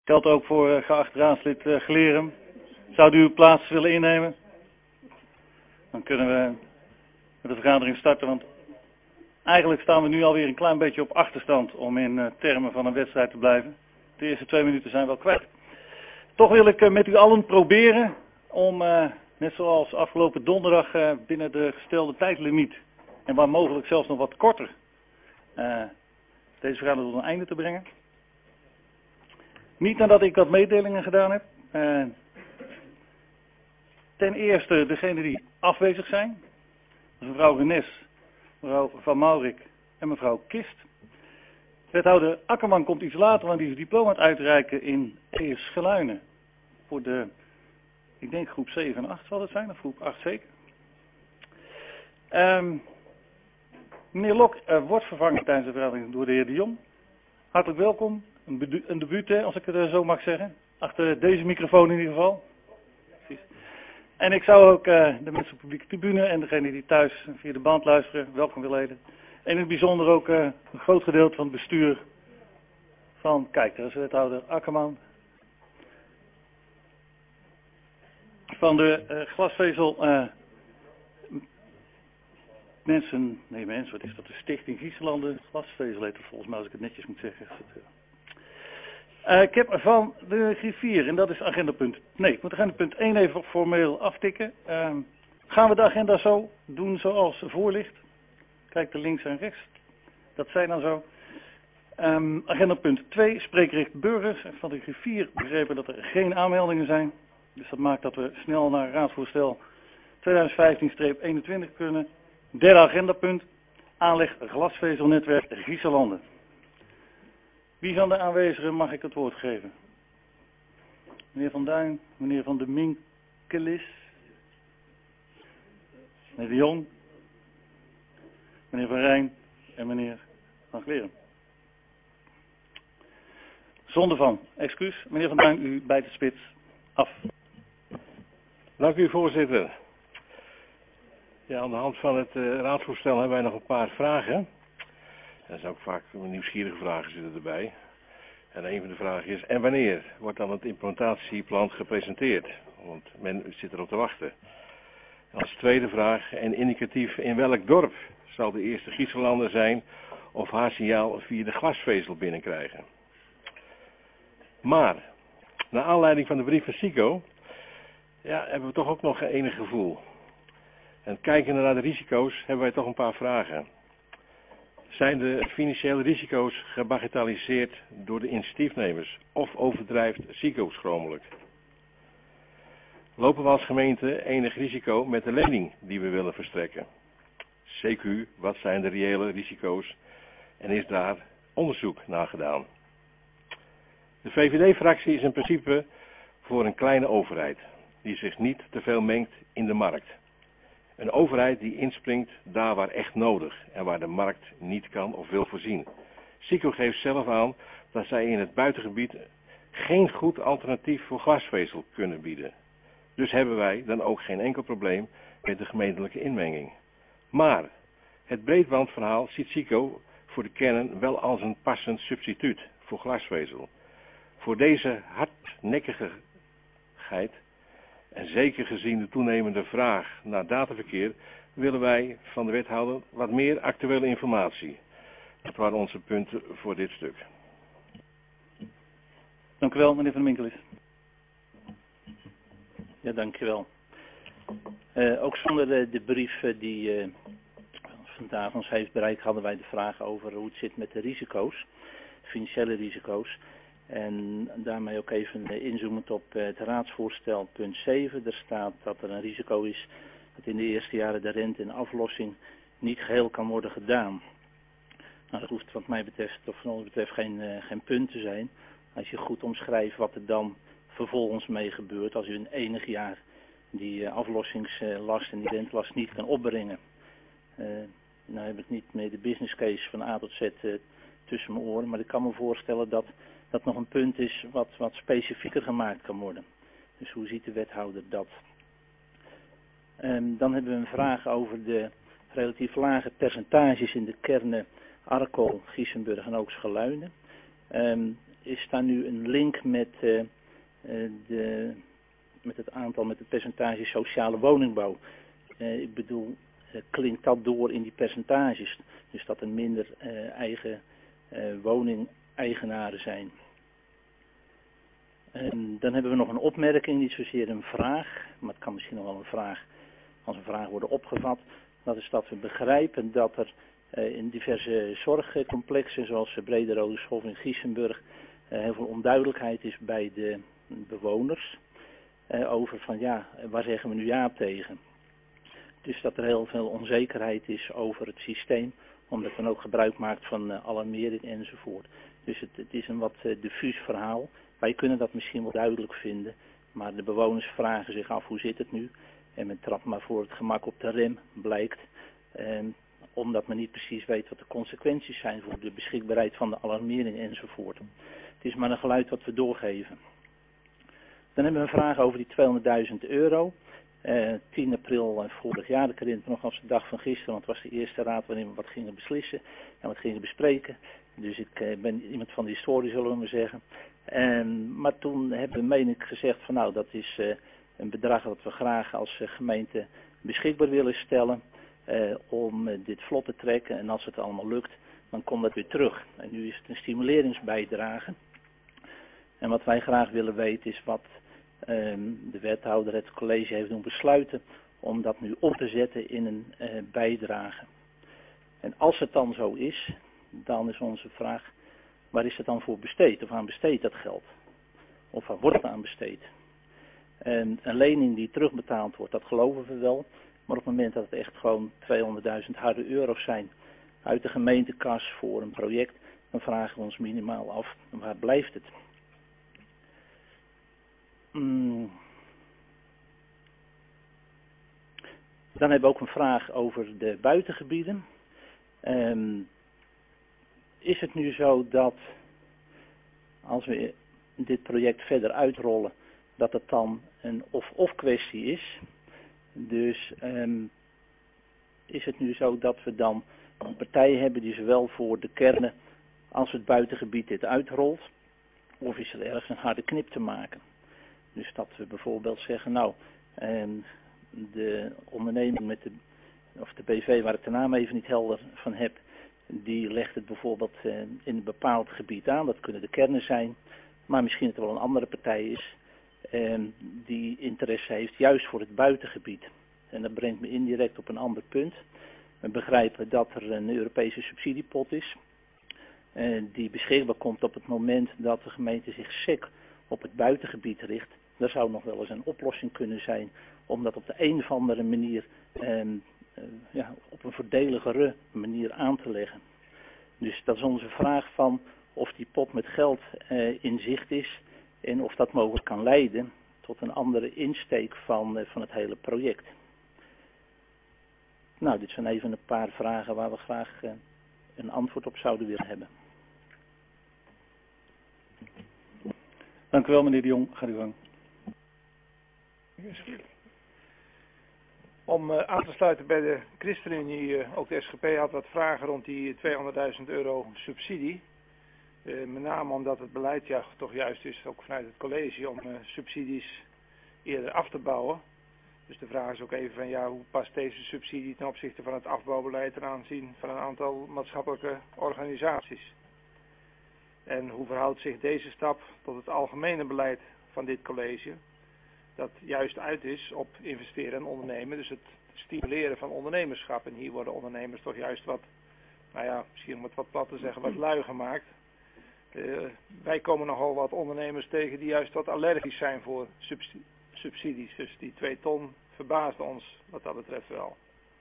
Geldt ook voor geachte raadslid Glerum. Zou u uw plaats willen innemen? Dan kunnen we met de vergadering starten, want eigenlijk staan we nu alweer een klein beetje op achterstand om in termen van een wedstrijd te blijven. De eerste 2 minuten zijn wel kwijt. Toch wil ik met u allen proberen om, net zoals afgelopen donderdag, binnen de gestelde tijdlimiet en waar mogelijk zelfs nog wat korter, deze vergadering tot een einde te brengen. Niet nadat ik wat mededelingen gedaan heb. Ten eerste degenen die afwezig zijn. Dat is mevrouw Renes, mevrouw Van Maurik en mevrouw Kist. Wethouder Akkerman komt iets later, want die is diploma aan het uitreiken in Geluinen. Voor de, ik denk groep 7 en 8 zal het zijn, of groep 8 zeker. Meneer Lok wordt vervangen tijdens de vergadering door de heer De Jong. Hartelijk welkom. Een debuut, als ik het zo mag zeggen. Achter deze microfoon in ieder geval. Precies. En ik zou ook de mensen op de publieke tribune en degenen die thuis via de band luisteren, welkom willen heten. En in het bijzonder ook een groot gedeelte van het bestuur van, kijk, daar is wethouder Akkerman. Van de glasvezel wat is dat? De Stichting Gieselanden Glasvezel heet het volgens mij, als ik het netjes moet zeggen. Ik heb van de griffier, en dat is agendapunt. Nee, ik moet agendapunt 1 even formeel aftikken. Gaan we de agenda zo doen zoals voor ligt? Kijk er links en rechts. Dat zijn dan zo. Agendapunt 2, spreekrecht burgers. Van de griffier begrepen dat er geen aanmeldingen zijn. Dus dat maakt dat we snel naar raadsvoorstel 2015-21 kunnen. Derde agendapunt, aanleg glasvezelnetwerk Gieselanden. Wie van de aanwezigen mag ik het woord geven? Meneer Van Duin, meneer Van de Minkelis, meneer De Jong, meneer Van Rijn en meneer Van Glerum. Zonder van, excuus. Meneer Van Duin, u bijt de spits af. Dank u, voorzitter. Ja, aan de hand van het raadsvoorstel hebben wij nog een paar vragen. Er zijn ook vaak nieuwsgierige vragen zitten erbij. En een van de vragen is, en wanneer wordt dan het implementatieplan gepresenteerd? Want men zit erop te wachten. Als tweede vraag, en indicatief, in welk dorp zal de eerste Gieselander zijn of haar signaal via de glasvezel binnenkrijgen? Maar, naar aanleiding van de brief van SICO, ja, hebben we toch ook nog enig gevoel. En kijkende naar de risico's hebben wij toch een paar vragen. Zijn de financiële risico's gebagatelliseerd door de initiatiefnemers of overdrijft SICO schromelijk? Lopen we als gemeente enig risico met de lening die we willen verstrekken? CQ, wat zijn de reële risico's en is daar onderzoek naar gedaan? De VVD-fractie is in principe voor een kleine overheid die zich niet te veel mengt in de markt. Een overheid die inspringt daar waar echt nodig en waar de markt niet kan of wil voorzien. SICO geeft zelf aan dat zij in het buitengebied geen goed alternatief voor glasvezel kunnen bieden. Dus hebben wij dan ook geen enkel probleem met de gemeentelijke inmenging. Maar het breedbandverhaal ziet SICO voor de kernen wel als een passend substituut voor glasvezel. Voor deze hardnekkigheid en zeker gezien de toenemende vraag naar dataverkeer willen wij van de wethouder wat meer actuele informatie. Dat waren onze punten voor dit stuk. Dank u wel, meneer Van de Minkelis. Ja, dank u wel. Ook zonder de brief die vandaag ons heeft bereikt, hadden wij de vraag over hoe het zit met de risico's, financiële risico's. En daarmee ook even inzoomend op het raadsvoorstel punt 7. Er staat dat er een risico is dat in de eerste jaren de rente en aflossing niet geheel kan worden gedaan. Nou, dat hoeft wat mij betreft, of van ons betreft, geen punt te zijn. Als je goed omschrijft wat er dan vervolgens mee gebeurt als u in enig jaar die aflossingslast en die rentelast niet kan opbrengen. Nou heb ik niet meer de business case van A tot Z tussen mijn oren, maar ik kan me voorstellen dat dat nog een punt is wat specifieker gemaakt kan worden. Dus hoe ziet de wethouder dat? Dan hebben we een vraag over de relatief lage percentages in de kernen Arkel, Giessenburg en ook Geluinen. is daar nu een link met met het percentage sociale woningbouw. Ik bedoel, klinkt dat door in die percentages? Dus dat er minder eigen woningeigenaren zijn. Dan hebben we nog een opmerking, niet zozeer een vraag, maar het kan misschien nog wel als een vraag worden opgevat. Dat is dat we begrijpen dat er in diverse zorgcomplexen, zoals Brederode School in Giesenburg, heel veel onduidelijkheid is bij de bewoners. Over van ja, waar zeggen we nu ja tegen? Dus dat er heel veel onzekerheid is over het systeem, omdat men ook gebruik maakt van alarmering enzovoort. Dus het is een wat diffuus verhaal. Wij kunnen dat misschien wel duidelijk vinden, maar de bewoners vragen zich af hoe zit het nu. En men trapt maar voor het gemak op de rem, blijkt. Omdat men niet precies weet wat de consequenties zijn voor de beschikbaarheid van de alarmering enzovoort. Het is maar een geluid wat we doorgeven. Dan hebben we een vraag over die €200.000. 10 april vorig jaar, ik herinner me nog als de dag van gisteren, want het was de eerste raad waarin we wat gingen beslissen en wat gingen bespreken. Dus ik ben iemand van de historie, zullen we maar zeggen. Maar toen hebben we, meen ik, gezegd van nou, dat is een bedrag dat we graag als gemeente beschikbaar willen stellen om dit vlot te trekken. En als het allemaal lukt, dan komt dat weer terug. En nu is het een stimuleringsbijdrage. En wat wij graag willen weten is wat de wethouder, het college heeft doen besluiten om dat nu op te zetten in een bijdrage. En als het dan zo is, dan is onze vraag, waar is het dan voor besteed? Of aan besteed dat geld? Of waar wordt het aan besteed? En een lening die terugbetaald wordt, dat geloven we wel. Maar op het moment dat het echt gewoon €200.000 harde euro's zijn uit de gemeentekas voor een project, dan vragen we ons minimaal af, waar blijft het? Dan hebben we ook een vraag over de buitengebieden. Is het nu zo dat als we dit project verder uitrollen, dat het dan een of-of kwestie is? Dus is het nu zo dat we dan een partij hebben die zowel voor de kernen als het buitengebied dit uitrolt? Of is er ergens een harde knip te maken? Dus dat we bijvoorbeeld zeggen, nou, de onderneming of de BV waar ik de naam even niet helder van heb, die legt het bijvoorbeeld in een bepaald gebied aan. Dat kunnen de kernen zijn, maar misschien dat er wel een andere partij is die interesse heeft juist voor het buitengebied. En dat brengt me indirect op een ander punt. We begrijpen dat er een Europese subsidiepot is die beschikbaar komt op het moment dat de gemeente zich SEC op het buitengebied richt. Daar zou nog wel eens een oplossing kunnen zijn om dat op de een of andere manier op een voordeligere manier aan te leggen. Dus dat is onze vraag van of die pot met geld in zicht is en of dat mogelijk kan leiden tot een andere insteek van het hele project. Nou, dit zijn even een paar vragen waar we graag een antwoord op zouden willen hebben. Dank u wel, meneer de Jong. Ga uw gang. Om aan te sluiten bij de ChristenUnie, ook de SGP had wat vragen rond die €200.000 subsidie. Met name omdat het beleid toch juist is, ook vanuit het college, om subsidies eerder af te bouwen. Dus de vraag is ook even van hoe past deze subsidie ten opzichte van het afbouwbeleid ten aanzien van een aantal maatschappelijke organisaties. En hoe verhoudt zich deze stap tot het algemene beleid van dit college, dat juist uit is op investeren en ondernemen, dus het stimuleren van ondernemerschap. En hier worden ondernemers toch juist wat, misschien om het wat plat te zeggen, wat lui gemaakt. Wij komen nogal wat ondernemers tegen die juist wat allergisch zijn voor subsidies. Dus die 2 ton verbaasde ons wat dat betreft wel.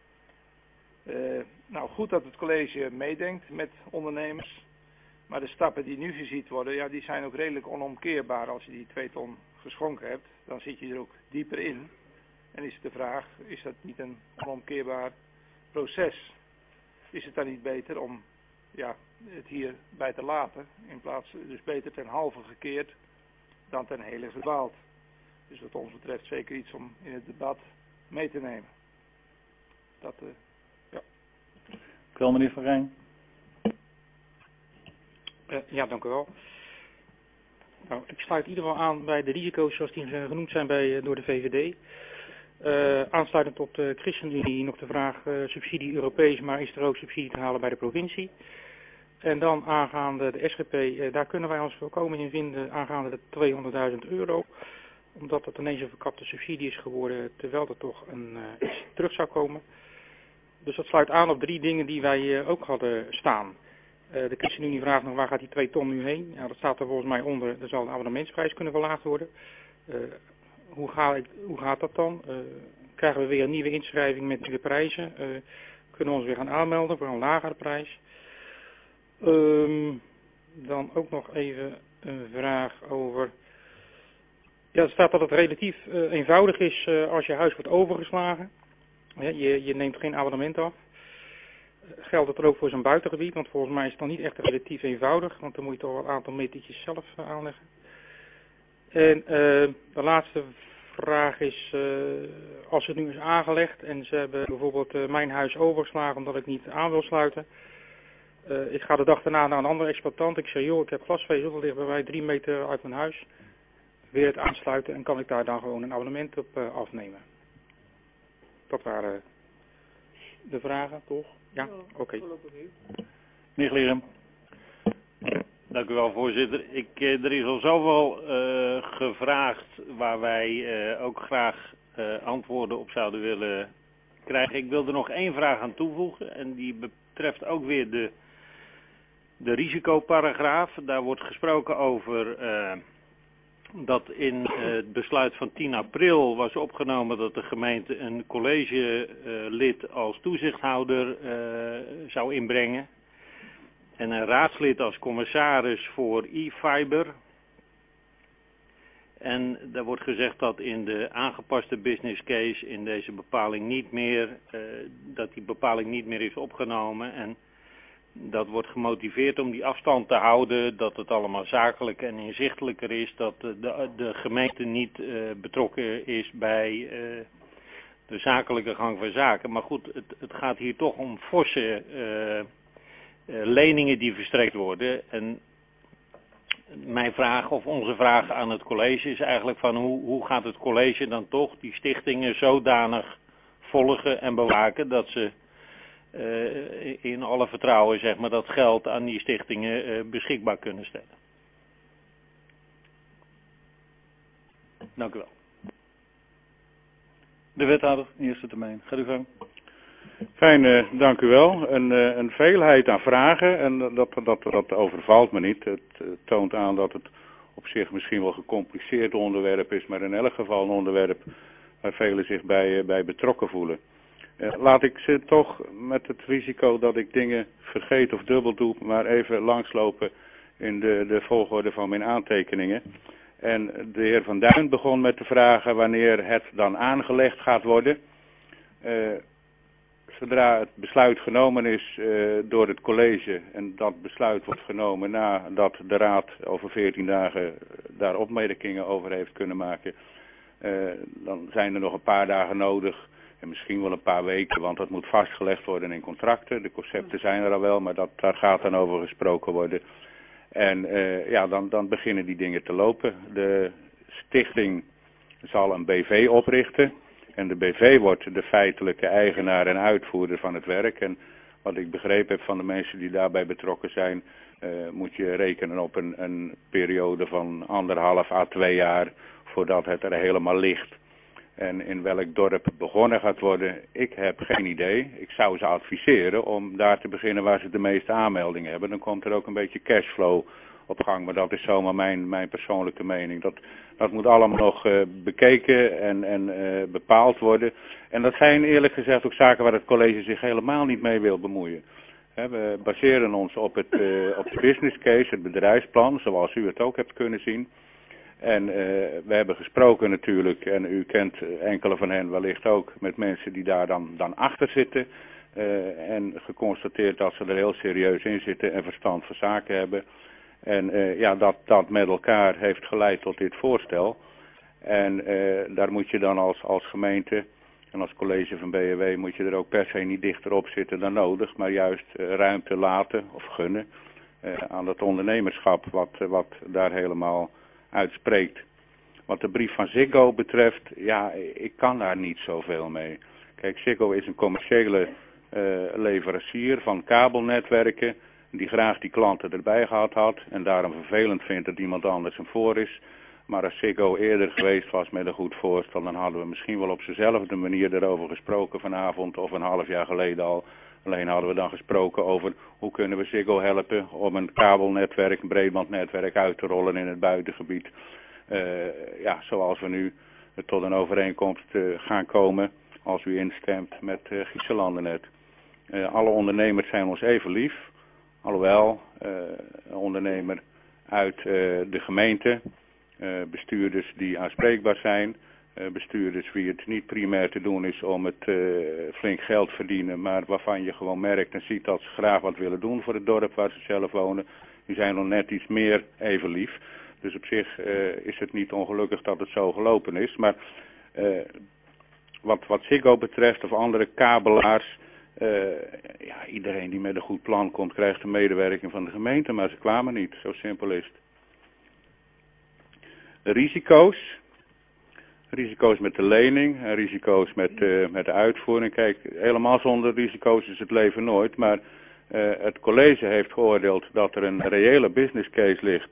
Goed dat het college meedenkt met ondernemers. Maar de stappen die nu gezien worden, die zijn ook redelijk onomkeerbaar. Als je die 2 ton geschonken hebt, dan zit je er ook dieper in. En is de vraag, is dat niet een onomkeerbaar proces? Is het dan niet beter om het hierbij te laten, in plaats dus beter ten halve gekeerd dan ten hele gedwaald? Dus wat ons betreft zeker iets om in het debat mee te nemen. Dank u wel, meneer Van Rijn. Ja, dank u wel. Nou, ik sluit in ieder geval aan bij de risico's zoals die genoemd zijn door de VVD. Aansluitend tot de ChristenUnie nog de vraag subsidie Europees, maar is er ook subsidie te halen bij de provincie? En dan aangaande de SGP, daar kunnen wij ons volkomen in vinden aangaande de €200.000. Omdat het ineens een verkapte subsidie is geworden, terwijl er toch iets terug zou komen. Dus dat sluit aan op 3 dingen die wij ook hadden staan. De ChristenUnie vraagt nog waar gaat die 2 ton nu heen? Ja, dat staat er volgens mij onder. Er zal de abonnementsprijs kunnen verlaagd worden. Hoe gaat dat dan? Krijgen we weer een nieuwe inschrijving met nieuwe prijzen? Kunnen we ons weer gaan aanmelden voor een lagere prijs? Dan ook nog even een vraag over... Ja, er staat dat het relatief eenvoudig is als je huis wordt overgeslagen. Je neemt geen abonnement af. Geldt dat er ook voor zo'n buitengebied? Want volgens mij is het dan niet echt relatief eenvoudig, want dan moet je toch wel een aantal metertjes zelf aanleggen. En de laatste vraag is, als het nu is aangelegd en ze hebben bijvoorbeeld mijn huis overgeslagen omdat ik niet aan wil sluiten. Ik ga de dag daarna naar een andere exploitant. Ik zeg, joh, ik heb glasvezel, dat ligt bij mij 3 meter uit mijn huis. Weer het aansluiten en kan ik daar dan gewoon een abonnement op afnemen. Dat waren de vragen, toch? Ja, oké. Meneer Glerum. Dank u wel, voorzitter. Er is al zoveel gevraagd waar wij ook graag antwoorden op zouden willen krijgen. Ik wil er nog 1 vraag aan toevoegen en die betreft ook weer de risicoparagraaf. Daar wordt gesproken over dat in het besluit van 10 april was opgenomen dat de gemeente een collegelid als toezichthouder zou inbrengen. En een raadslid als commissaris voor e-fiber. En daar wordt gezegd dat in de aangepaste business case in deze bepaling niet meer, dat die bepaling niet meer is opgenomen. En dat wordt gemotiveerd om die afstand te houden, dat het allemaal zakelijk en inzichtelijker is, dat de gemeente niet betrokken is bij de zakelijke gang van zaken. Maar goed, het gaat hier toch om forse leningen die verstrekt worden. En mijn vraag of onze vraag aan het college is eigenlijk van hoe gaat het college dan toch die stichtingen zodanig volgen en bewaken dat ze in alle vertrouwen zeg maar dat geld aan die stichtingen beschikbaar kunnen stellen. Dank u wel. De wethouder, eerste termijn. Gaat u gang. Fijn, dank u wel. Een veelheid aan vragen en dat overvalt me niet. Het toont aan dat het op zich misschien wel een gecompliceerd onderwerp is, maar in elk geval een onderwerp waar velen zich bij betrokken voelen. Laat ik ze toch met het risico dat ik dingen vergeet of dubbel doe, maar even langslopen in de volgorde van mijn aantekeningen. En de heer Van Duin begon met de vragen wanneer het dan aangelegd gaat worden. Zodra het besluit genomen is door het college en dat besluit wordt genomen nadat de raad over 14 dagen daar opmerkingen over heeft kunnen maken, dan zijn er nog een paar dagen nodig en misschien wel een paar weken, want dat moet vastgelegd worden in contracten. De concepten zijn er al wel, maar daar gaat dan over gesproken worden. En dan beginnen die dingen te lopen. De stichting zal een BV oprichten. En de BV wordt de feitelijke eigenaar en uitvoerder van het werk. En wat ik begrepen heb van de mensen die daarbij betrokken zijn, moet je rekenen op een periode van 1,5 à 2 jaar voordat het er helemaal ligt. En in welk dorp begonnen gaat worden, ik heb geen idee. Ik zou ze adviseren om daar te beginnen waar ze de meeste aanmeldingen hebben. Dan komt er ook een beetje cashflow op gang, maar dat is zomaar mijn persoonlijke mening. Dat moet allemaal nog bekeken en bepaald worden. En dat zijn eerlijk gezegd ook zaken waar het college zich helemaal niet mee wil bemoeien. We baseren ons op de business case, het bedrijfsplan, zoals u het ook hebt kunnen zien. En we hebben gesproken natuurlijk, en u kent enkele van hen wellicht ook, met mensen die daar dan achter zitten. En geconstateerd dat ze er heel serieus in zitten en verstand van zaken hebben. En dat met elkaar heeft geleid tot dit voorstel. En daar moet je dan als gemeente en als college van BNW moet je er ook per se niet dichter op zitten dan nodig, maar juist ruimte laten of gunnen aan het ondernemerschap wat daar helemaal uitspreekt. Wat de brief van Ziggo betreft, ja, ik kan daar niet zoveel mee. Kijk, Ziggo is een commerciële leverancier van kabelnetwerken, die graag die klanten erbij gehad had en daarom vervelend vindt dat iemand anders hem voor is. Maar als Ziggo eerder geweest was met een goed voorstel, dan hadden we misschien wel op dezelfde manier erover gesproken vanavond of een half jaar geleden al. Alleen hadden we dan gesproken over hoe kunnen we Ziggo helpen om een kabelnetwerk, een breedbandnetwerk uit te rollen in het buitengebied. Ja, zoals we nu tot een overeenkomst gaan komen als u instemt met Giesselandenet. Alle ondernemers zijn ons even lief, alhoewel een ondernemer uit de gemeente, bestuurders die aanspreekbaar zijn, bestuurders wie het niet primair te doen is om het flink geld verdienen, maar waarvan je gewoon merkt en ziet dat ze graag wat willen doen voor het dorp waar ze zelf wonen, die zijn nog net iets meer even lief. Dus op zich is het niet ongelukkig dat het zo gelopen is. Maar wat Ziggo betreft of andere kabelaars, ja, iedereen die met een goed plan komt krijgt de medewerking van de gemeente, maar ze kwamen niet. Zo simpel is het. Risico's met de lening, risico's met de uitvoering. Kijk, helemaal zonder risico's is het leven nooit. Maar het college heeft geoordeeld dat er een reële business case ligt.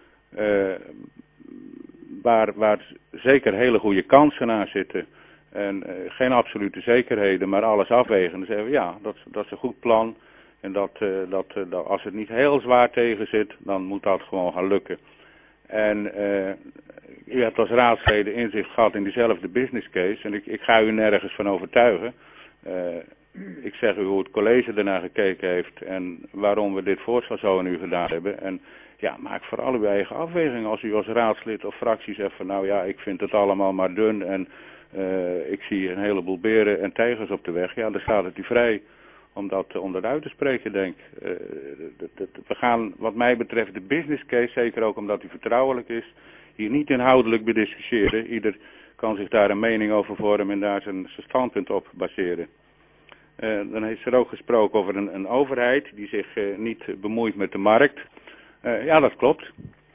Waar zeker hele goede kansen aan zitten. En geen absolute zekerheden, maar alles afwegen. Dan zeggen we ja, dat is een goed plan. En dat als het niet heel zwaar tegen zit, dan moet dat gewoon gaan lukken. En u hebt als raadsleden inzicht gehad in diezelfde business case. En ik ga u nergens van overtuigen. Ik zeg u hoe het college ernaar gekeken heeft en waarom we dit voorstel zo aan u gedaan hebben. En ja, maak vooral uw eigen afweging als u als raadslid of fractie zegt van nou ja, ik vind het allemaal maar dun en ik zie een heleboel beren en tijgers op de weg. Ja, dan staat het u vrij om dat uit te spreken, denk ik. We gaan wat mij betreft de business case, zeker ook omdat die vertrouwelijk is, hier niet inhoudelijk bediscussiëren. Ieder kan zich daar een mening over vormen en daar zijn standpunt op baseren. Dan is er ook gesproken over een overheid die zich niet bemoeit met de markt. Ja, dat klopt.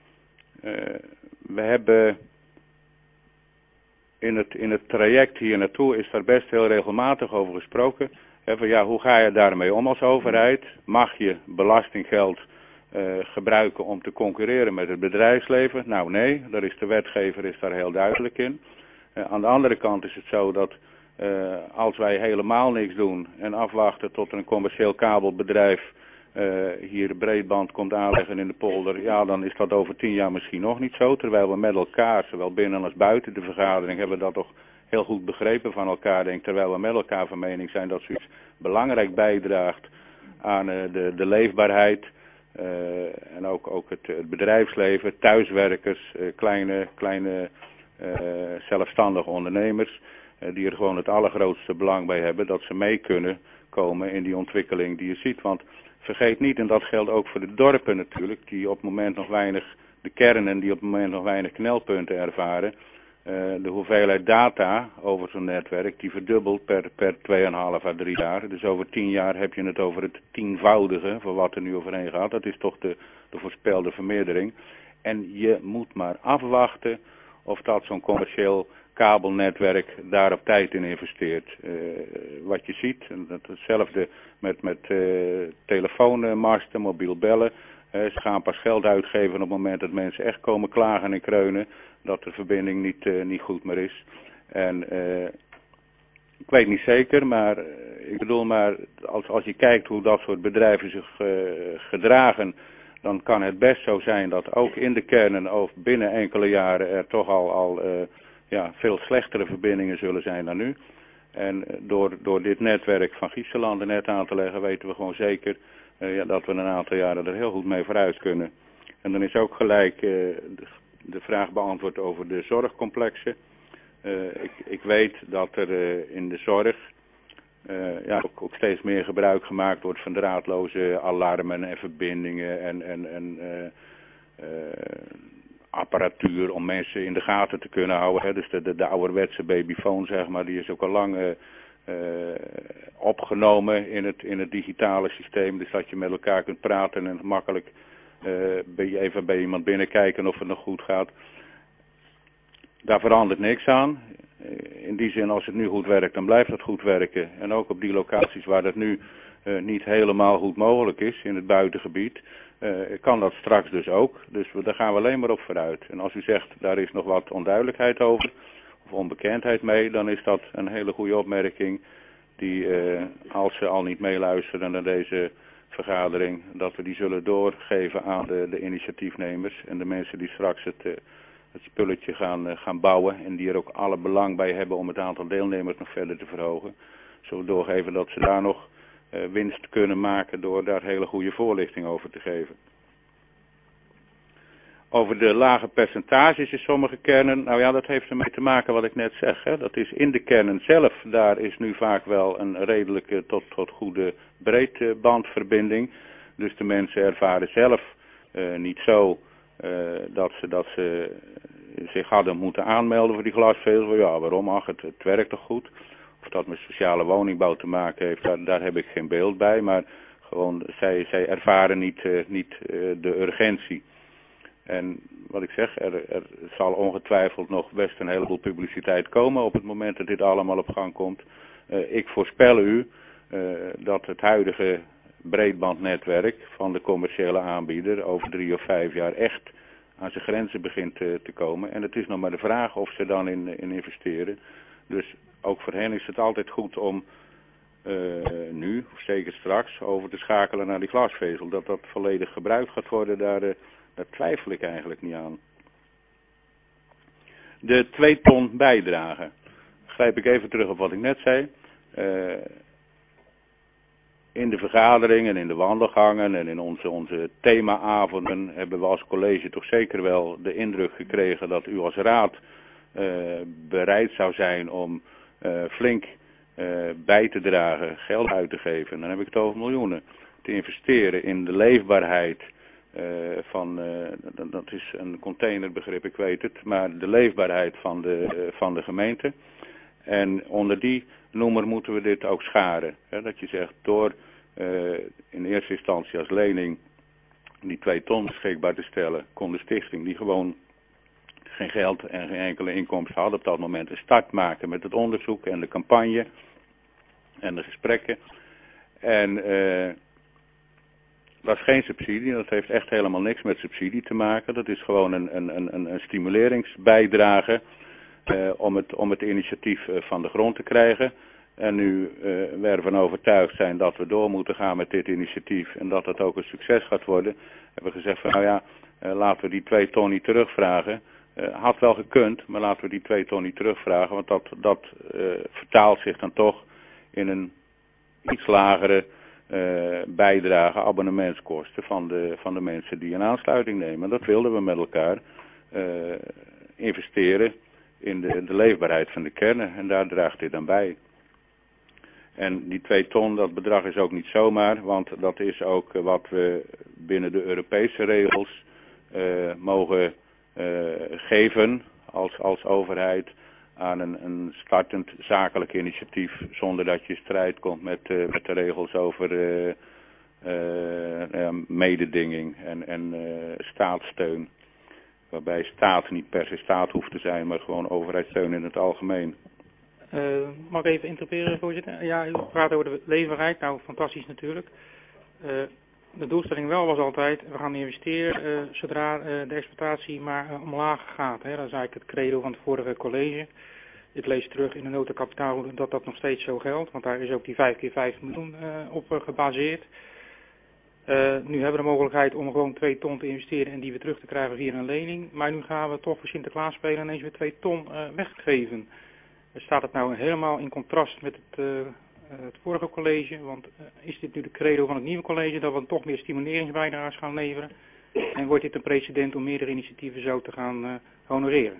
We hebben in het traject hier naartoe is daar best heel regelmatig over gesproken. Van ja, hoe ga je daarmee om als overheid? Mag je belastinggeld gebruiken om te concurreren met het bedrijfsleven? Nou nee, daar is de wetgever daar heel duidelijk in. Aan de andere kant is het zo dat als wij helemaal niks doen en afwachten tot een commercieel kabelbedrijf hier breedband komt aanleggen in de polder, ja, dan is dat over 10 jaar misschien nog niet zo. Terwijl we met elkaar, zowel binnen als buiten de vergadering, hebben we dat toch heel goed begrepen van elkaar, denk ik, terwijl we met elkaar van mening zijn dat zoiets belangrijk bijdraagt aan de leefbaarheid en ook het bedrijfsleven, thuiswerkers, kleine zelfstandige ondernemers, die er gewoon het allergrootste belang bij hebben dat ze mee kunnen komen in die ontwikkeling die je ziet. Want vergeet niet, en dat geldt ook voor de dorpen natuurlijk, die op het moment nog weinig, de kernen die op het moment nog weinig knelpunten ervaren, de hoeveelheid data over zo'n netwerk die verdubbelt per 2,5 à 3 jaar. Dus over 10 jaar heb je het over het 10-voudige van wat er nu overheen gaat. Dat is toch de voorspelde vermeerdering. En je moet maar afwachten of dat zo'n commercieel kabelnetwerk daar op tijd in investeert. Wat je ziet, en hetzelfde met telefoonmasten, mobiel bellen. Ze gaan pas geld uitgeven op het moment dat mensen echt komen klagen en kreunen dat de verbinding niet goed meer is. En ik weet niet zeker, maar ik bedoel maar, als je kijkt hoe dat soort bedrijven zich gedragen, dan kan het best zo zijn dat ook in de kernen of binnen enkele jaren er toch al veel slechtere verbindingen zullen zijn dan nu. En door dit netwerk van Giesselandenet aan te leggen weten we gewoon zeker dat we een aantal jaren er heel goed mee vooruit kunnen. En dan is ook gelijk de vraag beantwoord over de zorgcomplexen. Ik weet dat er in de zorg ook steeds meer gebruik gemaakt wordt van draadloze alarmen en verbindingen en apparatuur om mensen in de gaten te kunnen houden. Hè. Dus de ouderwetse babyfoon, zeg maar, die is ook al lang opgenomen in het digitale systeem. Dus dat je met elkaar kunt praten en makkelijk even bij iemand binnenkijken of het nog goed gaat. Daar verandert niks aan. In die zin, als het nu goed werkt, dan blijft het goed werken. En ook op die locaties waar dat nu niet helemaal goed mogelijk is, in het buitengebied, kan dat straks dus ook. Dus daar gaan we alleen maar op vooruit. En als u zegt, daar is nog wat onduidelijkheid over, of onbekendheid mee, dan is dat een hele goede opmerking die, als ze al niet meeluisteren naar deze vergadering, dat we die zullen doorgeven aan de initiatiefnemers en de mensen die straks het spulletje gaan bouwen en die er ook alle belang bij hebben om het aantal deelnemers nog verder te verhogen. Zullen we doorgeven dat ze daar nog winst kunnen maken door daar hele goede voorlichting over te geven. Over de lage percentages in sommige kernen, nou ja, dat heeft ermee te maken wat ik net zeg. Hè. Dat is in de kernen zelf, daar is nu vaak wel een redelijke tot goede breedbandverbinding. Dus de mensen ervaren zelf niet zo dat ze zich hadden moeten aanmelden voor die glasvezel. Ja, waarom? Ach, het werkt toch goed. Of dat met sociale woningbouw te maken heeft, daar heb ik geen beeld bij. Maar gewoon, zij ervaren niet de urgentie. En wat ik zeg, er zal ongetwijfeld nog best een heleboel publiciteit komen op het moment dat dit allemaal op gang komt. Ik voorspel u dat het huidige breedbandnetwerk van de commerciële aanbieder over 3 of 5 jaar echt aan zijn grenzen begint te komen. En het is nog maar de vraag of ze dan in investeren. Dus ook voor hen is het altijd goed om nu, of zeker straks, over te schakelen naar die glasvezel. Dat dat volledig gebruikt gaat worden, daar twijfel ik eigenlijk niet aan. De 2 ton bijdrage. Grijp ik even terug op wat ik net zei. In de vergaderingen, in de wandelgangen en in onze themaavonden hebben we als college toch zeker wel de indruk gekregen dat u als raad bereid zou zijn om flink bij te dragen, geld uit te geven. En dan heb ik het over miljoenen. Te investeren in de leefbaarheid dat is een containerbegrip, ik weet het, maar de leefbaarheid van de gemeente. En onder die noemer moeten we dit ook scharen. Hè, dat je zegt, door in eerste instantie als lening die 2 ton beschikbaar te stellen, kon de stichting die gewoon geen geld en geen enkele inkomsten had op dat moment een start maken met het onderzoek en de campagne en de gesprekken. En dat is geen subsidie, dat heeft echt helemaal niks met subsidie te maken. Dat is gewoon een stimuleringsbijdrage om het initiatief van de grond te krijgen. En nu we ervan overtuigd zijn dat we door moeten gaan met dit initiatief en dat het ook een succes gaat worden, hebben we gezegd van nou ja, laten we die 2 ton niet terugvragen. Had wel gekund, maar laten we die 2 ton niet terugvragen, want dat vertaalt zich dan toch in een iets lagere bijdrage, abonnementskosten van de mensen die een aansluiting nemen. En dat wilden we met elkaar investeren in de leefbaarheid van de kernen en daar draagt dit aan bij. En die 2 ton, dat bedrag is ook niet zomaar, want dat is ook wat we binnen de Europese regels mogen geven als overheid aan een startend zakelijk initiatief, zonder dat je strijd komt met de regels over mededinging en staatssteun. Waarbij staat niet per se staat hoeft te zijn, maar gewoon overheidssteun in het algemeen. Mag ik even interpreteren, voorzitter? Ja, u praat over de leefbaarheid. Nou, fantastisch natuurlijk. De doelstelling wel was altijd, we gaan investeren zodra de exploitatie maar omlaag gaat. Hè. Dat is eigenlijk het credo van het vorige college. Dit lees terug in de nota kapitaal dat nog steeds zo geldt, want daar is ook die 5 keer 5 miljoen op gebaseerd. Nu hebben we de mogelijkheid om gewoon 2 ton te investeren en die weer terug te krijgen via een lening. Maar nu gaan we toch voor Sinterklaas spelen en ineens weer 2 ton weggeven. Staat het nou helemaal in contrast met het vorige college? Want is dit nu de credo van het nieuwe college dat we toch meer stimuleringsbijdrages gaan leveren? En wordt dit een precedent om meerdere initiatieven zo te gaan honoreren?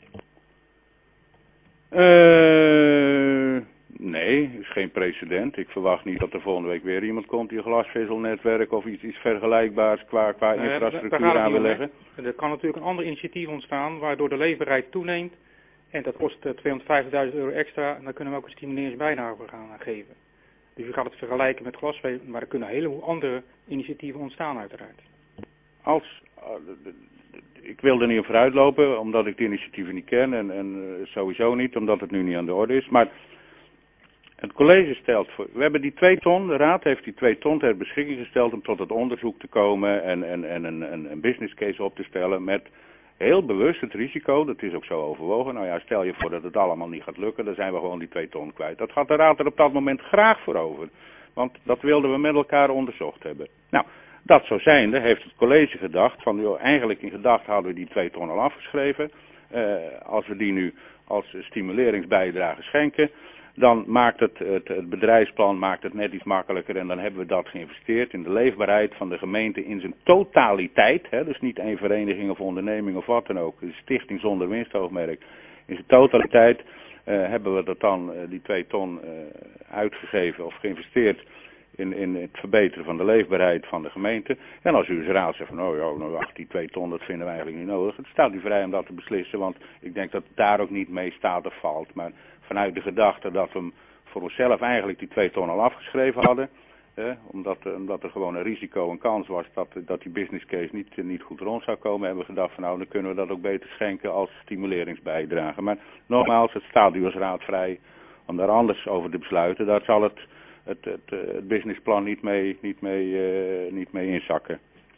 Nee, is geen precedent. Ik verwacht niet dat er volgende week weer iemand komt die een glasvezelnetwerk of iets vergelijkbaars qua infrastructuur aan wil leggen. Er kan natuurlijk een ander initiatief ontstaan waardoor de leefbaarheid toeneemt. En dat kost €250.000 extra en daar kunnen we ook een stimuleringsbijdrage voor gaan geven. Dus u gaat het vergelijken met glasvezel, maar er kunnen een heleboel andere initiatieven ontstaan uiteraard. ik wil er niet op vooruitlopen, omdat ik de initiatieven niet ken en sowieso niet, omdat het nu niet aan de orde is. Maar het college stelt voor, we hebben die 2 ton, de raad heeft die 2 ton ter beschikking gesteld om tot het onderzoek te komen en een business case op te stellen met heel bewust het risico, dat is ook zo overwogen. Nou ja, stel je voor dat het allemaal niet gaat lukken, dan zijn we gewoon die 2 ton kwijt. Dat had de raad er op dat moment graag voor over, want dat wilden we met elkaar onderzocht hebben. Nou, dat zo zijnde heeft het college gedacht van, joh, eigenlijk in gedachten hadden we die 2 ton al afgeschreven. Als we die nu als stimuleringsbijdrage schenken, dan maakt het bedrijfsplan maakt het net iets makkelijker en dan hebben we dat geïnvesteerd in de leefbaarheid van de gemeente in zijn totaliteit. Hè, dus niet één vereniging of onderneming of wat dan ook, een stichting zonder winstoogmerk. In zijn totaliteit hebben we dat dan, die 2 ton uitgegeven of geïnvesteerd in het verbeteren van de leefbaarheid van de gemeente. En als u als raad zegt van, nou wacht, die 2 ton, dat vinden we eigenlijk niet nodig. Het staat u vrij om dat te beslissen, want ik denk dat het daar ook niet mee staat of valt. Maar vanuit de gedachte dat we hem voor onszelf eigenlijk die 2 ton al afgeschreven hadden. Omdat er gewoon een risico, een kans was dat die business case niet goed rond zou komen. Hebben we gedacht van nou, dan kunnen we dat ook beter schenken als stimuleringsbijdrage. Maar nogmaals, het staat u als raad vrij om daar anders over te besluiten. Daar zal het businessplan niet mee inzakken.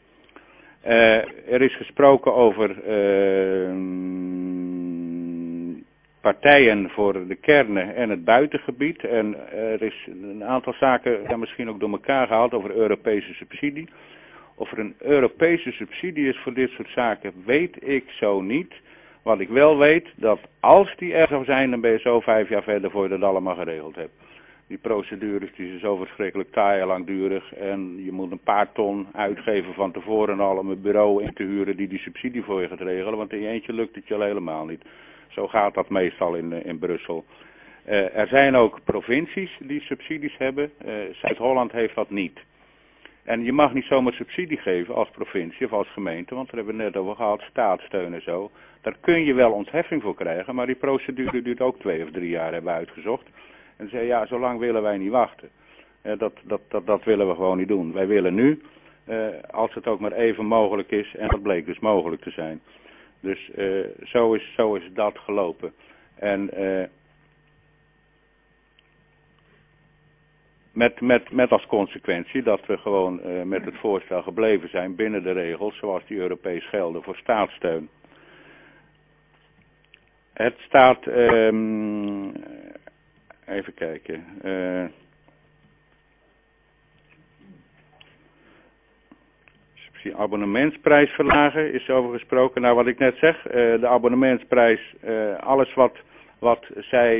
Er is gesproken over partijen voor de kernen en het buitengebied. En er is een aantal zaken misschien ook door elkaar gehaald over Europese subsidie. Of er een Europese subsidie is voor dit soort zaken, weet ik zo niet. Wat ik wel weet, dat als die er zou zijn, dan ben je zo 5 jaar verder voor je dat allemaal geregeld hebt. Die procedures die zijn zo verschrikkelijk taai en langdurig. En je moet een paar ton uitgeven van tevoren al om een bureau in te huren die subsidie voor je gaat regelen. Want in je eentje lukt het je al helemaal niet. Zo gaat dat meestal in Brussel. Er zijn ook provincies die subsidies hebben. Zuid-Holland heeft dat niet. En je mag niet zomaar subsidie geven als provincie of als gemeente. Want daar hebben we het net over gehad, staatssteun en zo. Daar kun je wel ontheffing voor krijgen. Maar die procedure duurt ook 2 of 3 jaar, hebben we uitgezocht. En zei ja, zo lang willen wij niet wachten. Dat willen we gewoon niet doen. Wij willen nu, als het ook maar even mogelijk is, en dat bleek dus mogelijk te zijn. Dus zo is dat gelopen. En met als consequentie dat we gewoon met het voorstel gebleven zijn binnen de regels zoals die Europees gelden voor staatssteun. Het staat... Even kijken. Abonnementsprijs verlagen is over gesproken. Nou, wat ik net zeg, de abonnementsprijs, alles wat zij,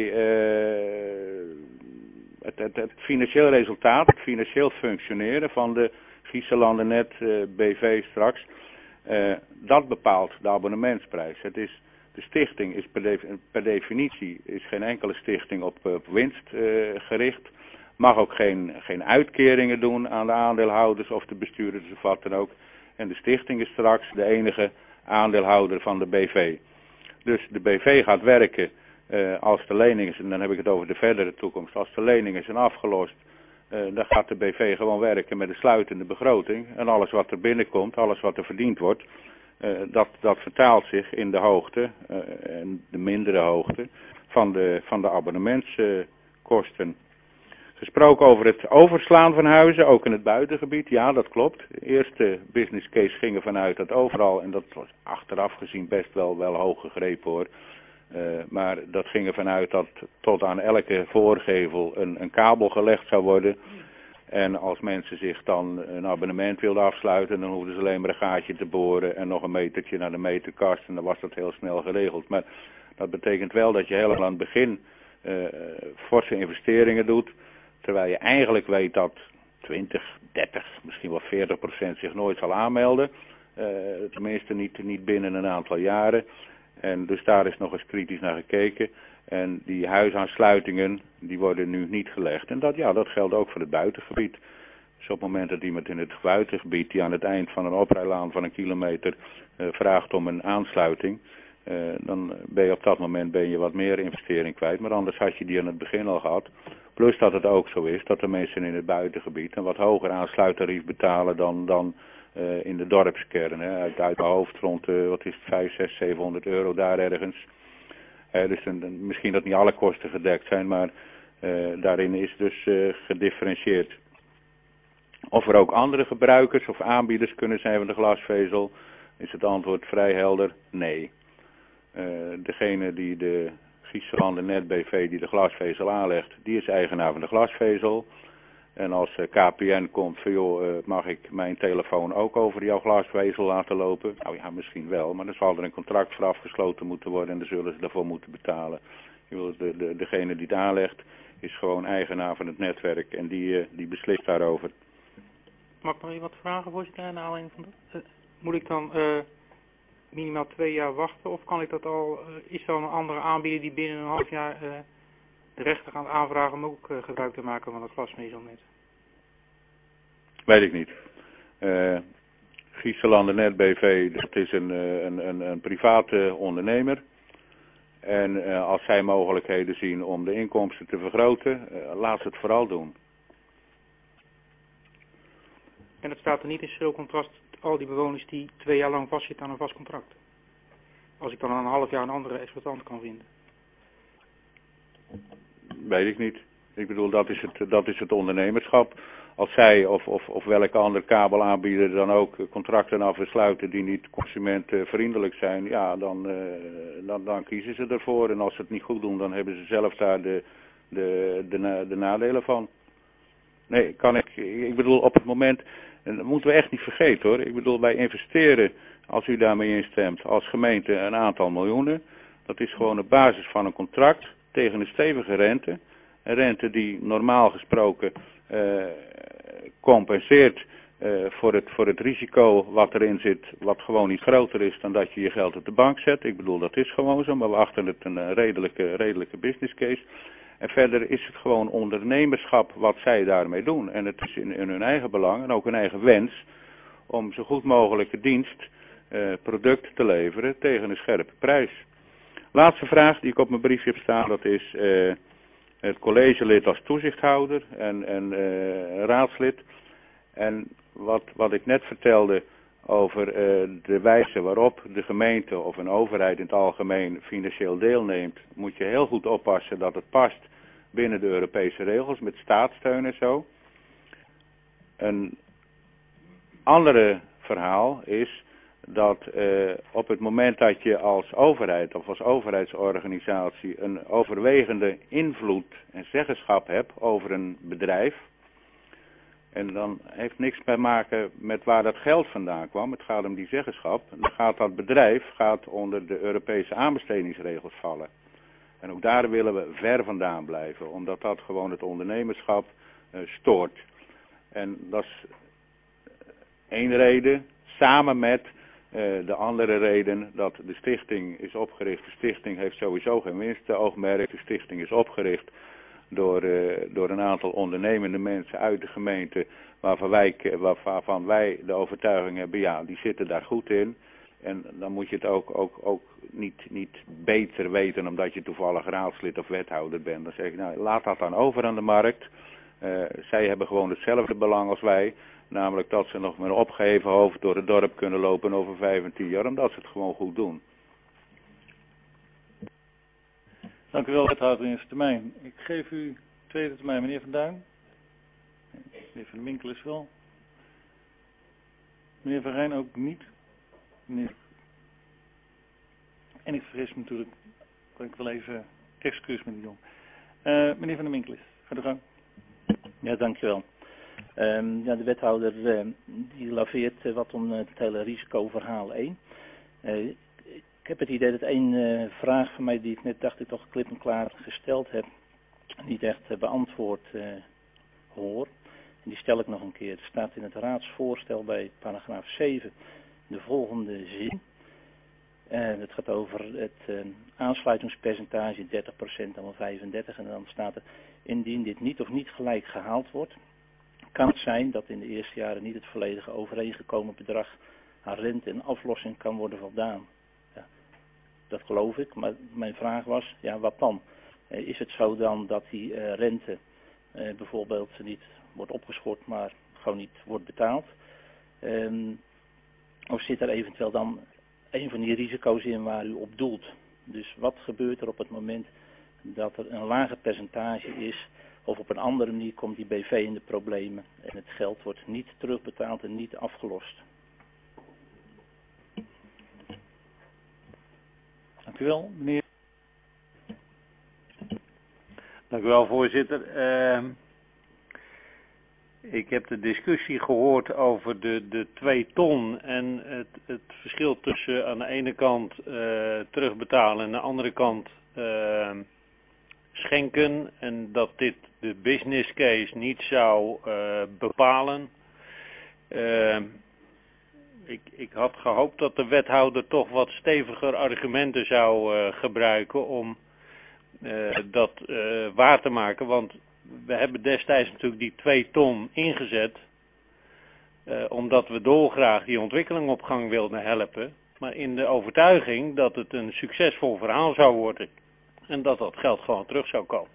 het financieel resultaat, het financieel functioneren van de Gieselandernet BV straks, dat bepaalt de abonnementsprijs. De stichting is per definitie geen enkele stichting op winst gericht. Mag ook geen uitkeringen doen aan de aandeelhouders of de bestuurders of wat dan ook. En de stichting is straks de enige aandeelhouder van de BV. Dus de BV gaat werken als de leningen, en dan heb ik het over de verdere toekomst, als de leningen zijn afgelost. Dan gaat de BV gewoon werken met een sluitende begroting. En alles wat er binnenkomt, alles wat er verdiend wordt, dat vertaalt zich in de hoogte, en de mindere hoogte, van de abonnementskosten. Gesproken over het overslaan van huizen, ook in het buitengebied. Ja, dat klopt. De eerste business case ging ervan uit dat overal, en dat was achteraf gezien best wel hoog gegrepen hoor. Maar dat ging ervan uit dat tot aan elke voorgevel een kabel gelegd zou worden. En als mensen zich dan een abonnement wilden afsluiten, dan hoefden ze alleen maar een gaatje te boren en nog een metertje naar de meterkast. En dan was dat heel snel geregeld. Maar dat betekent wel dat je helemaal aan het begin forse investeringen doet. Terwijl je eigenlijk weet dat 20, 30, misschien wel 40% zich nooit zal aanmelden. Tenminste niet binnen een aantal jaren. En dus daar is nog eens kritisch naar gekeken. En die huisaansluitingen, die worden nu niet gelegd. En dat geldt ook voor het buitengebied. Dus op het moment dat iemand in het buitengebied die aan het eind van een oprijlaan van 1 kilometer vraagt om een aansluiting, dan ben je op dat moment wat meer investering kwijt. Maar anders had je die aan het begin al gehad. Plus dat het ook zo is dat de mensen in het buitengebied een wat hoger aansluittarief betalen dan in de dorpskern. Hè, uit mijn hoofd rond, wat is het, 500, 600, 700 euro daar ergens. Dus misschien dat niet alle kosten gedekt zijn, maar daarin is dus gedifferentieerd. Of er ook andere gebruikers of aanbieders kunnen zijn van de glasvezel, is het antwoord vrij helder, nee. Degene die de Giesselanden Net BV die de glasvezel aanlegt, die is eigenaar van de glasvezel. En als KPN komt van joh, mag ik mijn telefoon ook over jouw glasvezel laten lopen? Nou ja, misschien wel, maar dan zal er een contract voor afgesloten moeten worden en dan zullen ze daarvoor moeten betalen. Degene die het aanlegt is gewoon eigenaar van het netwerk en die beslist daarover. Mag ik nog even wat vragen, voorzitter, naar aanleiding van dat? Moet ik dan minimaal 2 jaar wachten of kan ik dat al, is er een andere aanbieder die binnen een half jaar de rechter gaat aanvragen om ook gebruik te maken van het glasvezelnet? Weet ik niet. Giesselanden Net BV, dat is een private ondernemer. En als zij mogelijkheden zien om de inkomsten te vergroten, laat ze het vooral doen. En het staat er niet in schril contrast al die bewoners die 2 jaar lang vastzitten aan een vast contract. Als ik dan na een half jaar een andere exploitant kan vinden. Weet ik niet. Ik bedoel, dat is het ondernemerschap. Als zij of welke andere kabelaanbieder dan ook contracten afsluiten die niet consumentvriendelijk zijn, ja, dan kiezen ze ervoor. En als ze het niet goed doen, dan hebben ze zelf daar de nadelen van. Nee, ik bedoel, op het moment, en dat moeten we echt niet vergeten hoor. Ik bedoel, wij investeren, als u daarmee instemt, als gemeente een aantal miljoenen. Dat is gewoon op basis van een contract tegen een stevige rente. Een rente die normaal gesproken compenseert voor het risico wat erin zit, wat gewoon niet groter is dan dat je je geld op de bank zet. Ik bedoel, dat is gewoon zo, maar we achten het een redelijke business case. En verder is het gewoon ondernemerschap wat zij daarmee doen. En het is in hun eigen belang en ook hun eigen wens om zo goed mogelijke dienst, product te leveren tegen een scherpe prijs. Laatste vraag die ik op mijn briefje heb staan, dat is het collegelid als toezichthouder en raadslid. En wat ik net vertelde over de wijze waarop de gemeente of een overheid in het algemeen financieel deelneemt, moet je heel goed oppassen dat het past binnen de Europese regels met staatssteun en zo. Een andere verhaal is dat op het moment dat je als overheid of als overheidsorganisatie een overwegende invloed en zeggenschap hebt over een bedrijf, en dan heeft niks te maken met waar dat geld vandaan kwam, het gaat om die zeggenschap, dan gaat dat bedrijf onder de Europese aanbestedingsregels vallen. En ook daar willen we ver vandaan blijven, omdat dat gewoon het ondernemerschap stoort. En dat is één reden, samen met de andere reden dat de stichting is opgericht. De stichting heeft sowieso geen winstoogmerk. De stichting is opgericht door een aantal ondernemende mensen uit de gemeente waarvan wij de overtuiging hebben, ja, die zitten daar goed in. En dan moet je het ook niet beter weten omdat je toevallig raadslid of wethouder bent. Dan zeg ik, nou, laat dat dan over aan de markt. Zij hebben gewoon hetzelfde belang als wij. Namelijk dat ze nog met een opgeheven hoofd door het dorp kunnen lopen over 5 en 10 jaar, omdat ze het gewoon goed doen. Dank u wel, wethouder eerste termijn. Ik geef u tweede termijn, meneer Van Duin. Meneer Van Minkel is wel. Meneer Van Rijn ook niet. En ik vergis me natuurlijk, kan ik wel even excuus met de jong. Meneer Van der Minkel is, ga de gang. Ja, dankjewel. Ja, de wethouder die laveert wat om het hele risicoverhaal 1. Ik heb het idee dat één vraag van mij die ik net dacht ik toch klip en klaar gesteld heb, niet echt beantwoord hoor. En die stel ik nog een keer. Er staat in het raadsvoorstel bij paragraaf 7 de volgende zin. Het gaat over het aansluitingspercentage 30% dan wel 35%. En dan staat er, indien dit niet of niet gelijk gehaald wordt, kan het zijn dat in de eerste jaren niet het volledige overeengekomen bedrag aan rente en aflossing kan worden voldaan. Ja, dat geloof ik, maar mijn vraag was, ja, wat dan? Is het zo dan dat die rente bijvoorbeeld niet wordt opgeschort, maar gewoon niet wordt betaald? Of zit er eventueel dan een van die risico's in waar u op doelt? Dus wat gebeurt er op het moment dat er een lager percentage is, of op een andere manier komt die BV in de problemen en het geld wordt niet terugbetaald en niet afgelost? Dank u wel, meneer. Dank u wel, voorzitter. Ik heb de discussie gehoord over de 2 ton en het verschil tussen aan de ene kant terugbetalen en aan de andere kant schenken. En dat dit de business case niet zou bepalen. Ik had gehoopt dat de wethouder toch wat steviger argumenten zou gebruiken om dat waar te maken. Want we hebben destijds natuurlijk die 2 ton ingezet. Omdat we dolgraag die ontwikkeling op gang wilden helpen. Maar in de overtuiging dat het een succesvol verhaal zou worden. En dat dat geld gewoon terug zou komen.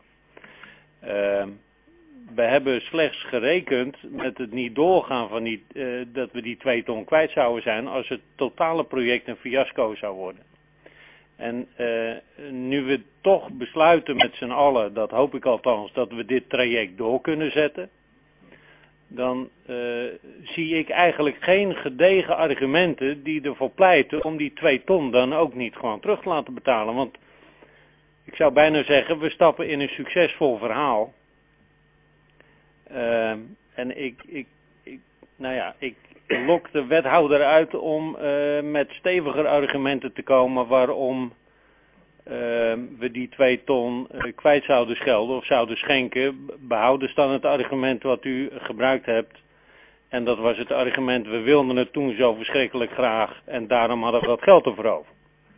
We hebben slechts gerekend met het niet doorgaan van dat we die 2 ton kwijt zouden zijn als het totale project een fiasco zou worden. En nu we toch besluiten met z'n allen, dat hoop ik althans, dat we dit traject door kunnen zetten, dan zie ik eigenlijk geen gedegen argumenten die ervoor pleiten om die 2 ton dan ook niet gewoon terug te laten betalen. Want ik zou bijna zeggen, we stappen in een succesvol verhaal. En ik lok de wethouder uit om met steviger argumenten te komen waarom we die 2 ton kwijt zouden schelden of zouden schenken. Behoudens dan het argument wat u gebruikt hebt. En dat was het argument, we wilden het toen zo verschrikkelijk graag en daarom hadden we dat geld ervoor over.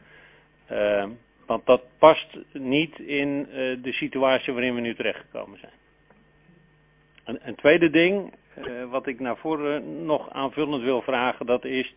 Want dat past niet in de situatie waarin we nu terechtgekomen zijn. Een tweede ding, wat ik naar voren nog aanvullend wil vragen, dat is,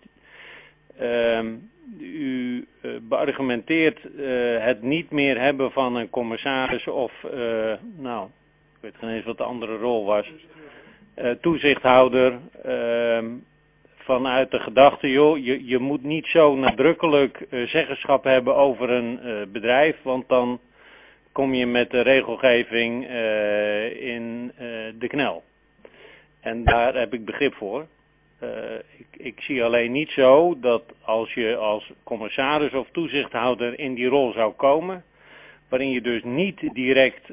u beargumenteert het niet meer hebben van een commissaris of, ik weet geen eens wat de andere rol was, toezichthouder, vanuit de gedachte, joh, je moet niet zo nadrukkelijk zeggenschap hebben over een bedrijf, want dan kom je met de regelgeving in de knel. En daar heb ik begrip voor. Ik zie alleen niet zo dat als je als commissaris of toezichthouder in die rol zou komen, waarin je dus niet direct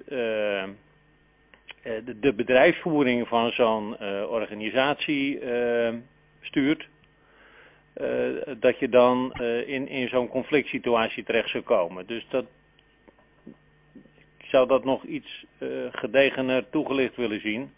de bedrijfsvoering van zo'n organisatie stuurt, dat je dan in zo'n conflict situatie terecht zou komen. Dus ik zou dat nog iets gedegener toegelicht willen zien.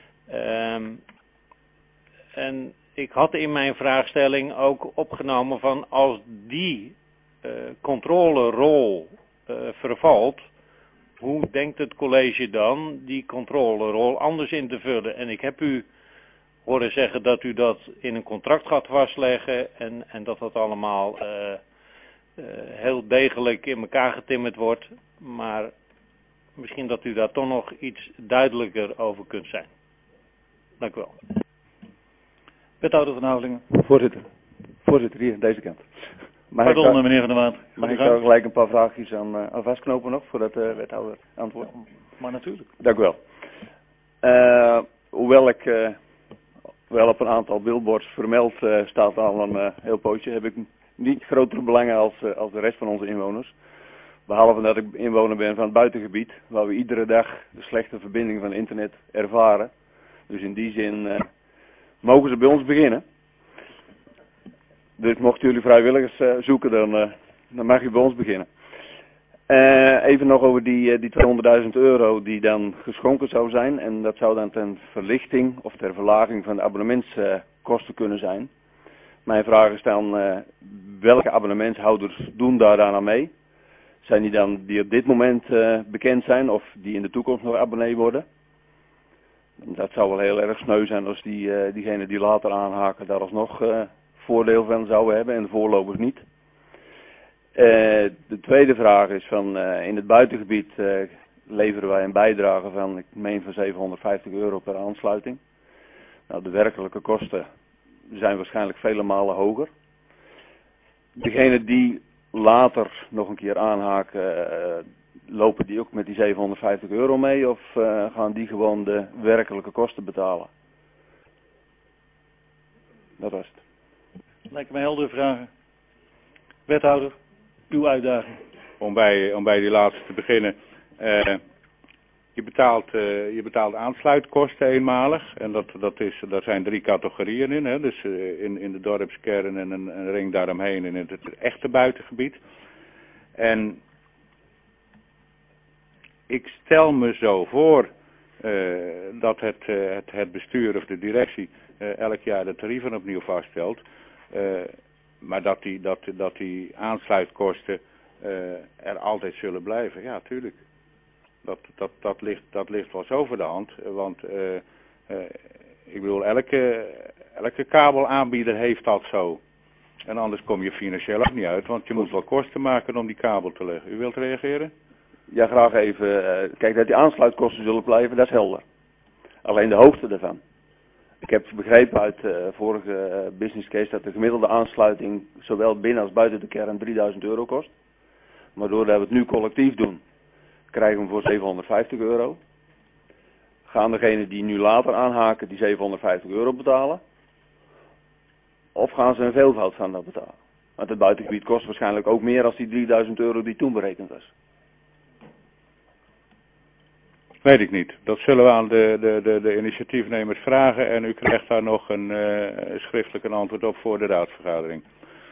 En ik had in mijn vraagstelling ook opgenomen van als die controlerol vervalt, hoe denkt het college dan die controlerol anders in te vullen? En ik heb u horen zeggen dat u dat in een contract gaat vastleggen en dat dat allemaal heel degelijk in elkaar getimmerd wordt. Maar misschien dat u daar toch nog iets duidelijker over kunt zijn. Dank u wel. Wethouder van Houwelingen. Voorzitter, hier, deze kant. Pardon, meneer Van der Waard. Mag ik daar gelijk een paar vraagjes aan vastknopen nog, voordat de wethouder antwoordt? Maar natuurlijk. Dank u wel. Hoewel ik wel op een aantal billboards vermeld staat al een heel pootje, heb ik niet grotere belangen als de rest van onze inwoners. Behalve dat ik inwoner ben van het buitengebied, waar we iedere dag de slechte verbinding van internet ervaren. Dus in die zin mogen ze bij ons beginnen. Dus mochten jullie vrijwilligers zoeken, dan mag u bij ons beginnen. Even nog over die €200.000 die dan geschonken zou zijn. En dat zou dan ten verlichting of ter verlaging van de abonnementskosten kunnen zijn. Mijn vraag is dan, welke abonnementshouders doen daar dan aan mee? Zijn die dan die op dit moment bekend zijn of die in de toekomst nog abonnee worden? Dat zou wel heel erg sneu zijn als diegenen die later aanhaken daar alsnog voordeel van zouden hebben en de voorlopers niet. De tweede vraag is van in het buitengebied leveren wij een bijdrage van, ik meen van €750 per aansluiting. Nou, de werkelijke kosten zijn waarschijnlijk vele malen hoger. Degene die later nog een keer aanhaken, lopen die ook met die €750 mee of gaan die gewoon de werkelijke kosten betalen? Dat was het. Lijkt me heldere vragen. Wethouder, uw uitdaging. Om bij die laatste te beginnen. Je betaalt aansluitkosten eenmalig. En daar zijn 3 categorieën in. Hè? Dus in de dorpskern en een ring daaromheen en in het echte buitengebied. En ik stel me zo voor dat het bestuur of de directie elk jaar de tarieven opnieuw vaststelt. Maar dat die aansluitkosten er altijd zullen blijven. Ja, tuurlijk. Dat ligt wel zo voor de hand. Want ik bedoel, elke kabelaanbieder heeft dat zo. En anders kom je financieel ook niet uit. Want je moet wel kosten maken om die kabel te leggen. U wilt reageren? Ja, graag even. Kijk, dat die aansluitkosten zullen blijven, dat is helder. Alleen de hoogte daarvan. Ik heb begrepen uit vorige business case dat de gemiddelde aansluiting zowel binnen als buiten de kern €3000 kost. Maar doordat we het nu collectief doen, krijgen we hem voor €750. Gaan degenen die nu later aanhaken die €750 betalen? Of gaan ze een veelvoud van dat betalen? Want het buitengebied kost waarschijnlijk ook meer dan die €3000 die toen berekend was. Weet ik niet. Dat zullen we aan de initiatiefnemers vragen en u krijgt daar nog een schriftelijk antwoord op voor de raadsvergadering.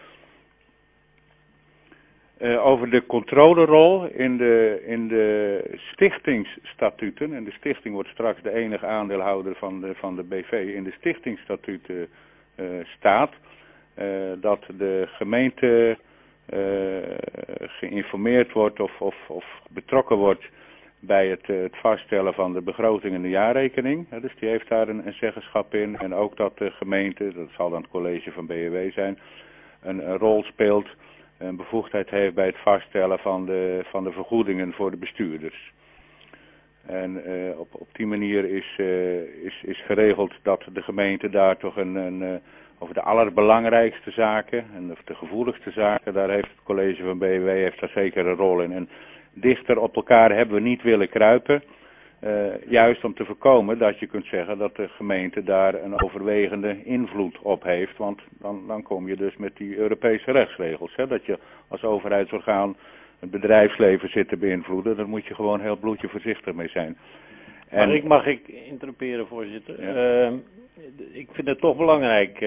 Over de controlerol in de stichtingsstatuten, en de stichting wordt straks de enige aandeelhouder van de BV, in de stichtingsstatuten staat dat de gemeente geïnformeerd wordt of betrokken wordt bij het vaststellen van de begroting en de jaarrekening. Dus die heeft daar een zeggenschap in. En ook dat de gemeente, dat zal dan het college van BEW zijn, een rol speelt, een bevoegdheid heeft bij het vaststellen van de vergoedingen voor de bestuurders. En op die manier is geregeld dat de gemeente daar toch over de allerbelangrijkste zaken en de gevoeligste zaken, daar heeft het college van BEW heeft daar zeker een rol in. En dichter op elkaar hebben we niet willen kruipen. Juist om te voorkomen dat je kunt zeggen dat de gemeente daar een overwegende invloed op heeft. Want dan kom je dus met die Europese rechtsregels. Hè, dat je als overheidsorgaan het bedrijfsleven zit te beïnvloeden. Daar moet je gewoon heel bloedje voorzichtig mee zijn. En mag ik interrumperen, voorzitter? Ja. Ik vind het toch belangrijk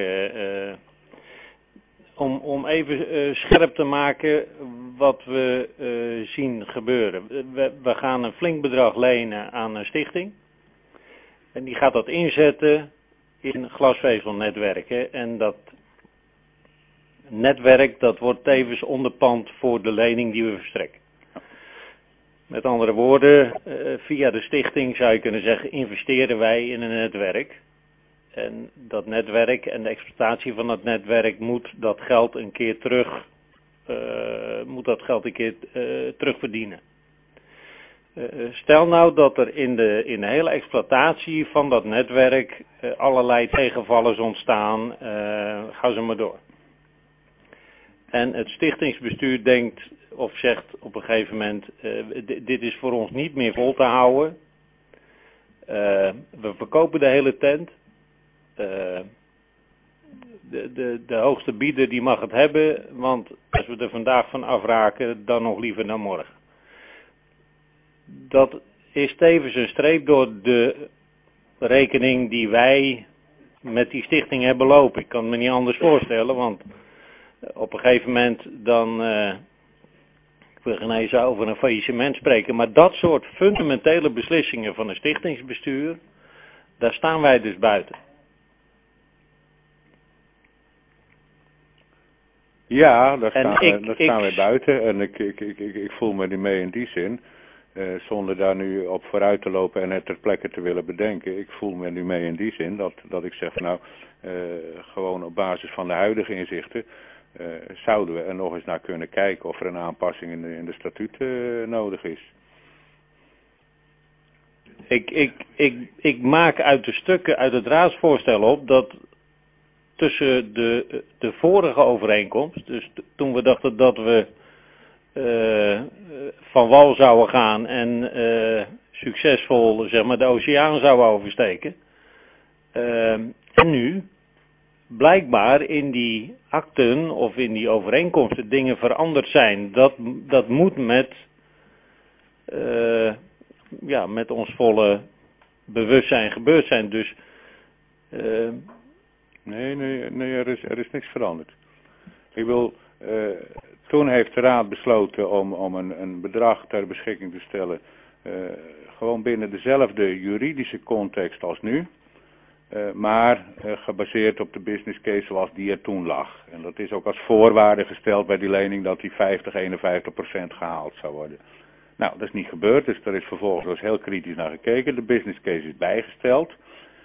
om even scherp te maken wat we zien gebeuren. We gaan een flink bedrag lenen aan een stichting. En die gaat dat inzetten in glasvezelnetwerken. En dat netwerk dat wordt tevens onderpand voor de lening die we verstrekken. Met andere woorden, via de stichting zou je kunnen zeggen, investeren wij in een netwerk. En dat netwerk en de exploitatie van dat netwerk moet dat geld een keer terugverdienen. Stel nou dat er in de hele exploitatie van dat netwerk allerlei tegenvallers ontstaan, ga zo maar door. En het stichtingsbestuur denkt of zegt op een gegeven moment, dit is voor ons niet meer vol te houden. We verkopen de hele tent. De hoogste bieder die mag het hebben, want als we er vandaag van afraken, dan nog liever dan morgen. Dat is tevens een streep door de rekening die wij met die stichting hebben lopen. Ik kan het me niet anders voorstellen, want op een gegeven moment dan, ik wil geen eens over een faillissement spreken, maar dat soort fundamentele beslissingen van een stichtingsbestuur, daar staan wij dus buiten. Ja, daar staan wij buiten en ik voel me niet mee in die zin, zonder daar nu op vooruit te lopen en het ter plekke te willen bedenken. Ik voel me nu mee in die zin dat ik zeg, nou, gewoon op basis van de huidige inzichten, zouden we er nog eens naar kunnen kijken of er een aanpassing in de statuten nodig is. Ik maak uit de stukken uit het raadsvoorstel op dat tussen de vorige overeenkomst, dus toen we dachten dat we van wal zouden gaan en succesvol zeg maar de oceaan zouden oversteken. En nu blijkbaar in die akten of in die overeenkomsten dingen veranderd zijn. Dat moet met ons volle bewustzijn gebeurd zijn. Dus Nee, er is niks veranderd. Ik wil, toen heeft de Raad besloten om een bedrag ter beschikking te stellen, gewoon binnen dezelfde juridische context als nu, maar gebaseerd op de business case zoals die er toen lag. En dat is ook als voorwaarde gesteld bij die lening dat die 50-51% gehaald zou worden. Nou, dat is niet gebeurd, dus daar is vervolgens heel kritisch naar gekeken. De business case is bijgesteld.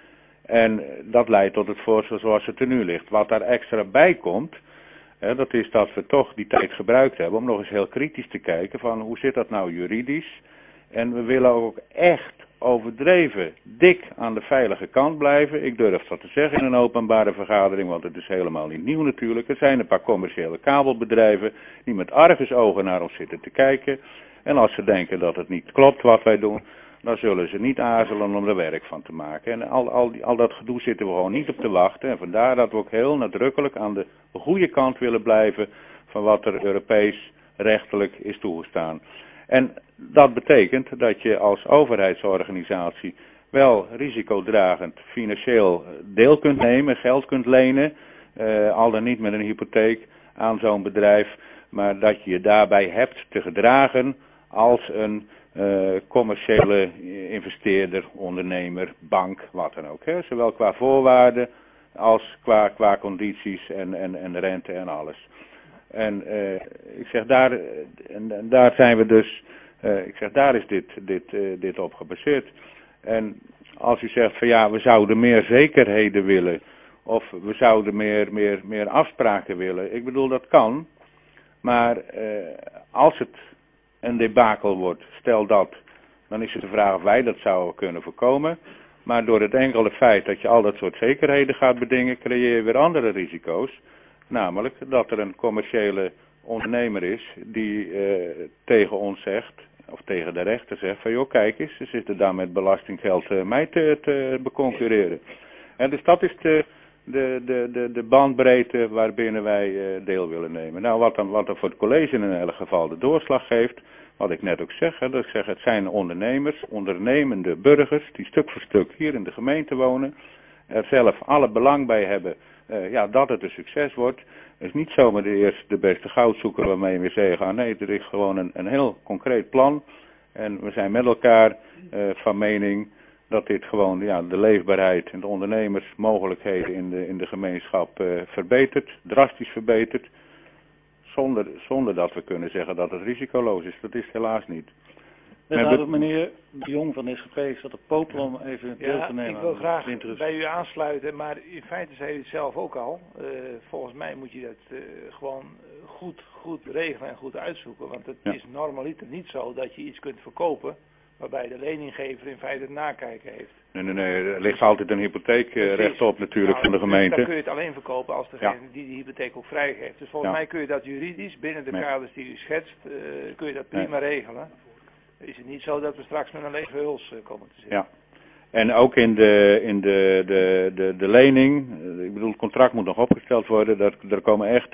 En dat leidt tot het voorstel zoals het er nu ligt. Wat daar extra bij komt, dat is dat we toch die tijd gebruikt hebben om nog eens heel kritisch te kijken van hoe zit dat nou juridisch. En we willen ook echt overdreven dik aan de veilige kant blijven. Ik durf dat te zeggen in een openbare vergadering, want het is helemaal niet nieuw natuurlijk. Er zijn een paar commerciële kabelbedrijven die met argusogen naar ons zitten te kijken. En als ze denken dat het niet klopt wat wij doen, dan zullen ze niet aarzelen om er werk van te maken. En al dat gedoe zitten we gewoon niet op te wachten. En vandaar dat we ook heel nadrukkelijk aan de goede kant willen blijven van wat er Europees rechtelijk is toegestaan. En dat betekent dat je als overheidsorganisatie wel risicodragend financieel deel kunt nemen, geld kunt lenen, al dan niet met een hypotheek aan zo'n bedrijf, maar dat je je daarbij hebt te gedragen als een commerciële investeerder, ondernemer, bank, wat dan ook. Hè? Zowel qua voorwaarden als qua condities en rente en alles. En ik zeg daar zijn we dus, daar is dit op gebaseerd. En als u zegt van ja, we zouden meer zekerheden willen, of we zouden meer afspraken willen. Ik bedoel, dat kan. Maar als het een debakel wordt, stel dat, dan is het de vraag of wij dat zouden kunnen voorkomen. Maar door het enkele feit dat je al dat soort zekerheden gaat bedingen, creëer je weer andere risico's. Namelijk dat er een commerciële ondernemer is die tegen ons zegt, of tegen de rechter zegt van joh, kijk eens, ze zitten daar met belastinggeld mij te beconcurreren. En dus dat is de bandbreedte waarbinnen wij deel willen nemen. Nou, wat dan voor het college in elk geval de doorslag geeft, wat ik net ook zeg, dat ik zeg, het zijn ondernemers, ondernemende burgers, die stuk voor stuk hier in de gemeente wonen, er zelf alle belang bij hebben dat het een succes wordt. Het is niet zomaar de beste goudzoeker waarmee we zeggen, nee, er is gewoon een heel concreet plan. En we zijn met elkaar van mening dat dit gewoon de leefbaarheid en de ondernemersmogelijkheden in de gemeenschap verbetert, drastisch verbetert. Zonder dat we kunnen zeggen dat het risicoloos is. Dat is het helaas niet. Meneer de Jong van de SGP staat op popel om even deel te nemen. Ik wil graag bij u aansluiten, maar in feite zei u het zelf ook al. Volgens mij moet je dat gewoon goed regelen en goed uitzoeken. Want het is normaliter niet zo dat je iets kunt verkopen waarbij de leninggever in feite het nakijken heeft. Nee, er ligt altijd een hypotheek recht op natuurlijk van de gemeente. Dan kun je het alleen verkopen als degene die hypotheek ook vrijgeeft. Dus volgens mij kun je dat juridisch, binnen de kaders die u schetst, kun je dat prima regelen. Is het niet zo dat we straks met een lege huls komen te zitten? Ja. En ook in de lening, ik bedoel, het contract moet nog opgesteld worden, er komen echt,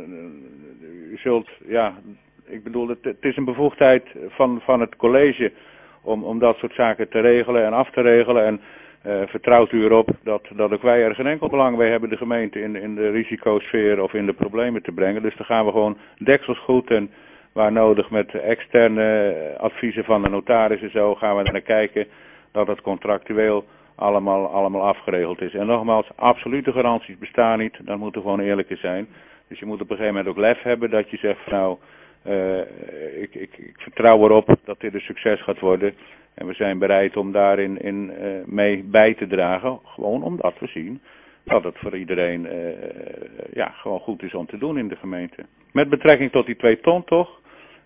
u zult, ik bedoel, het is een bevoegdheid van het college om dat soort zaken te regelen en af te regelen. En vertrouwt u erop dat ook wij er geen enkel belang bij hebben de gemeente in de risicosfeer of in de problemen te brengen. Dus dan gaan we gewoon deksels goed en waar nodig met externe adviezen van de notaris en zo gaan we er naar kijken dat het contractueel allemaal afgeregeld is. En nogmaals, absolute garanties bestaan niet, dan moeten we gewoon eerlijk zijn. Dus je moet op een gegeven moment ook lef hebben dat je zegt van nou, ik vertrouw erop dat dit een succes gaat worden. En we zijn bereid om daarin mee bij te dragen. Gewoon omdat we zien dat het voor iedereen gewoon goed is om te doen in de gemeente. Met betrekking tot die 2 ton toch.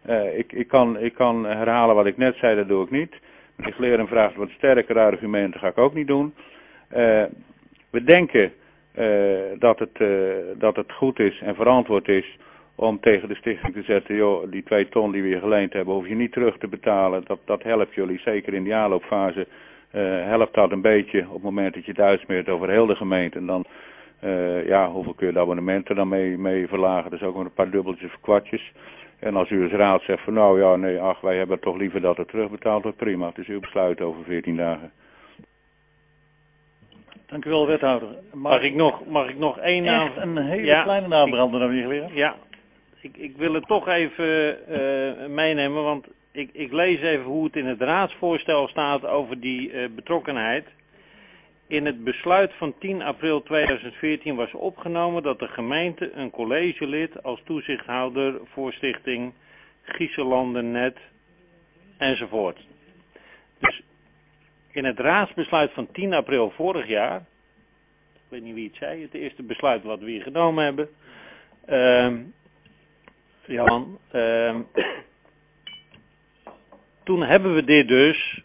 Ik kan herhalen wat ik net zei, dat doe ik niet. Meneer Gleren vraagt wat sterkere argumenten, ga ik ook niet doen. We denken dat het goed is en verantwoord is om tegen de stichting te zetten, joh, die 2 ton die we je geleend hebben, hoef je niet terug te betalen. Dat helpt jullie, zeker in die aanloopfase, helpt dat een beetje op het moment dat je het uitsmeert over heel de gemeente. En dan, hoeveel kun je de abonnementen dan mee verlagen? Dus ook met een paar dubbeltjes of kwartjes. En als u als raad zegt van nou ja, nee, ach, wij hebben toch liever dat het terugbetaald wordt, prima. Het is uw besluit over 14 dagen. Dank u wel, wethouder. Mag ik nog één naam? Echt een hele kleine naambrander dan weer geleren? Ja, ik wil het toch even meenemen, want ik lees even hoe het in het raadsvoorstel staat over die betrokkenheid. In het besluit van 10 april 2014 was opgenomen dat de gemeente een collegelid als toezichthouder voor stichting Gieselanden-Net enzovoort. Dus in het raadsbesluit van 10 april vorig jaar, ik weet niet wie het zei, het eerste besluit wat we hier genomen hebben, Jan, toen hebben we dit dus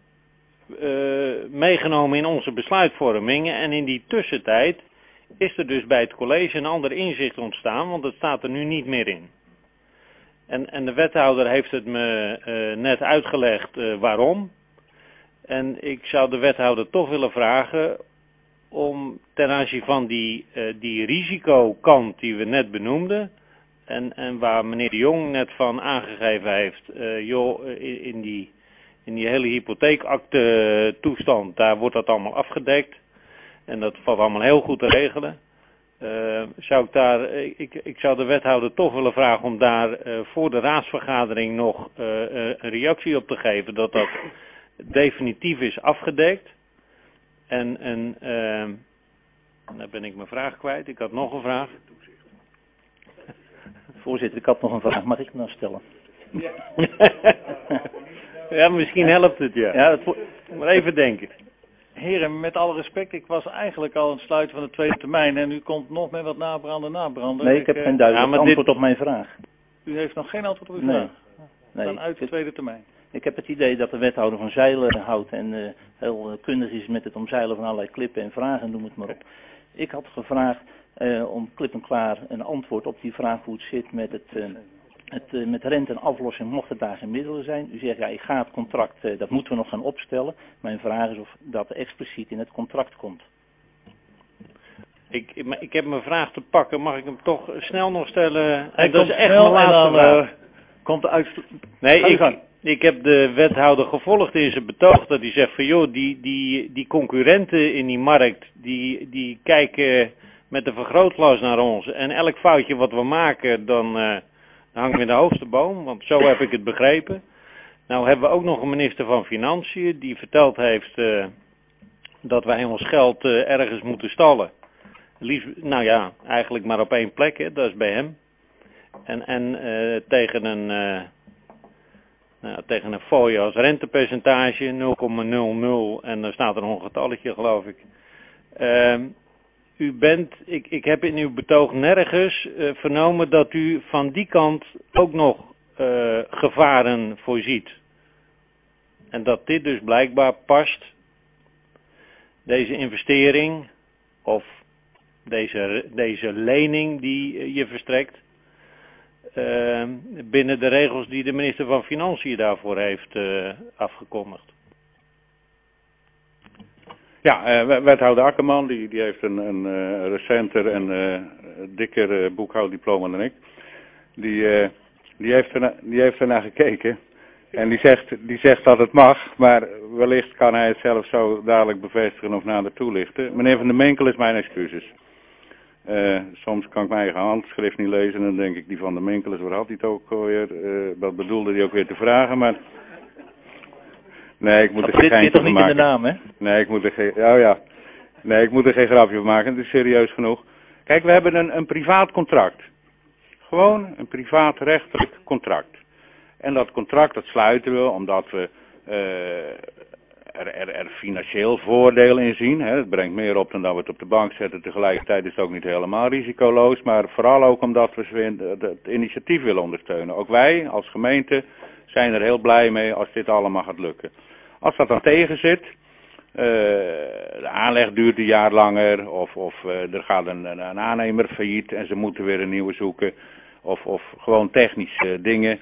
meegenomen in onze besluitvorming en in die tussentijd is er dus bij het college een ander inzicht ontstaan, want het staat er nu niet meer in. En de wethouder heeft het me net uitgelegd waarom. En ik zou de wethouder toch willen vragen om ten aanzien van die risicokant die we net benoemden en waar meneer de Jong net van aangegeven heeft, in die hele hypotheekakte toestand, daar wordt dat allemaal afgedekt. En dat valt allemaal heel goed te regelen. Ik zou de wethouder toch willen vragen om daar voor de raadsvergadering nog een reactie op te geven. Dat definitief is afgedekt. En dan ben ik mijn vraag kwijt. Ik had nog een vraag. Voorzitter, ik had nog een vraag. Mag ik hem nou stellen? Ja. Ja, misschien helpt het, ja. Maar even denken. Heren, met alle respect, ik was eigenlijk al aan het sluiten van de tweede termijn en u komt nog met wat nabranden. Nee, ik heb geen duidelijk antwoord op mijn vraag. U heeft nog geen antwoord op uw vraag? Nee. Dan uit de tweede termijn. Ik heb het idee dat de wethouder van zeilen houdt en heel kundig is met het omzeilen van allerlei klippen en vragen, noem het maar op. Ik had gevraagd om klip en klaar een antwoord op die vraag hoe het zit met met rente en aflossing, mocht het daar geen middelen zijn. U zegt, ja, ik ga het contract, dat moeten we nog gaan opstellen. Mijn vraag is of dat expliciet in het contract komt. Ik heb mijn vraag te pakken, mag ik hem toch snel nog stellen? Dat is echt mijn laatste vraag. Komt de Nee, ik heb de wethouder gevolgd in zijn betoog dat hij zegt van joh, die concurrenten in die markt, die kijken met een vergrootglas naar ons. En elk foutje wat we maken, dan hangen we in de hoogste boom, want zo heb ik het begrepen. Nou hebben we ook nog een minister van Financiën die verteld heeft dat wij ons geld ergens moeten stallen. Liefst, nou ja, eigenlijk maar op één plek, hè, dat is bij hem. En tegen een fooi als rentepercentage 0,00 en dan staat er nog een getalletje, geloof ik. Ik heb in uw betoog nergens vernomen dat u van die kant ook nog gevaren voorziet. En dat dit dus blijkbaar past, deze investering of deze lening die je verstrekt, binnen de regels die de minister van Financiën daarvoor heeft afgekondigd. Ja, wethouder Akkerman, die heeft een recenter en dikker boekhouddiploma dan ik. Die heeft ernaar gekeken. En die zegt dat het mag, maar wellicht kan hij het zelf zo dadelijk bevestigen of nader toelichten. Meneer Van der Menkel is mijn excuses. Soms kan ik mijn eigen handschrift niet lezen en dan denk ik, die Van der Menkel is, waar had hij het ook weer? Dat bedoelde hij ook weer te vragen, maar... Nee, ik moet er geen geintje van maken. Dit toch niet in de naam, hè? Nee, ik moet er geen grapje van maken, het is serieus genoeg. Kijk, we hebben een privaat contract. Gewoon een privaat rechtelijk contract. En dat contract, dat sluiten we omdat we er financieel voordeel in zien. Hè. Het brengt meer op dan dat we het op de bank zetten. Tegelijkertijd is het ook niet helemaal risicoloos. Maar vooral ook omdat we het initiatief willen ondersteunen. Ook wij als gemeente zijn er heel blij mee als dit allemaal gaat lukken. Als dat dan tegen zit, De aanleg duurt een jaar langer of er gaat een aannemer failliet en ze moeten weer een nieuwe zoeken. Of gewoon technische dingen.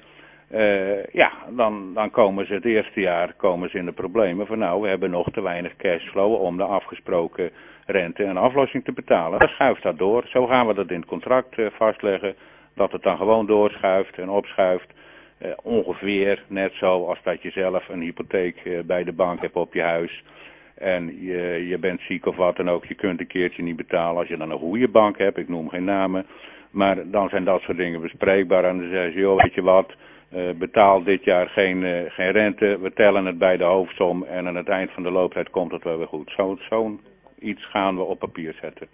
Dan komen ze het eerste jaar in de problemen van nou, we hebben nog te weinig cashflow om de afgesproken rente en aflossing te betalen. Dan schuift dat door. Zo gaan we dat in het contract vastleggen. Dat het dan gewoon doorschuift en opschuift. Ongeveer net zo als dat je zelf een hypotheek bij de bank hebt op je huis. En je bent ziek of wat dan ook. Je kunt een keertje niet betalen als je dan een goede bank hebt. Ik noem geen namen. Maar dan zijn dat soort dingen bespreekbaar. En dan zeggen ze, joh, weet je wat, betaal dit jaar geen rente. We tellen het bij de hoofdsom. En aan het eind van de looptijd komt het wel weer goed. Zo'n iets gaan we op papier zetten.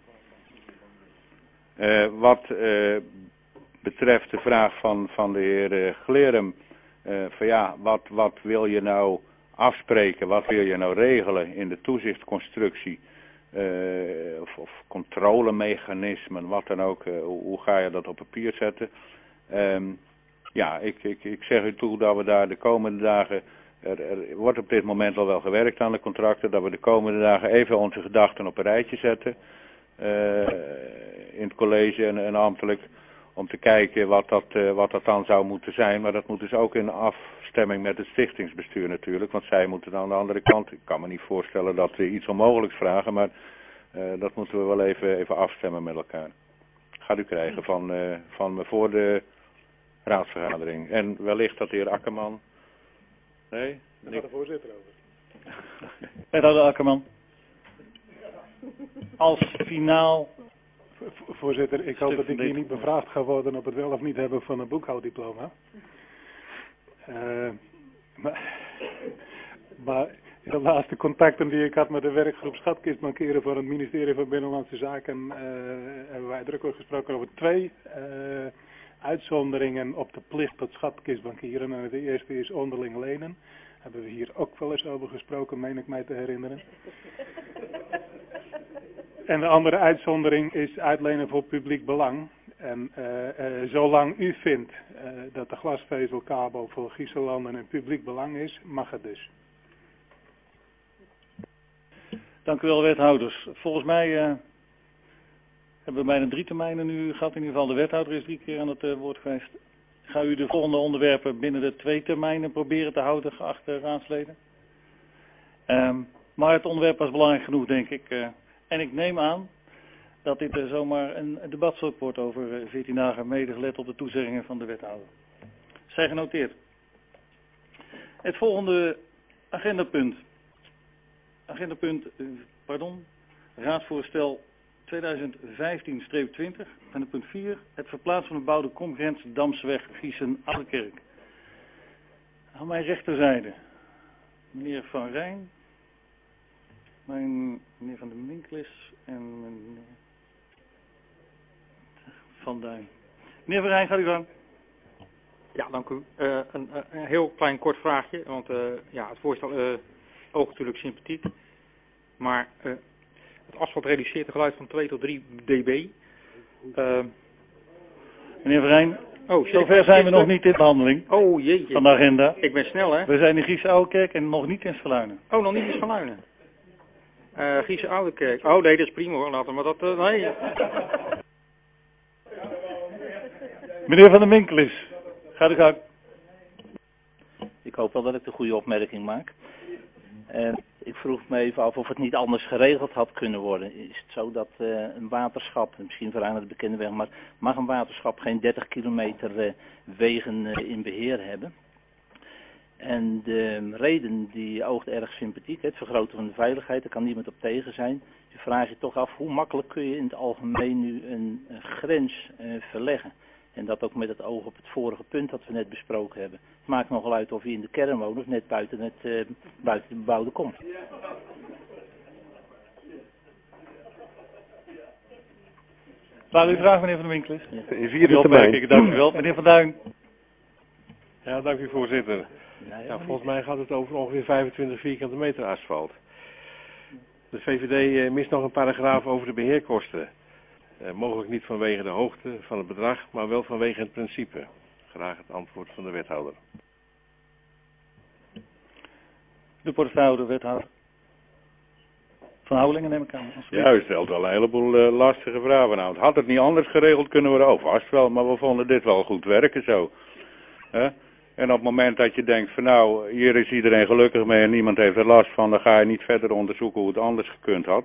Wat betreft de vraag van de heer Glerum. Van ja, wat wil je nou afspreken? Wat wil je nou regelen in de toezichtconstructie? Of controlemechanismen, wat dan ook. Hoe ga je dat op papier zetten? Ik zeg u toe dat we daar de komende dagen... Er wordt op dit moment al wel gewerkt aan de contracten. Dat we de komende dagen even onze gedachten op een rijtje zetten. In het college en ambtelijk. Om te kijken wat dat dan zou moeten zijn. Maar dat moet dus ook in afstemming met het stichtingsbestuur natuurlijk. Want zij moeten dan aan de andere kant. Ik kan me niet voorstellen dat we iets onmogelijks vragen. Maar dat moeten we wel even afstemmen met elkaar. Gaat u krijgen van me voor de raadsvergadering. En wellicht dat de heer Akkerman... Nee? Daar gaat de voorzitter over. Wethouder Akkerman. Als finaal... Voorzitter, ik hoop dat ik hier niet bevraagd ga worden op het wel of niet hebben van een boekhouddiploma. Maar in de laatste contacten die ik had met de werkgroep Schatkistbankieren voor het ministerie van Binnenlandse Zaken hebben wij drukkelijk gesproken over 2 uitzonderingen op de plicht tot schatkistbankieren. En de eerste is onderling lenen. Hebben we hier ook wel eens over gesproken, meen ik mij te herinneren. En de andere uitzondering is uitlenen voor publiek belang. En zolang u vindt dat de glasvezelkabel voor Gieselanden een publiek belang is, mag het dus. Dank u wel, wethouders. Volgens mij hebben we bijna 3 termijnen nu gehad. In ieder geval de wethouder is 3 keer aan het woord geweest. Ga u de volgende onderwerpen binnen de 2 termijnen proberen te houden, geachte raadsleden. Maar het onderwerp was belangrijk genoeg, denk ik. En ik neem aan dat dit zomaar een debatstuk wordt over 14 dagen, mede gelet op de toezeggingen van de wethouder. Zij genoteerd. Het volgende agendapunt. Raadsvoorstel 2015-20, en punt 4. Het verplaatsen van de bebouwde komgrens Damseweg Giesen-Oudekerk. Aan mijn rechterzijde, meneer Van Rijn. Meneer Van den Winklis en meneer Van Duin. Meneer Van Rijn, gaat u gang. Ja, dank u. Een heel klein kort vraagje, want het voorstel oogt natuurlijk sympathiek. Maar het asfalt reduceert een geluid van 2 tot 3 dB. Meneer Van Rijn, oh, zover zijn we nog niet in behandeling van de agenda. Ik ben snel, hè? We zijn in Giesen-Oudekerk en nog niet in Schaluinen. Oh, nog niet in Schaluinen. Giesen-Oudekerk. Oh nee, dat is prima hoor. Laten we dat... nee. Meneer Van den Winklis, gaat u gang. Ik hoop wel dat ik de goede opmerking maak. Ik vroeg me even af of het niet anders geregeld had kunnen worden. Is het zo dat een waterschap, misschien vooraan het bekende weg, maar mag een waterschap geen 30 kilometer wegen in beheer hebben? En de reden die oogt erg sympathiek, het vergroten van de veiligheid, daar kan niemand op tegen zijn. Je vraagt je toch af, hoe makkelijk kun je in het algemeen nu een grens verleggen? En dat ook met het oog op het vorige punt dat we net besproken hebben. Het maakt nogal uit of je in de kern woont of net buiten de bebouwde kom. Waar u vraag, meneer Van den Winklis? Ja. In 4e termijn. Dank u wel. Meneer Van Duin. Ja, dank u voorzitter. Ja, volgens mij gaat het over ongeveer 25 vierkante meter asfalt. De VVD mist nog een paragraaf over de beheerkosten. Mogelijk niet vanwege de hoogte van het bedrag, maar wel vanwege het principe. Graag het antwoord van de wethouder. De portefeuille, wethouder. Van Houwelingen neem ik aan. Ja, u stelt wel een heleboel lastige vragen. Nou, had het niet anders geregeld kunnen worden? Oh, vast wel, maar we vonden dit wel goed werken zo. En op het moment dat je denkt van nou, hier is iedereen gelukkig mee en niemand heeft er last van, dan ga je niet verder onderzoeken hoe het anders gekund had.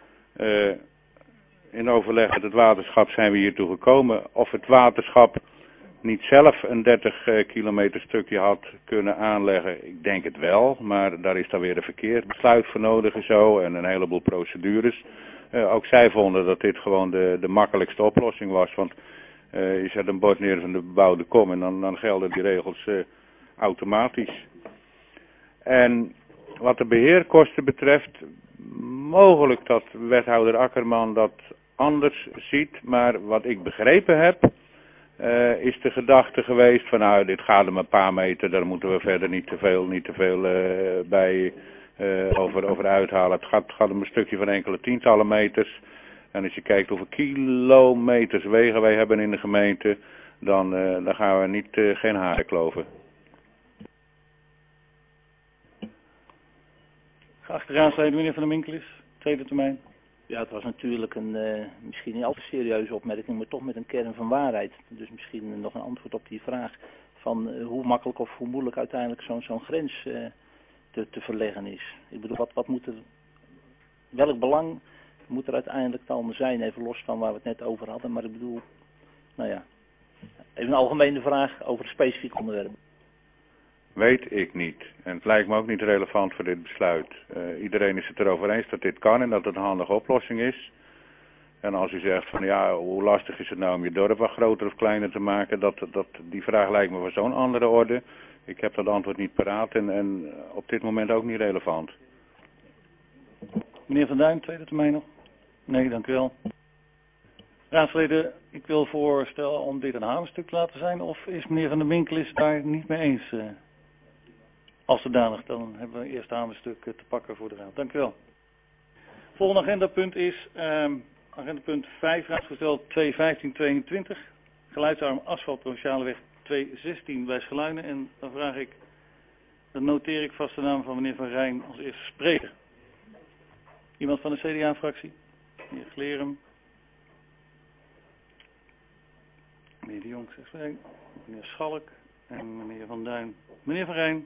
In overleg met het waterschap zijn we hiertoe gekomen. Of het waterschap niet zelf een 30 kilometer stukje had kunnen aanleggen, ik denk het wel, maar daar is dan weer een verkeerd besluit voor nodig en zo en een heleboel procedures. Ook zij vonden dat dit gewoon de makkelijkste oplossing was, want je zet een bord neer van de bebouwde kom en dan gelden die regels automatisch. En wat de beheerkosten betreft, mogelijk dat wethouder Akkerman dat anders ziet, maar wat ik begrepen heb, is de gedachte geweest van nou, dit gaat om een paar meter, daar moeten we verder niet te veel bij over uithalen. Het gaat om een stukje van enkele tientallen meters. En als je kijkt hoeveel kilometers wegen wij hebben in de gemeente, dan gaan we geen haren kloven. Geachte raadsleden, meneer Van der Minkelis, tweede termijn. Ja, het was natuurlijk een misschien niet al te serieuze opmerking, maar toch met een kern van waarheid. Dus misschien nog een antwoord op die vraag van hoe makkelijk of hoe moeilijk uiteindelijk zo'n grens te verleggen is. Ik bedoel, welk belang moet er uiteindelijk dan zijn, even los van waar we het net over hadden. Maar ik bedoel, nou ja, even een algemene vraag over een specifiek onderwerp. Weet ik niet. En het lijkt me ook niet relevant voor dit besluit. Iedereen is het erover eens dat dit kan en dat het een handige oplossing is. En als u zegt van ja, hoe lastig is het nou om je dorp wat groter of kleiner te maken, die vraag lijkt me van zo'n andere orde. Ik heb dat antwoord niet paraat en op dit moment ook niet relevant. Meneer Van Duin, tweede termijn nog? Nee, dank u wel. Raadsleden, ik wil voorstellen om dit een hamerstuk te laten zijn, of is meneer Van der Minkelis daar niet mee eens? Als zodanig, dan hebben we eerst een hamerstuk te pakken voor de raad. Dank u wel. Volgende agendapunt is agendapunt 5, raadsvoorstel 215-22. Geluidsarm asfalt provinciale weg 216 bij Scheluinen. En dan noteer ik vast de naam van meneer Van Rijn als eerste spreker. Iemand van de CDA-fractie? Meneer Glerum. Meneer de Jong zegt nee. Meneer Schalk en meneer Van Duin. Meneer Van Rijn.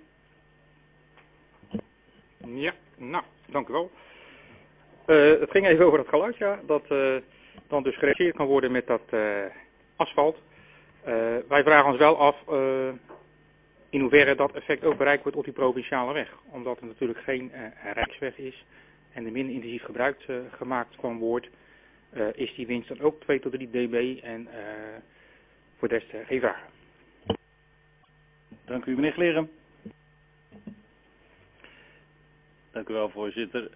Ja, nou, dank u wel. Het ging even over het geluid, ja, dat dan dus gereageerd kan worden met dat asfalt. Wij vragen ons wel af in hoeverre dat effect ook bereikt wordt op die provinciale weg. Omdat het natuurlijk geen rijksweg is en er minder intensief gebruik gemaakt kan worden, is die winst dan ook 2 tot 3 dB en voor de rest geen vragen. Dank u, meneer Glerum. Dank u wel, voorzitter.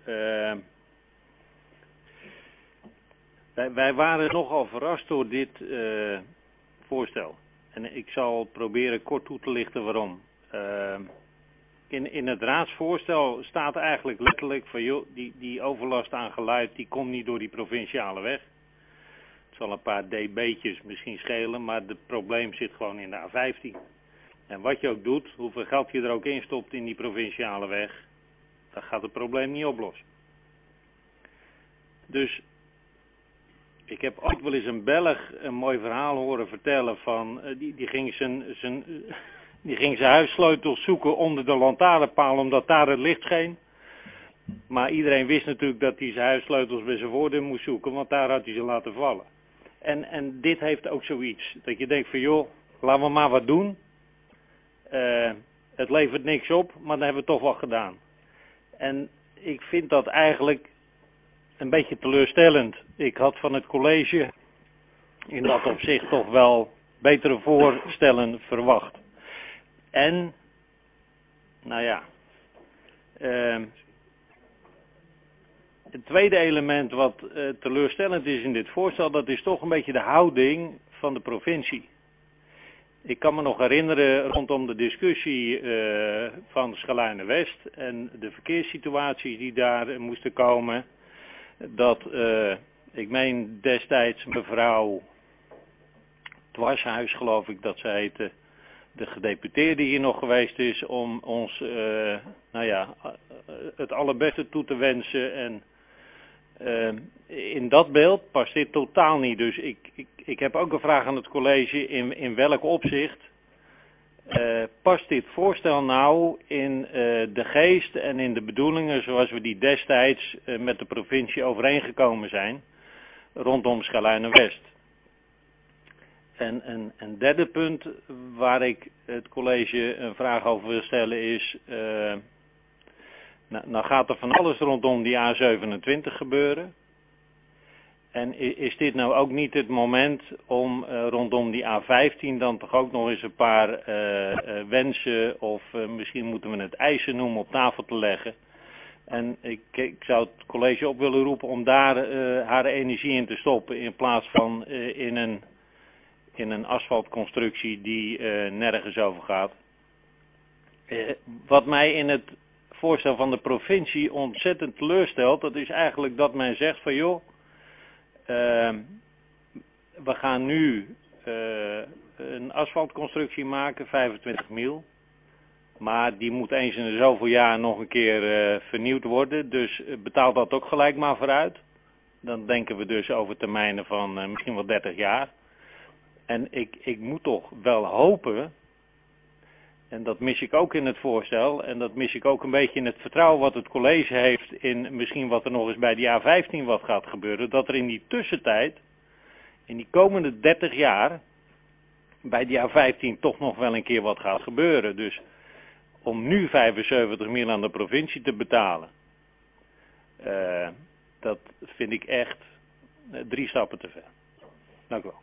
Wij waren nogal verrast door dit voorstel. En ik zal proberen kort toe te lichten waarom. In het raadsvoorstel staat eigenlijk letterlijk van joh, die overlast aan geluid die komt niet door die provinciale weg. Het zal een paar dB'tjes misschien schelen, maar het probleem zit gewoon in de A15. En wat je ook doet, hoeveel geld je er ook in stopt in die provinciale weg, dat gaat het probleem niet oplossen. Dus ik heb ook wel eens een Belg een mooi verhaal horen vertellen van die ging zijn huissleutels zoeken onder de lantaarnpaal omdat daar het licht scheen. Maar iedereen wist natuurlijk dat hij zijn huissleutels bij zijn voordeur moest zoeken, want daar had hij ze laten vallen. En dit heeft ook zoiets, dat je denkt van joh, laten we maar wat doen. Het levert niks op, maar dan hebben we toch wat gedaan. En ik vind dat eigenlijk een beetje teleurstellend. Ik had van het college in dat opzicht toch wel betere voorstellen verwacht. En, nou ja, het tweede element wat teleurstellend is in dit voorstel, dat is toch een beetje de houding van de provincie. Ik kan me nog herinneren rondom de discussie van Scheluinen West en de verkeerssituaties die daar moesten komen. Dat, ik meen destijds mevrouw Dwarshuis, geloof ik dat zij heette, de gedeputeerde hier nog geweest is om ons het allerbeste toe te wensen en In dat beeld past dit totaal niet. Dus ik heb ook een vraag aan het college. In welk opzicht past dit voorstel nou in de geest en in de bedoelingen zoals we die destijds met de provincie overeengekomen zijn rondom Schelluinen-West? En een derde punt waar ik het college een vraag over wil stellen is, nou gaat er van alles rondom die A27 gebeuren. En is dit nou ook niet het moment om rondom die A15 dan toch ook nog eens een paar wensen of misschien moeten we het eisen noemen op tafel te leggen. En ik zou het college op willen roepen om daar haar energie in te stoppen in plaats van in een asfaltconstructie die nergens over gaat. Wat mij in het voorstel van de provincie ontzettend teleurstelt, dat is eigenlijk dat men zegt van joh, we gaan nu een asfaltconstructie maken, 25 mil. Maar die moet eens in de zoveel jaar nog een keer vernieuwd worden. Dus betaal dat ook gelijk maar vooruit. Dan denken we dus over termijnen van misschien wel 30 jaar. En ik moet toch wel hopen, en dat mis ik ook in het voorstel, en dat mis ik ook een beetje in het vertrouwen wat het college heeft in misschien wat er nog eens bij die A15 wat gaat gebeuren, dat er in die tussentijd, in die komende 30 jaar, bij die A15 toch nog wel een keer wat gaat gebeuren. Dus om nu 75 mil aan de provincie te betalen, dat vind ik echt 3 stappen te ver. Dank u wel.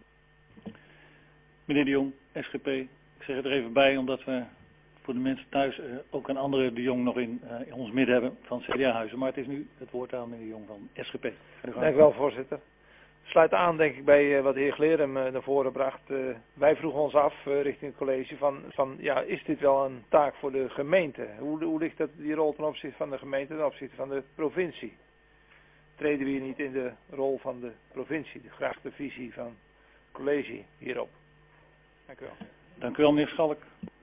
Meneer de Jong, SGP, ik zeg het er even bij omdat we voor de mensen thuis ook een andere de Jong nog in ons midden hebben van CDA-huizen. Maar het is nu het woord aan meneer de Jong van SGP. Dank u wel, voorzitter. Sluit aan denk ik bij wat de heer Glerum naar voren bracht. Wij vroegen ons af richting het college van ja, is dit wel een taak voor de gemeente? Hoe ligt dat, die rol ten opzichte van de gemeente, ten opzichte van de provincie? Treden we hier niet in de rol van de provincie? Graag de visie van het college hierop. Dank u wel. Dank u wel, meneer Schalk.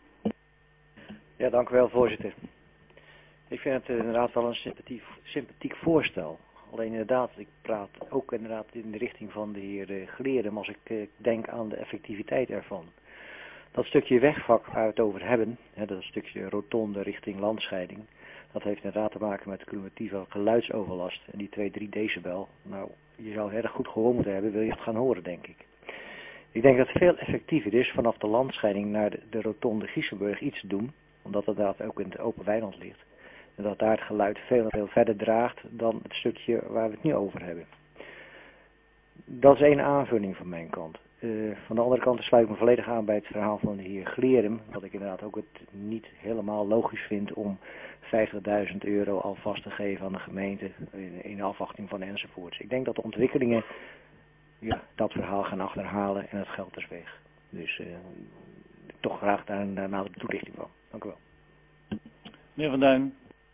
Ja, dank u wel, voorzitter. Ik vind het inderdaad wel een sympathiek voorstel. Alleen inderdaad, ik praat ook inderdaad in de richting van de heer Glerum als ik denk aan de effectiviteit ervan. Dat stukje wegvak waar we het over hebben, dat stukje rotonde richting landscheiding, dat heeft inderdaad te maken met cumulatieve geluidsoverlast. En die 2-3 decibel, nou, je zou erg goed gehoord moeten hebben, wil je het gaan horen, denk ik. Ik denk dat het veel effectiever is vanaf de landscheiding naar de rotonde Giessenburg iets te doen, omdat het inderdaad ook in het open weiland ligt. En dat daar het geluid veel verder draagt dan het stukje waar we het nu over hebben. Dat is één aanvulling van mijn kant. Van de andere kant sluit ik me volledig aan bij het verhaal van de heer Glerum. Dat ik inderdaad ook het niet helemaal logisch vind om 50.000 euro al vast te geven aan de gemeente in afwachting van enzovoorts. Ik denk dat de ontwikkelingen dat verhaal gaan achterhalen en het geld is weg. Dus toch graag daar de toelichting van. Dank u wel. Meneer Van Duin.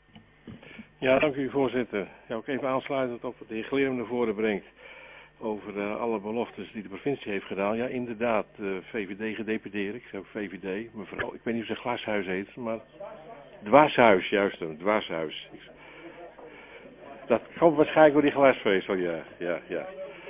Ja, dank u voorzitter. Ja, ook even aansluitend op wat de heer Glerum naar voren brengt over alle beloftes die de provincie heeft gedaan. Ja, inderdaad, VVD gedeputeerd. Ik zeg ook VVD. Mevrouw, ik weet niet of ze Glashuis heet, maar Dwarshuis, juist een Dwarshuis. Dat komt waarschijnlijk door die glasvezel, ja.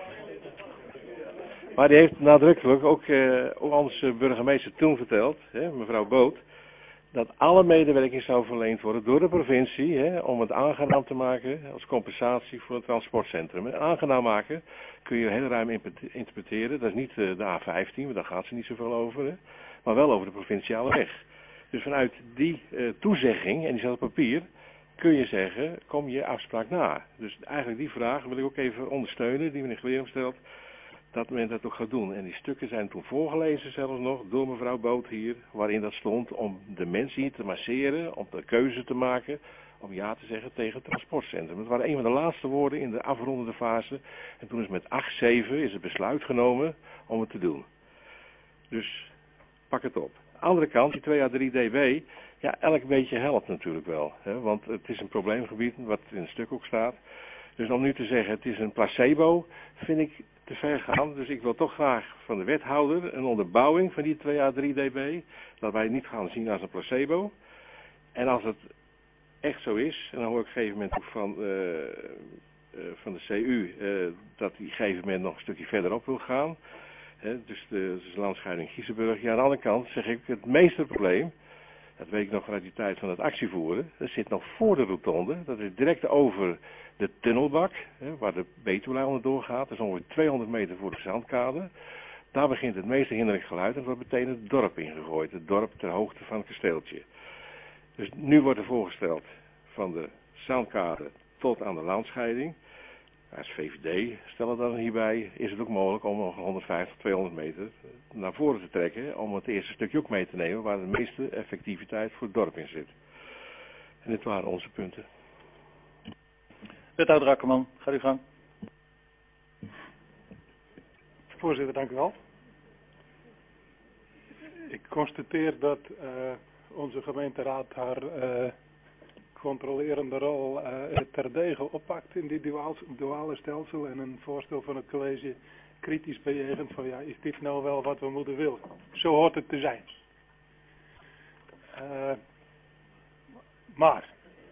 Maar die heeft nadrukkelijk ook onze burgemeester toen verteld, mevrouw Boot, dat alle medewerking zou verleend worden door de provincie om het aangenaam te maken als compensatie voor het transportcentrum. En aangenaam maken kun je heel ruim interpreteren. Dat is niet de A15, want daar gaat ze niet zoveel over, maar wel over de provinciale weg. Dus vanuit die toezegging en die staat op papier kun je zeggen, kom je afspraak na. Dus eigenlijk die vraag wil ik ook even ondersteunen, die meneer Glerum stelt, dat men dat ook gaat doen. En die stukken zijn toen voorgelezen zelfs nog door mevrouw Boot hier, waarin dat stond om de mensen hier te masseren, om de keuze te maken, om ja te zeggen tegen het transportcentrum. Dat waren een van de laatste woorden in de afrondende fase. En toen is met 8-7 is het besluit genomen om het te doen. Dus pak het op. Aan de andere kant, die 2 à 3 dB, ja, elk beetje helpt natuurlijk wel. Want het is een probleemgebied, wat in het stuk ook staat. Dus om nu te zeggen, het is een placebo, vind ik te ver gaan. Dus ik wil toch graag van de wethouder een onderbouwing van die 2 à 3 dB. Dat wij het niet gaan zien als een placebo. En als het echt zo is, en dan hoor ik op een gegeven moment ook van van de CU dat die gegeven moment nog een stukje verderop wil gaan. Dus de landscheiding Giezenburg. Ja, aan de andere kant zeg ik, het meeste probleem, dat weet ik nog vanuit die tijd van het actievoeren, dat zit nog voor de rotonde. Dat is direct over de tunnelbak, waar de Betuwlijn onderdoor gaat. Dat is ongeveer 200 meter voor de Zandkade. Daar begint het meeste hinderlijk geluid en wordt meteen het dorp ingegooid. Het dorp ter hoogte van het kasteeltje. Dus nu wordt er voorgesteld van de Zandkade tot aan de landscheiding. Als VVD stellen dan hierbij, is het ook mogelijk om nog 150, 200 meter naar voren te trekken. Om het eerste stukje ook mee te nemen waar de meeste effectiviteit voor het dorp in zit. En dit waren onze punten. Wethouder Akkerman, ga uw gang. Voorzitter, dank u wel. Ik constateer dat onze gemeenteraad haar controlerende rol terdege oppakt in dit duale stelsel en een voorstel van het college kritisch bejegend van ja, is dit nou wel wat we moeten willen? Zo hoort het te zijn. Maar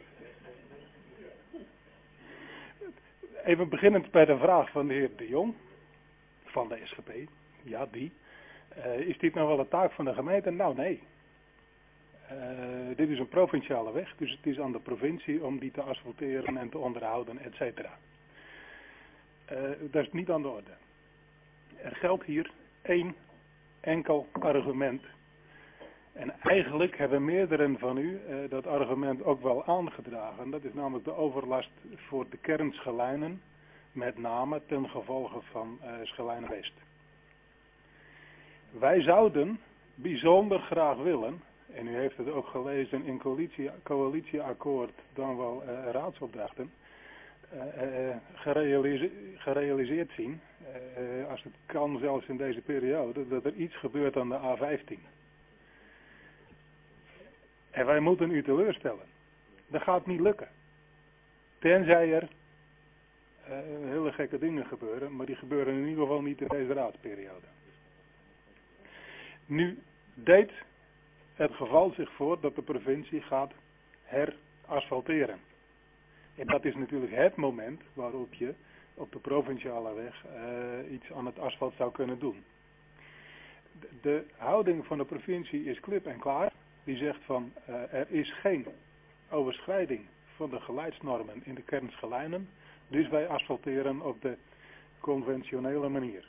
even beginnend bij de vraag van de heer De Jong van de SGP. Ja, die. Is dit nou wel een taak van de gemeente? Nou, nee. Dit is een provinciale weg, dus het is aan de provincie om die te asfalteren en te onderhouden, et cetera. Dat is niet aan de orde. Er geldt hier één enkel argument. En eigenlijk hebben meerdere van u dat argument ook wel aangedragen. Dat is namelijk de overlast voor de kernschelijnen, met name ten gevolge van Schelijnen West. Wij zouden bijzonder graag willen, en u heeft het ook gelezen in coalitieakkoord, dan wel raadsopdrachten, gerealiseerd zien, als het kan zelfs in deze periode, dat er iets gebeurt aan de A15. En wij moeten u teleurstellen. Dat gaat niet lukken. Tenzij er hele gekke dingen gebeuren, maar die gebeuren in ieder geval niet in deze raadsperiode. Nu deed het geval zich voor dat de provincie gaat herasfalteren. En dat is natuurlijk het moment waarop je op de provinciale weg iets aan het asfalt zou kunnen doen. De houding van de provincie is klip en klaar. Die zegt van er is geen overschrijding van de geluidsnormen in de kernschelijnen. Dus wij asfalteren op de conventionele manier.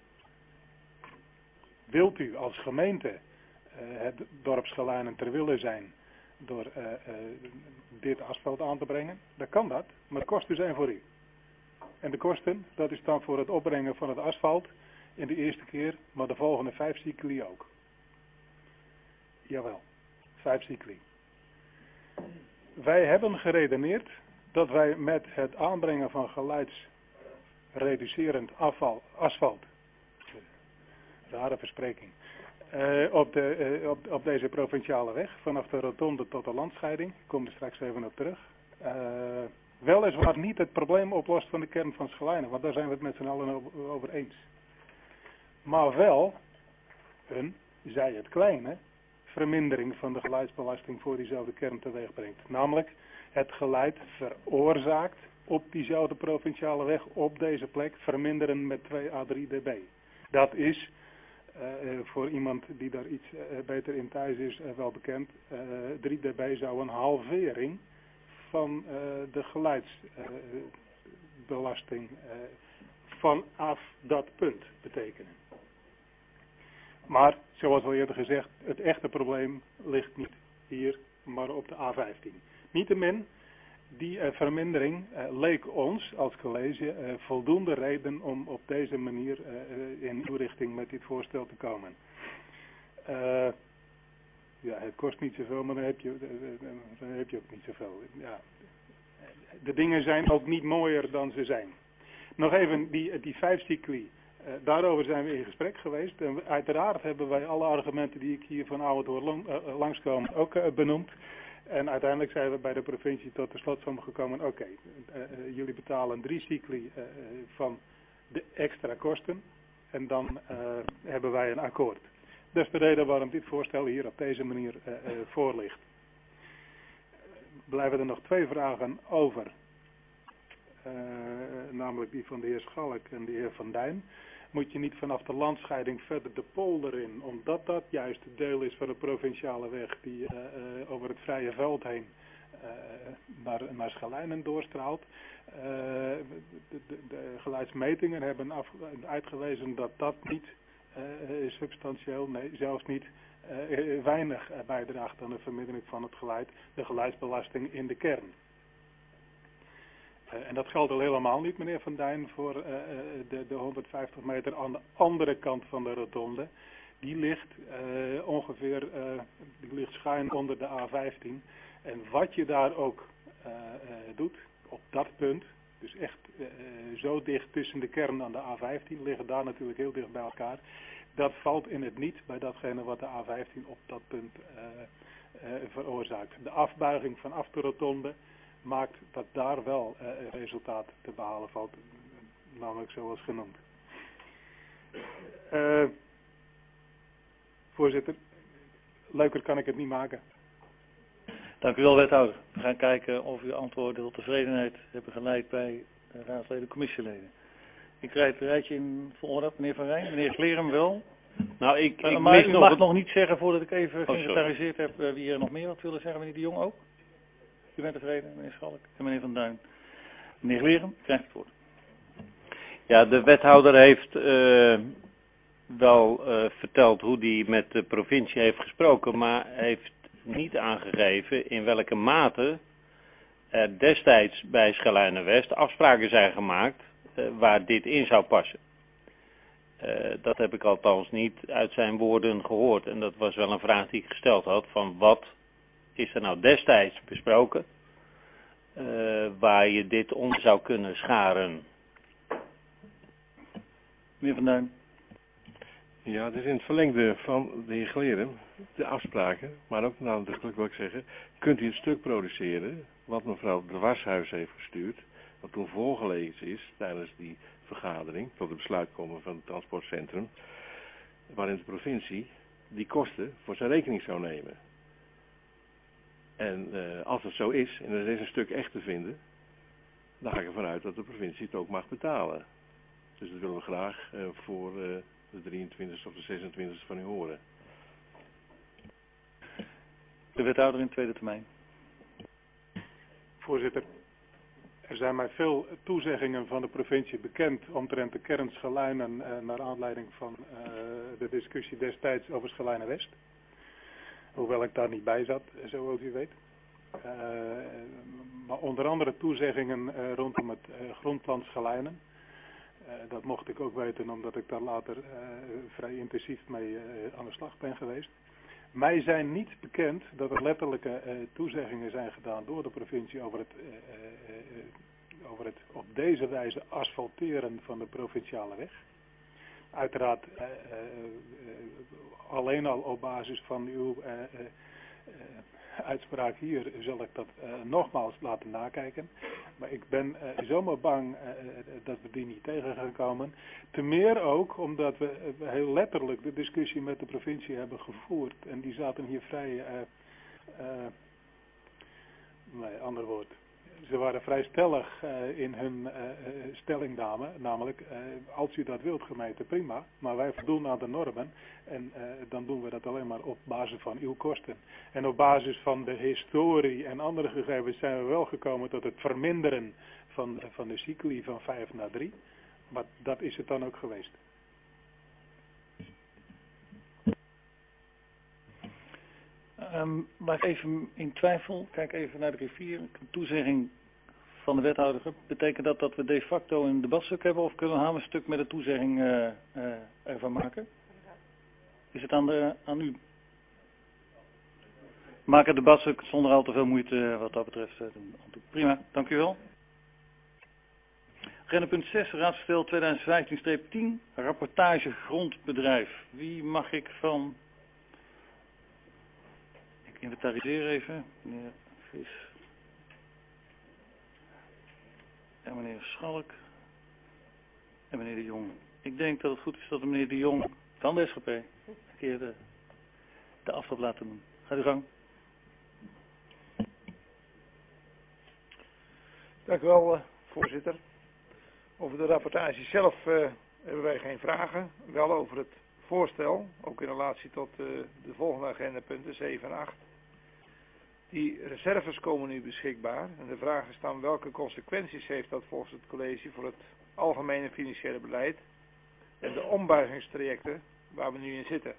Wilt u als gemeente het dorp Schelijnen ter wille zijn door dit asfalt aan te brengen? Dan kan dat, maar de kosten zijn voor u. En de kosten, dat is dan voor het opbrengen van het asfalt in de eerste keer, maar de volgende 5 cycli ook. Jawel, 5 cycli. Wij hebben geredeneerd dat wij met het aanbrengen van geluidsreducerend asfalt, rare verspreking, op deze provinciale weg, vanaf de rotonde tot de landscheiding, ik kom er straks even op terug, weliswaar niet het probleem oplost van de kern van Schelijnen, want daar zijn we het met z'n allen over eens. Maar wel een, zij het kleine, vermindering van de geluidsbelasting voor diezelfde kern teweeg brengt. Namelijk het geluid veroorzaakt op diezelfde provinciale weg op deze plek verminderen met 2 à 3 dB. Dat is voor iemand die daar iets beter in thuis is wel bekend. 3 dB zou een halvering van de geluidsbelasting vanaf dat punt betekenen. Maar, zoals al eerder gezegd, het echte probleem ligt niet hier, maar op de A15. Niettemin, die vermindering leek ons als college voldoende reden om op deze manier in uw richting met dit voorstel te komen. Ja, het kost niet zoveel, maar dan heb je ook niet zoveel. Ja. De dingen zijn ook niet mooier dan ze zijn. Nog even die 5 cycli. Daarover zijn we in gesprek geweest. En uiteraard hebben wij alle argumenten die ik hier vanavond hoor langskomen ook benoemd. En uiteindelijk zijn we bij de provincie tot de slotsom gekomen. Oké, jullie betalen 3 cycli van de extra kosten. En dan hebben wij een akkoord. Dat is de reden waarom dit voorstel hier op deze manier voor ligt. Blijven er nog 2 vragen over. namelijk die van de heer Schalk en de heer Van Duin, moet je niet vanaf de landscheiding verder de polder in, omdat dat juist het deel is van de provinciale weg die over het vrije veld heen naar Schelijnen doorstraalt. De geluidsmetingen hebben uitgewezen dat dat niet substantieel, nee, zelfs niet weinig bijdraagt aan de vermindering van het geluid, de geluidsbelasting in de kern. En dat geldt al helemaal niet, meneer Van Duin, voor de 150 meter aan de andere kant van de rotonde. Die ligt ongeveer, die ligt schuin onder de A15. En wat je daar ook doet, op dat punt, dus echt zo dicht tussen de kern en de A15, liggen daar natuurlijk heel dicht bij elkaar. Dat valt in het niet bij datgene wat de A15 op dat punt veroorzaakt. De afbuiging vanaf de rotonde maakt dat daar wel resultaat te behalen valt, namelijk zoals genoemd. Voorzitter, leuker kan ik het niet maken. Dank u wel, wethouder. We gaan kijken of uw antwoorden tot tevredenheid hebben geleid bij de raadsleden, commissieleden. Ik rijd het rijtje in volgorde, meneer Van Rijn. Meneer Glerum wel. Nou, ik maar u mag nog niet zeggen, voordat ik even geïnventariseerd heb, wie er nog meer wat willen zeggen. Meneer De Jong ook? U bent tevreden, meneer Schalk en meneer Van Duin. Meneer Glerum, krijgt het woord. Ja, de wethouder heeft wel verteld hoe hij met de provincie heeft gesproken, maar heeft niet aangegeven in welke mate er destijds bij Schelijnen West afspraken zijn gemaakt waar dit in zou passen. Dat heb ik althans niet uit zijn woorden gehoord. En dat was wel een vraag die ik gesteld had, van wat is er nou destijds besproken waar je dit onder zou kunnen scharen? Meneer Van Duin. Ja, het is in het verlengde van de heer Glerum, de afspraken, maar ook nadrukkelijk wil ik zeggen, kunt u het stuk produceren wat mevrouw Dwarshuis heeft gestuurd, wat toen voorgelezen is tijdens die vergadering, tot het besluit komen van het transportcentrum, waarin de provincie die kosten voor zijn rekening zou nemen. En als het zo is, en er is een stuk echt te vinden, dan ga ik ervan uit dat de provincie het ook mag betalen. Dus dat willen we graag voor de 23e of de 26e van u horen. De wethouder in tweede termijn. Voorzitter, er zijn mij veel toezeggingen van de provincie bekend omtrent de kern Schelijnen naar aanleiding van de discussie destijds over Schelijnen West. Hoewel ik daar niet bij zat, zoals u weet. Maar onder andere toezeggingen rondom het grondplan Schelijnen. Dat mocht ik ook weten omdat ik daar later vrij intensief mee aan de slag ben geweest. Mij zijn niet bekend dat er letterlijke toezeggingen zijn gedaan door de provincie over het op deze wijze asfalteren van de provinciale weg. Uiteraard alleen al op basis van uw uitspraak hier zal ik dat nogmaals laten nakijken. Maar ik ben zomaar bang dat we die niet tegen gaan komen. Te meer ook omdat we heel letterlijk de discussie met de provincie hebben gevoerd. En die zaten hier vrij, ander woord. Ze waren vrij stellig in hun stellingname, namelijk als u dat wilt gemeente prima, maar wij voldoen aan de normen en dan doen we dat alleen maar op basis van uw kosten. En op basis van de historie en andere gegevens zijn we wel gekomen tot het verminderen van de cycli van 5 naar 3, maar dat is het dan ook geweest. Maar even in twijfel, kijk even naar de rivier. Een toezegging van de wethouder. Betekent dat dat we de facto een debatstuk hebben of kunnen we een hamerstuk met een toezegging ervan maken? Is het aan u? Maak het debatstuk zonder al te veel moeite wat dat betreft. Prima, dank u wel. Agenda punt 6, raadsvoorstel 2015-10, rapportage grondbedrijf. Wie mag ik van... Ik inventariseer even. Meneer Vis. En meneer Schalk. En meneer De Jong. Ik denk dat het goed is dat meneer De Jong van de SGP een keer de aftrap laten doen. Gaat u gang. Dank u wel, voorzitter. Over de rapportage zelf hebben wij geen vragen. Wel over het voorstel, ook in relatie tot de volgende agendapunten 7 en 8. Die reserves komen nu beschikbaar. En de vraag is dan welke consequenties heeft dat volgens het college voor het algemene financiële beleid en de ombuigingstrajecten waar we nu in zitten.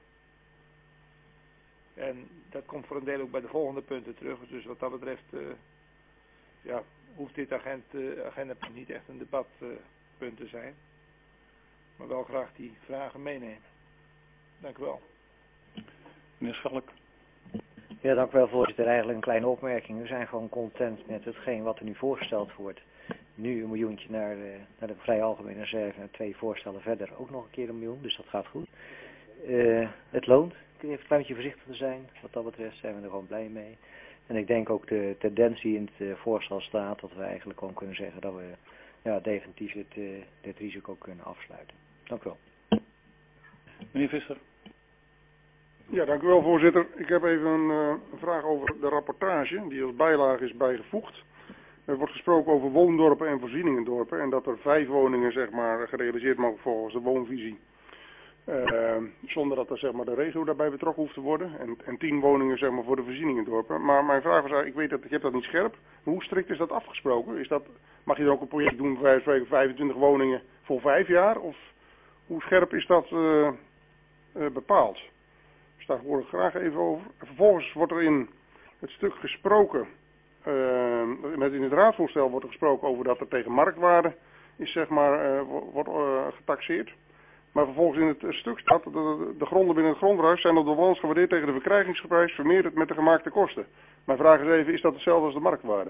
En dat komt voor een deel ook bij de volgende punten terug. Dus wat dat betreft hoeft dit agendapunt niet echt een debatpunt te zijn. Maar wel graag die vragen meenemen. Dank u wel. Meneer Schalk. Ja, dank u wel, voorzitter. Eigenlijk een kleine opmerking. We zijn gewoon content met hetgeen wat er nu voorgesteld wordt. Nu een miljoentje naar de vrij algemene reserve en 2 voorstellen verder ook nog een keer 1 miljoen. Dus dat gaat goed. Het loont. Kun je even een kleintje voorzichtig te zijn. Wat dat betreft zijn we er gewoon blij mee. En ik denk ook de tendentie in het voorstel staat dat we eigenlijk gewoon kunnen zeggen dat we definitief dit risico kunnen afsluiten. Dank u wel. Meneer Visser. Ja, dank u wel, voorzitter. Ik heb even een vraag over de rapportage die als bijlage is bijgevoegd. Er wordt gesproken over woondorpen en voorzieningendorpen en dat er 5 woningen zeg maar gerealiseerd mogen volgens de woonvisie. Zonder dat er zeg maar de regio daarbij betrokken hoeft te worden en 10 woningen zeg maar voor de voorzieningendorpen. Maar mijn vraag was eigenlijk, ik weet dat ik heb dat niet scherp. Hoe strikt is dat afgesproken? Mag je dan ook een project doen voor 25 woningen voor 5 jaar? Of hoe scherp is dat bepaald? Dus daar hoor ik graag even over. Vervolgens wordt er in het stuk gesproken, in het raadsvoorstel wordt er gesproken over dat er tegen marktwaarde is zeg maar wordt getaxeerd. Maar vervolgens in het stuk staat dat de gronden binnen het grondhuis zijn op de bewoners gewaardeerd tegen de verkrijgingsprijs vermeerderd met de gemaakte kosten. Mijn vraag is even, is dat hetzelfde als de marktwaarde?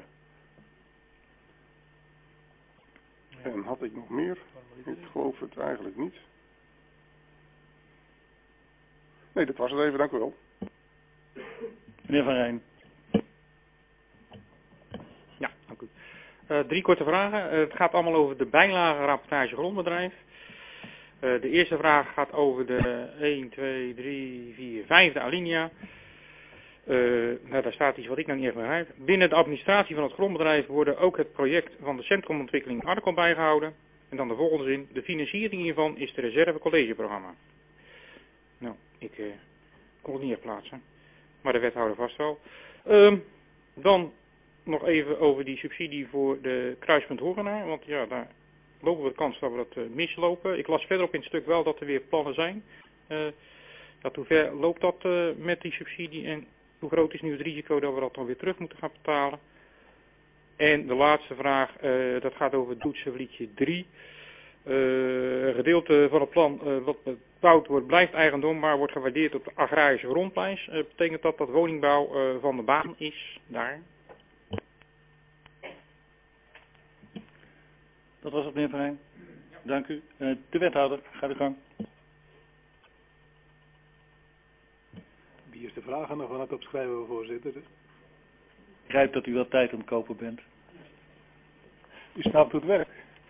En had ik nog meer? Ik geloof het eigenlijk niet. Nee, dat was het even, dank u wel. Meneer Van Rijn. Ja, dank u. 3 korte vragen. Het gaat allemaal over de bijlage rapportage grondbedrijf. De eerste vraag gaat over de 1, 2, 3, 4, 5e alinea. Daar staat iets wat ik nou niet echt begrijp. Binnen de administratie van het grondbedrijf worden ook het project van de centrumontwikkeling Arkom bijgehouden. En dan de volgende zin. De financiering hiervan is de reserve collegeprogramma. Nou, ik kon het niet echt plaatsen. Maar de wethouder vast wel. Dan nog even over die subsidie voor de kruispunt Horenaar. Want ja, daar lopen we de kans dat we dat mislopen. Ik las verderop in het stuk wel dat er weer plannen zijn. Hoe ver loopt dat met die subsidie en hoe groot is nu het risico dat we dat dan weer terug moeten gaan betalen? En de laatste vraag, dat gaat over Doetsenvlietje 3. Een gedeelte van het plan wat gebouwd wordt blijft eigendom, maar wordt gewaardeerd op de agrarische grondprijs. Betekent dat dat woningbouw van de baan is daar? Dat was het, meneer Van Rijn. Dank u. De wethouder, ga de gang. Wie is de vragen nog aan het opschrijven, voorzitter? Ik begrijp dat u wel tijd aan het kopen bent. U snapt hoe het werkt.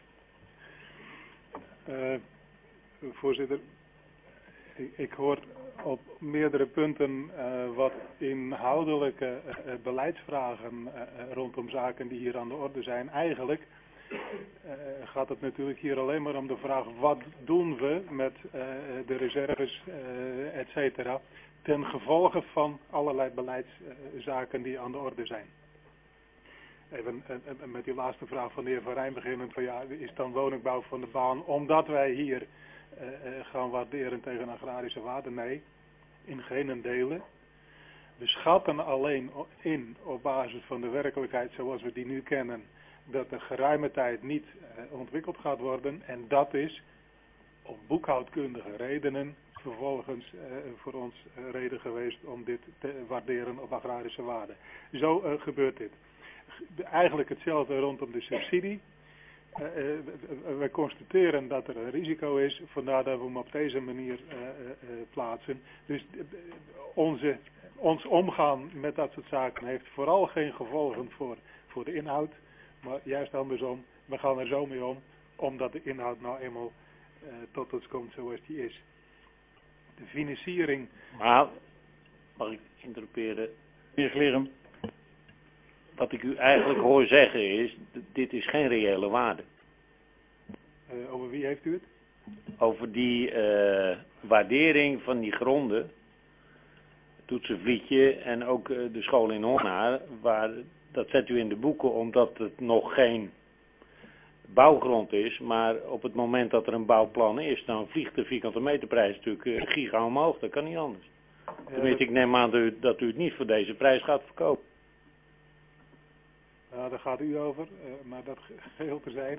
Voorzitter, ik hoor op meerdere punten wat inhoudelijke beleidsvragen rondom zaken die hier aan de orde zijn. Eigenlijk gaat het natuurlijk hier alleen maar om de vraag wat doen we met de reserves, et cetera, ten gevolge van allerlei beleidszaken die aan de orde zijn. Even met die laatste vraag van de heer Van Rijn beginnend, van ja, is dan woningbouw van de baan omdat wij hier gaan waarderen tegen agrarische waarde? Nee, in geen delen. We schatten alleen in op basis van de werkelijkheid zoals we die nu kennen, dat er geruime tijd niet ontwikkeld gaat worden en dat is om boekhoudkundige redenen vervolgens voor ons reden geweest om dit te waarderen op agrarische waarde. Zo gebeurt dit. Eigenlijk hetzelfde rondom de subsidie. We constateren dat er een risico is, vandaar dat we hem op deze manier plaatsen. Dus ons omgaan met dat soort zaken heeft vooral geen gevolgen voor de inhoud, maar juist andersom, we gaan er zo mee om, omdat de inhoud nou eenmaal tot ons komt zoals die is. De financiering... Maar, mag ik interruperen? Meneer Glerum. Wat ik u eigenlijk hoor zeggen is, dit is geen reële waarde. Over wie heeft u het? Over die waardering van die gronden, Toetsenvlietje en ook de school in Hornaar, dat zet u in de boeken omdat het nog geen bouwgrond is, maar op het moment dat er een bouwplan is, dan vliegt de vierkante meterprijs natuurlijk giga omhoog, dat kan niet anders. Tenminste, ik neem aan dat u het niet voor deze prijs gaat verkopen. Nou, daar gaat u over, maar dat geheel terzijde.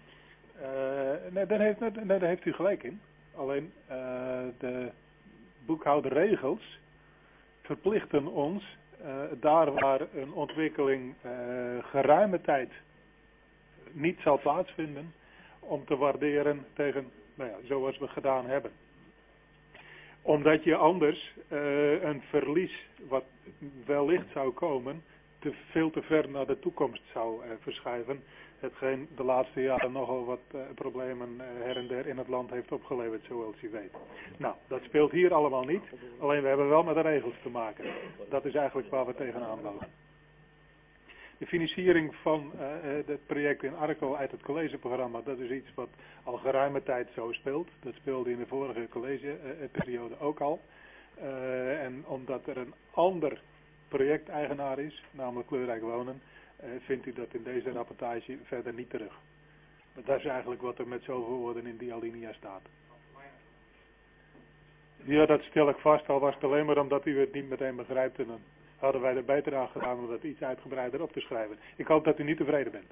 Daar heeft u gelijk in. Alleen de boekhouderregels verplichten ons, daar waar een ontwikkeling geruime tijd niet zal plaatsvinden, om te waarderen tegen, zoals we gedaan hebben. Omdat je anders een verlies, wat wellicht zou komen, veel te ver naar de toekomst zou verschuiven. Hetgeen de laatste jaren nogal wat problemen her en der in het land heeft opgeleverd, zoals u weet. Nou, dat speelt hier allemaal niet. Alleen we hebben wel met de regels te maken. Dat is eigenlijk waar we tegenaan lopen. De financiering van het project in Arkel uit het collegeprogramma, dat is iets wat al geruime tijd zo speelt. Dat speelde in de vorige collegeperiode ook al. En omdat er een ander projecteigenaar is, namelijk Kleurrijk Wonen, vindt u dat in deze rapportage verder niet terug. Maar dat is eigenlijk wat er met zoveel woorden in die alinea staat. Ja, dat stel ik vast, al was het alleen maar omdat u het niet meteen begrijpt en dan hadden wij er beter aan gedaan om dat iets uitgebreider op te schrijven. Ik hoop dat u niet tevreden bent.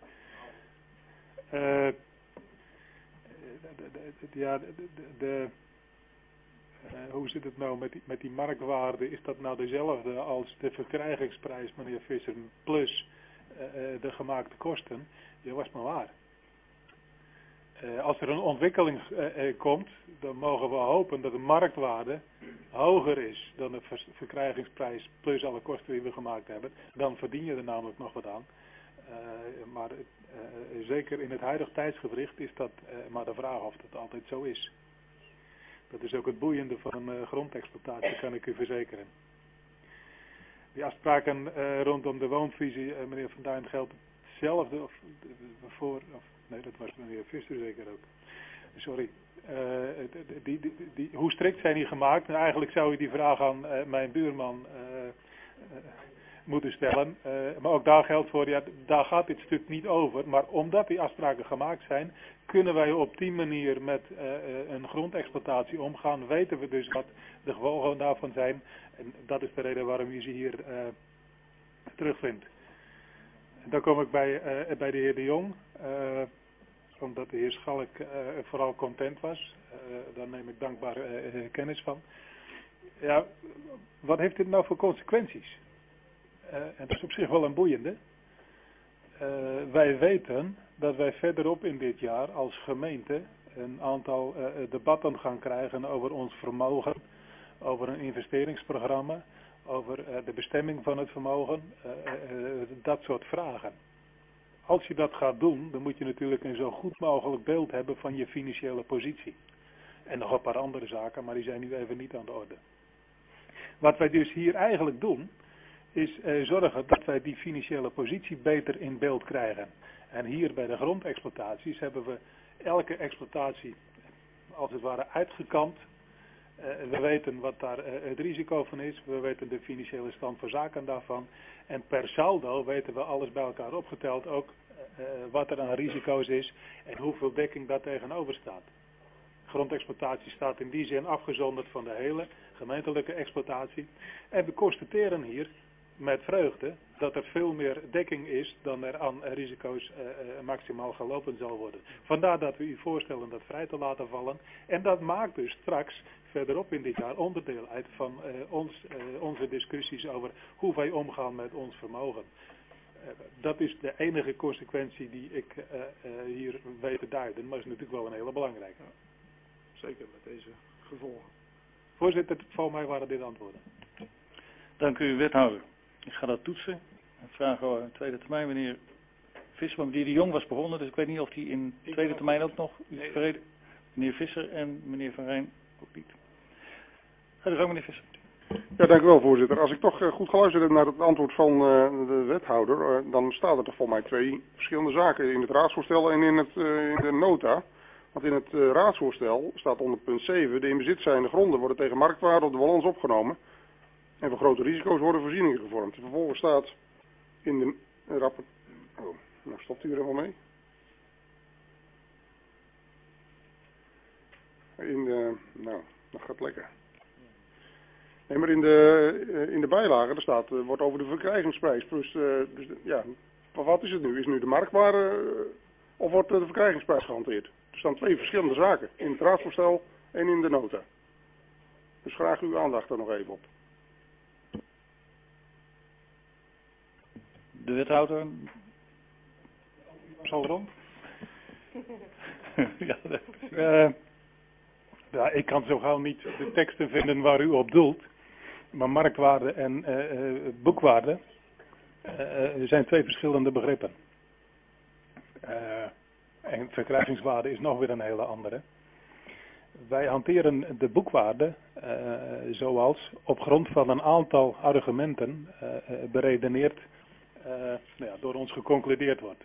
Hoe zit het nou met die marktwaarde? Is dat nou dezelfde als de verkrijgingsprijs, meneer Visser, plus de gemaakte kosten? Ja, was maar waar. Als er een ontwikkeling komt, dan mogen we hopen dat de marktwaarde hoger is dan de verkrijgingsprijs plus alle kosten die we gemaakt hebben. Dan verdien je er namelijk nog wat aan. Maar zeker in het huidige tijdsgewricht is dat maar de vraag of dat altijd zo is. Dat is ook het boeiende van grondexploitatie, kan ik u verzekeren. Die afspraken rondom de woonvisie, meneer Van Duin, geldt hetzelfde nee, dat was meneer Visser zeker ook. Sorry. Hoe strikt zijn die gemaakt? Nou, eigenlijk zou u die vraag aan mijn buurman moeten stellen. Maar ook daar geldt voor, ja, daar gaat dit stuk niet over. Maar omdat die afspraken gemaakt zijn, kunnen wij op die manier met een grondexploitatie omgaan. Weten we dus wat de gevolgen daarvan zijn. En dat is de reden waarom u ze hier terugvindt. Dan kom ik bij de heer De Jong. Omdat de heer Schalk vooral content was. Daar neem ik dankbaar kennis van. Ja, wat heeft dit nou voor consequenties? En dat is op zich wel een boeiende. Wij weten dat wij verderop in dit jaar als gemeente een aantal debatten gaan krijgen over ons vermogen, over een investeringsprogramma, over de bestemming van het vermogen, dat soort vragen. Als je dat gaat doen, dan moet je natuurlijk een zo goed mogelijk beeld hebben van je financiële positie. En nog een paar andere zaken, maar die zijn nu even niet aan de orde. Wat wij dus hier eigenlijk doen, is zorgen dat wij die financiële positie beter in beeld krijgen. En hier bij de grondexploitaties hebben we elke exploitatie als het ware uitgekant. We weten wat daar het risico van is. We weten de financiële stand van zaken daarvan. En per saldo weten we alles bij elkaar opgeteld ook wat er aan risico's is en hoeveel dekking daar tegenover staat. Grondexploitatie staat in die zin afgezonderd van de hele gemeentelijke exploitatie. En we constateren hier met vreugde dat er veel meer dekking is dan er aan risico's maximaal gelopen zal worden. Vandaar dat we u voorstellen dat vrij te laten vallen. En dat maakt dus straks verderop in dit jaar onderdeel uit van onze discussies over hoe wij omgaan met ons vermogen. Dat is de enige consequentie die ik hier weet te duiden, maar is natuurlijk wel een hele belangrijke. Zeker met deze gevolgen. Voorzitter, voor mij waren dit antwoorden. Dank u, wethouder. Ik ga dat toetsen. Ik vraag over een tweede termijn, meneer Visser. Meneer De Jong was begonnen, dus ik weet niet of hij in tweede termijn ook nog verreden. Meneer Visser en meneer Van Rijn ook niet. Ga dus ook, meneer Visser. Ja, dank u wel, voorzitter. Als ik toch goed geluisterd heb naar het antwoord van de wethouder, dan staan er toch volgens mij twee verschillende zaken in het raadsvoorstel en in de nota. Want in het raadsvoorstel staat onder punt 7, de in bezit zijnde gronden worden tegen marktwaarde op de balans opgenomen en voor grote risico's worden voorzieningen gevormd. Vervolgens staat in de rapport... Oh, nou stopt u er helemaal mee. Nou, dat gaat lekker. Nee, maar in de bijlage, daar staat, wordt over de verkrijgingsprijs. Plus, ja, wat is het nu? Is het nu de marktwaarde of wordt de verkrijgingsprijs gehanteerd? Er staan twee verschillende zaken, in het raadsvoorstel en in de nota. Dus graag uw aandacht er nog even op. De wethouder. Zo rond. Ja, ik kan zo gauw niet de teksten vinden waar u op doelt. Maar marktwaarde en boekwaarde zijn twee verschillende begrippen. En verkrijgingswaarde is nog weer een hele andere. Wij hanteren de boekwaarde zoals op grond van een aantal argumenten beredeneerd door ons geconcludeerd wordt.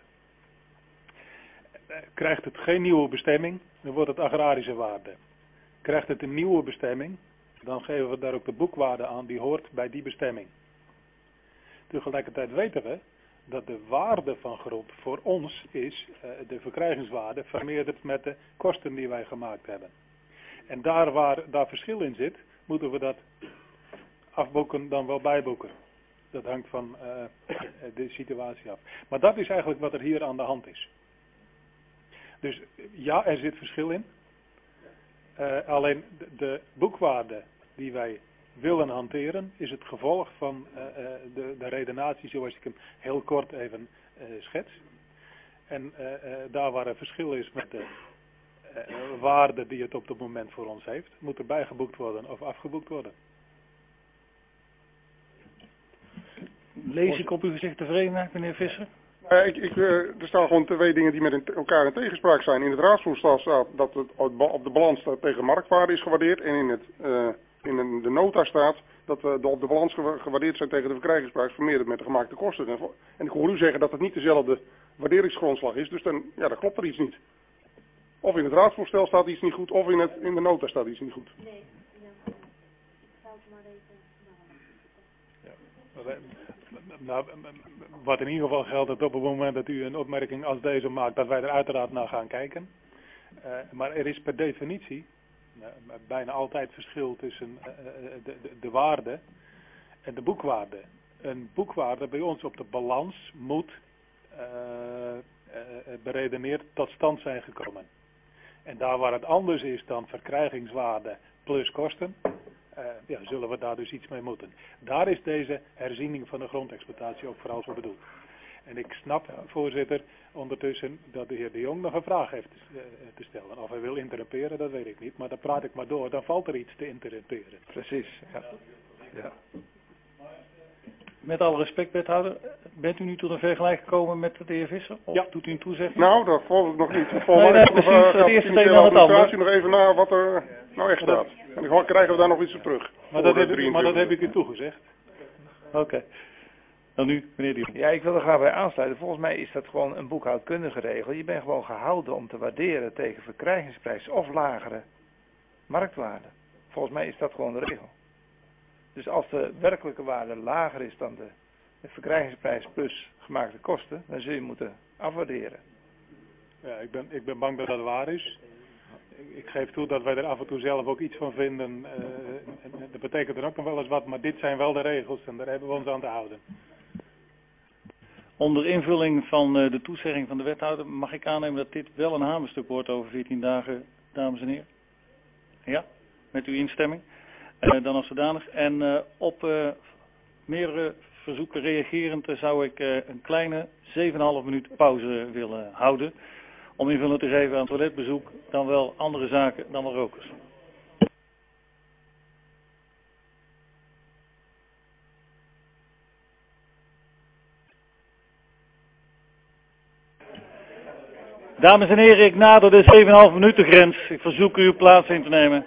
Krijgt het geen nieuwe bestemming, dan wordt het agrarische waarde. Krijgt het een nieuwe bestemming, dan geven we daar ook de boekwaarde aan die hoort bij die bestemming. Tegelijkertijd weten we dat de waarde van grond voor ons is de verkrijgingswaarde vermeerderd met de kosten die wij gemaakt hebben. En daar waar daar verschil in zit, moeten we dat afboeken dan wel bijboeken. Dat hangt van de situatie af. Maar dat is eigenlijk wat er hier aan de hand is. Dus ja, er zit verschil in. Alleen de boekwaarde die wij willen hanteren is het gevolg van de redenatie zoals ik hem heel kort even schets. En daar waar er verschil is met de waarde die het op het moment voor ons heeft, moet er bijgeboekt worden of afgeboekt worden. Lees ik op uw gezicht tevredenheid, meneer Visser? Er staan gewoon twee dingen die met elkaar in tegenspraak zijn. In het raadsvoorstel staat dat het op de balans tegen marktwaarde is gewaardeerd. En in de nota staat dat de op de balans gewaardeerd zijn tegen de verkrijgingsprijs vermeerderd met de gemaakte kosten. En ik hoor u zeggen dat het niet dezelfde waarderingsgrondslag is. Dus dan klopt er iets niet. Of in het raadsvoorstel staat iets niet goed, of in de nota staat iets niet goed. Nee, ik zou het maar even... Nou, wat in ieder geval geldt, dat op het moment dat u een opmerking als deze maakt, dat wij er uiteraard naar gaan kijken. Maar er is per definitie bijna altijd verschil tussen de waarde en de boekwaarde. Een boekwaarde bij ons op de balans moet beredeneerd tot stand zijn gekomen. En daar waar het anders is dan verkrijgingswaarde plus kosten, zullen we daar dus iets mee moeten. Daar is deze herziening van de grondexploitatie ook vooral voor bedoeld. En ik snap, voorzitter, ondertussen dat de heer De Jong nog een vraag heeft te stellen. Of hij wil interrumperen, dat weet ik niet. Maar dan praat ik maar door, dan valt er iets te interrumperen. Precies, ja. Met alle respect, wethouder, bent u nu tot een vergelijk gekomen met de heer Visser? Of doet u een toezegging? Nou, dat volg ik nog niet. Precies, het eerste thema aan het ander. Nog even na wat er nou echt staat. En dan krijgen we daar nog iets op terug. Maar dat heb ik u toegezegd. Oké. Dan nu, meneer De Jong. Ja, ik wil er graag bij aansluiten. Volgens mij is dat gewoon een boekhoudkundige regel. Je bent gewoon gehouden om te waarderen tegen verkrijgingsprijs of lagere marktwaarde. Volgens mij is dat gewoon de regel. Dus als de werkelijke waarde lager is dan de verkrijgingsprijs plus gemaakte kosten, dan zul je moeten afwaarderen. Ja, ik ben bang dat dat waar is. Ik geef toe dat wij er af en toe zelf ook iets van vinden. En dat betekent er ook nog wel eens wat, maar dit zijn wel de regels en daar hebben we ons aan te houden. Onder invulling van de toezegging van de wethouder mag ik aannemen dat dit wel een hamerstuk wordt over 14 dagen, dames en heren. Ja, met uw instemming. Dan als zodanig. En op meerdere verzoeken reagerend zou ik een kleine 7,5 minuut pauze willen houden. Om invulling te geven aan toiletbezoek, dan wel andere zaken, dan wel rokers. Dames en heren, ik nader de 7,5 minuten grens. Ik verzoek u uw plaats in te nemen.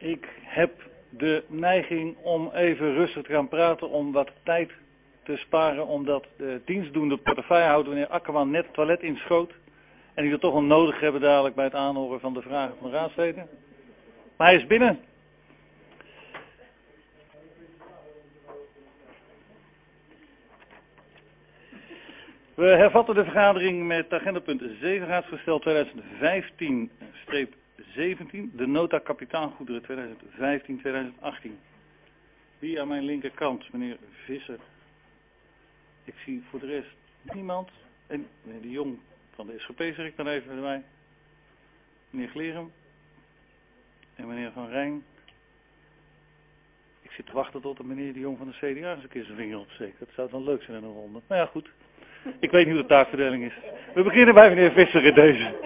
Ik heb de neiging om even rustig te gaan praten, om wat tijd te sparen, omdat de dienstdoende portefeuillehouder meneer Akkerman net het toilet inschoot. En die het toch wel nodig hebben dadelijk bij het aanhoren van de vragen van de raadsleden. Maar hij is binnen. We hervatten de vergadering met agendapunt 7, raadsvoorstel 2015-17, de nota kapitaalgoederen 2015-2018. Wie aan mijn linkerkant, meneer Visser. Ik zie voor de rest niemand. En meneer De Jong van de SGP zeg ik dan even erbij. Meneer Glerum. En meneer Van Rijn. Ik zit te wachten tot de meneer De Jong van de CDA eens een keer zijn vinger opsteekt. Dat zou dan leuk zijn in een ronde. Maar ja, goed. Ik weet niet hoe de taakverdeling is. We beginnen bij meneer Visser in deze.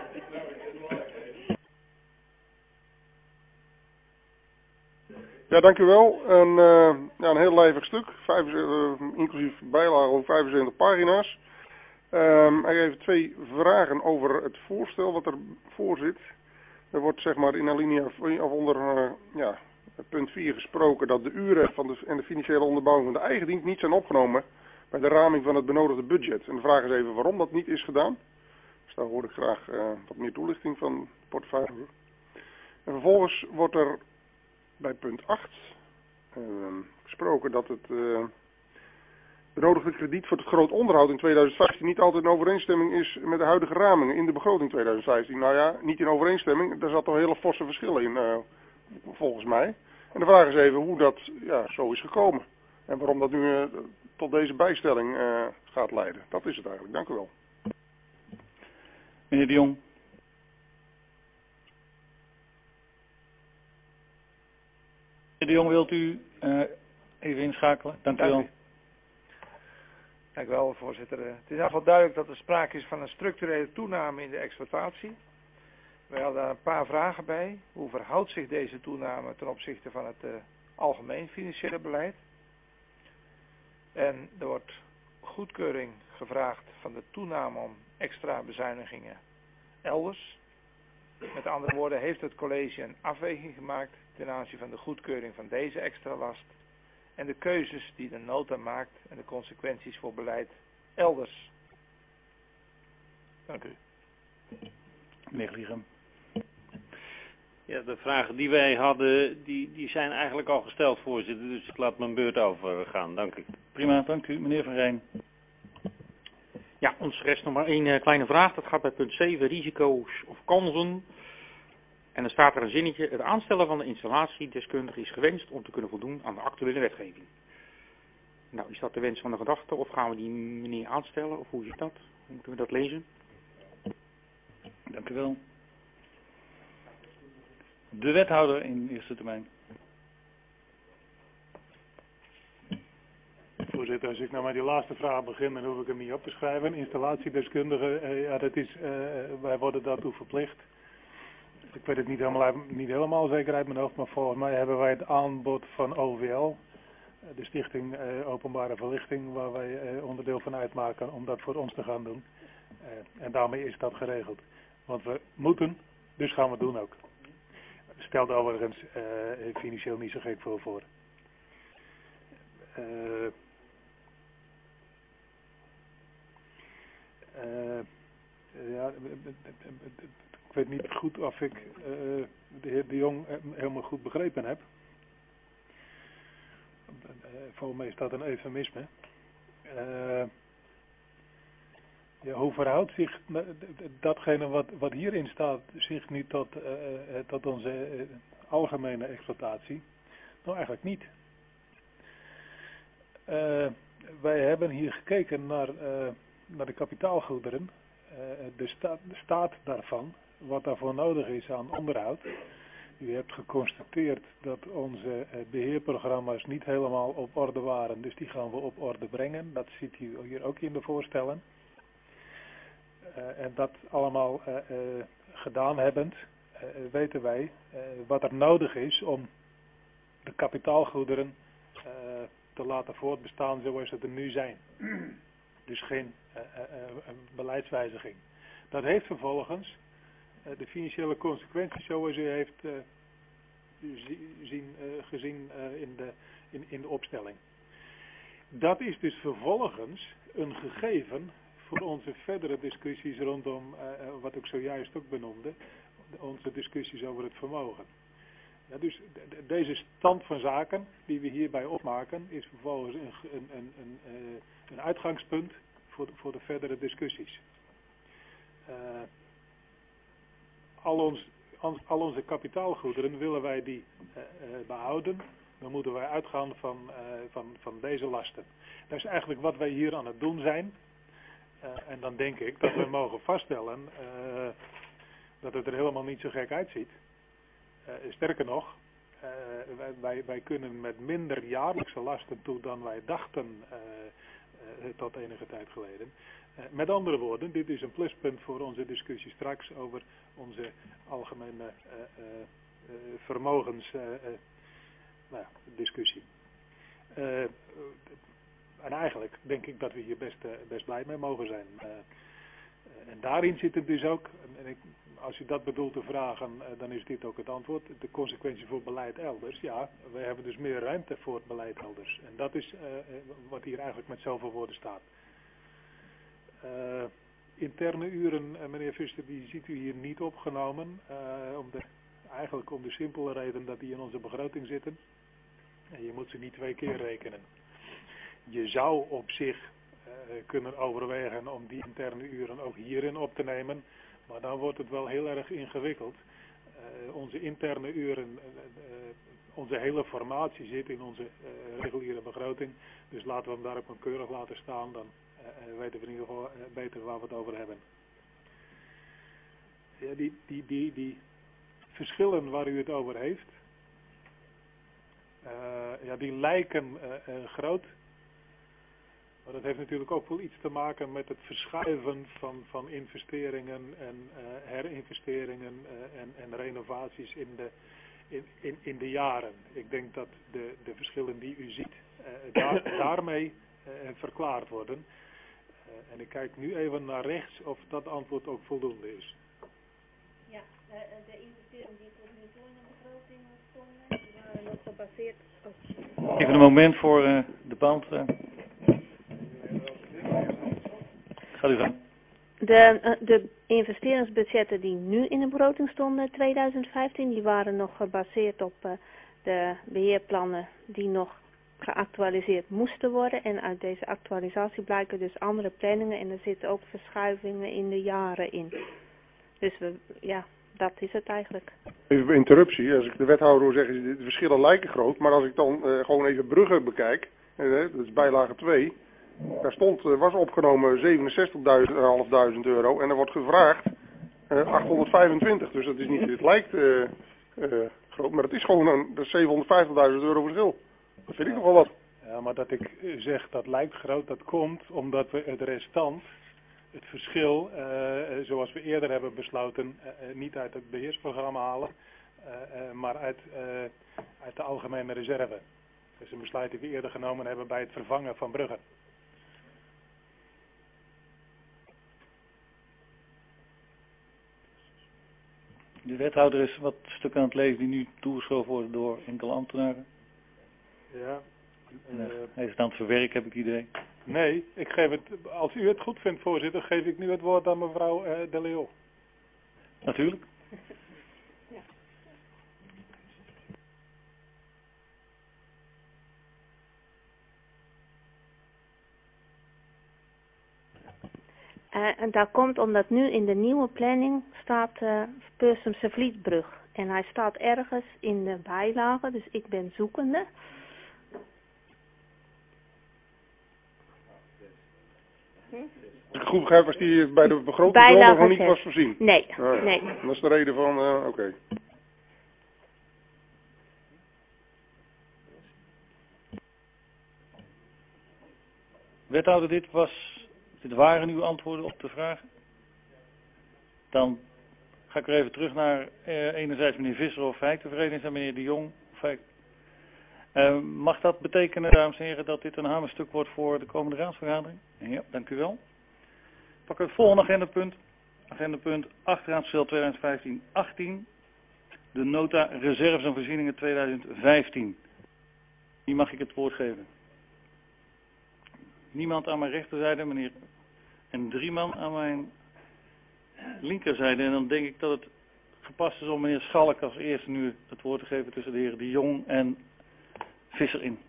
Ja, dank u wel. Een heel lijvig stuk, inclusief bijlage over 75 pagina's. Hij heeft 2 vragen over het voorstel wat er voor zit. Er wordt zeg maar in alinea of onder punt 4 gesproken dat de uren en de financiële onderbouwing van de eigen dienst niet zijn opgenomen bij de raming van het benodigde budget. En de vraag is even waarom dat niet is gedaan. Dus daar hoor ik graag wat meer toelichting van de portefeuille. En vervolgens wordt er bij punt 8 gesproken dat het benodigde krediet voor het groot onderhoud in 2015 niet altijd in overeenstemming is met de huidige ramingen in de begroting 2015. Nou ja, niet in overeenstemming, daar zat toch hele forse verschillen in, volgens mij. En de vraag is even hoe dat zo is gekomen. En waarom dat nu tot deze bijstelling gaat leiden. Dat is het eigenlijk. Dank u wel. Meneer De Jong. Meneer De Jong, wilt u even inschakelen? Dank u wel. Dank u wel, voorzitter. Het is in ieder geval duidelijk dat er sprake is van een structurele toename in de exploitatie. Wij hadden daar een paar vragen bij. Hoe verhoudt zich deze toename ten opzichte van het algemeen financiële beleid? En er wordt goedkeuring gevraagd van de toename om extra bezuinigingen elders. Met andere woorden, heeft het college een afweging gemaakt ten aanzien van de goedkeuring van deze extra last en de keuzes die de nota maakt en de consequenties voor beleid elders. Dank u. Meneer Glerum. Ja, de vragen die wij hadden, die zijn eigenlijk al gesteld, voorzitter. Dus ik laat mijn beurt overgaan. Dank u. Prima, dank u. Meneer Van Rijn. Ja, ons rest nog maar 1 kleine vraag. Dat gaat bij punt 7, risico's of kansen. En dan staat er een zinnetje. Het aanstellen van de installatiedeskundige is gewenst om te kunnen voldoen aan de actuele wetgeving. Nou, is dat de wens van de gedachte? Of gaan we die meneer aanstellen? Of hoe zit dat? Hoe moeten we dat lezen? Dank u wel. De wethouder in eerste termijn. Voorzitter, als ik nou met die laatste vraag begin, dan hoef ik hem niet op te schrijven. Installatiedeskundige, wij worden daartoe verplicht. Ik weet het niet helemaal zeker uit mijn hoofd, maar volgens mij hebben wij het aanbod van OVL, de Stichting Openbare Verlichting, waar wij onderdeel van uitmaken om dat voor ons te gaan doen. En daarmee is dat geregeld. Want we moeten, dus gaan we het doen ook. Stelt overigens financieel niet zo gek veel voor. Ik weet niet goed of ik de heer De Jong helemaal goed begrepen heb. Volgens mij is dat een eufemisme. Hoe verhoudt zich datgene wat hierin staat zich nu tot onze algemene exploitatie? Nou, eigenlijk niet. Wij hebben hier gekeken naar de kapitaalgoederen, de staat daarvan, wat daarvoor nodig is aan onderhoud. U hebt geconstateerd dat onze beheerprogramma's niet helemaal op orde waren, dus die gaan we op orde brengen. Dat ziet u hier ook in de voorstellen. En dat allemaal gedaan hebbend, weten wij wat er nodig is om de kapitaalgoederen te laten voortbestaan zoals ze er nu zijn. Dus geen beleidswijziging. Dat heeft vervolgens de financiële consequenties zoals u heeft gezien in de opstelling. Dat is dus vervolgens een gegeven voor onze verdere discussies rondom, wat ik zojuist ook benoemde, onze discussies over het vermogen. Ja, dus deze stand van zaken die we hierbij opmaken is vervolgens een uitgangspunt voor de verdere discussies. Al onze kapitaalgoederen willen wij die behouden. Dan moeten wij uitgaan van deze lasten. Dat is eigenlijk wat wij hier aan het doen zijn. En dan denk ik dat we mogen vaststellen dat het er helemaal niet zo gek uitziet. Sterker nog, wij kunnen met minder jaarlijkse lasten toe dan wij dachten tot enige tijd geleden. Met andere woorden, dit is een pluspunt voor onze discussie straks over onze algemene vermogensdiscussie. En eigenlijk denk ik dat we hier best blij mee mogen zijn. En daarin zit het dus ook, als u dat bedoelt te vragen, dan is dit ook het antwoord. De consequentie voor beleid elders. Ja, we hebben dus meer ruimte voor het beleid elders. En dat is wat hier eigenlijk met zoveel woorden staat. Interne uren, meneer Visser, die ziet u hier niet opgenomen. Eigenlijk om de simpele reden dat die in onze begroting zitten. En je moet ze niet 2 keer rekenen. Je zou op zich kunnen overwegen om die interne uren ook hierin op te nemen. Maar dan wordt het wel heel erg ingewikkeld. Onze interne uren, onze hele formatie zit in onze reguliere begroting. Dus laten we hem daar ook maar keurig laten staan. Dan weten we in ieder geval beter waar we het over hebben. Ja, die verschillen waar u het over heeft. Ja, die lijken groot. Maar dat heeft natuurlijk ook wel iets te maken met het verschuiven van investeringen en herinvesteringen en renovaties in de jaren. Ik denk dat de verschillen die u ziet daarmee verklaard worden. En ik kijk nu even naar rechts of dat antwoord ook voldoende is. Ja, de investeringen die tot nu toe in de begroting stonden, die waren nog gebaseerd op... Even een moment voor de band. Gaat u gaan. De investeringsbudgetten die nu in de begroting stonden, 2015, die waren nog gebaseerd op de beheerplannen die nog geactualiseerd moesten worden. En uit deze actualisatie blijken dus andere planningen en er zitten ook verschuivingen in de jaren in. Dus dat is het eigenlijk. Even interruptie, als ik de wethouder hoor zeggen, de verschillen lijken groot, maar als ik dan gewoon even Brugge bekijk, dat is bijlage 2, daar was opgenomen 67.500 euro en er wordt gevraagd 825, dus dat is niet, het lijkt groot, maar het is gewoon een 750.000 euro verschil. Dat vind ik nogal wat. Ja, maar dat ik zeg dat lijkt groot, dat komt omdat we het restant, het verschil, zoals we eerder hebben besloten, niet uit het beheersprogramma halen, maar uit de algemene reserve. Dat is een besluit die we eerder genomen hebben bij het vervangen van Brugge. De wethouder is wat stukken aan het lezen die nu toegeschoven worden door enkele ambtenaren. Ja. Hij is het aan het verwerken, heb ik het idee. Nee, ik geef het, als u het goed vindt, voorzitter, geef ik nu het woord aan mevrouw De Leeuw. Natuurlijk. En dat komt omdat nu in de nieuwe planning staat Peursumse Vlietbrug. En hij staat ergens in de bijlage, dus ik ben zoekende. Als ik goed begrijp, was die bij de begroting nog niet was voorzien? Nee, ja. Nee. Dat is de reden van, oké. Wethouder, dit waren uw antwoorden op de vragen. Dan ga ik er even terug naar enerzijds meneer Visser of hij tevreden is en meneer De Jong. Mag dat betekenen, dames en heren, dat dit een hamerstuk wordt voor de komende raadsvergadering? Ja, dank u wel. Pak het volgende agendapunt. Agendapunt 8 raadsvoorstel 2015-18. de nota reserves en voorzieningen 2015. Wie mag ik het woord geven? Niemand aan mijn rechterzijde, meneer. En 3 man aan mijn linkerzijde. En dan denk ik dat het gepast is om meneer Schalk als eerste nu het woord te geven tussen de heren De Jong en Visser in.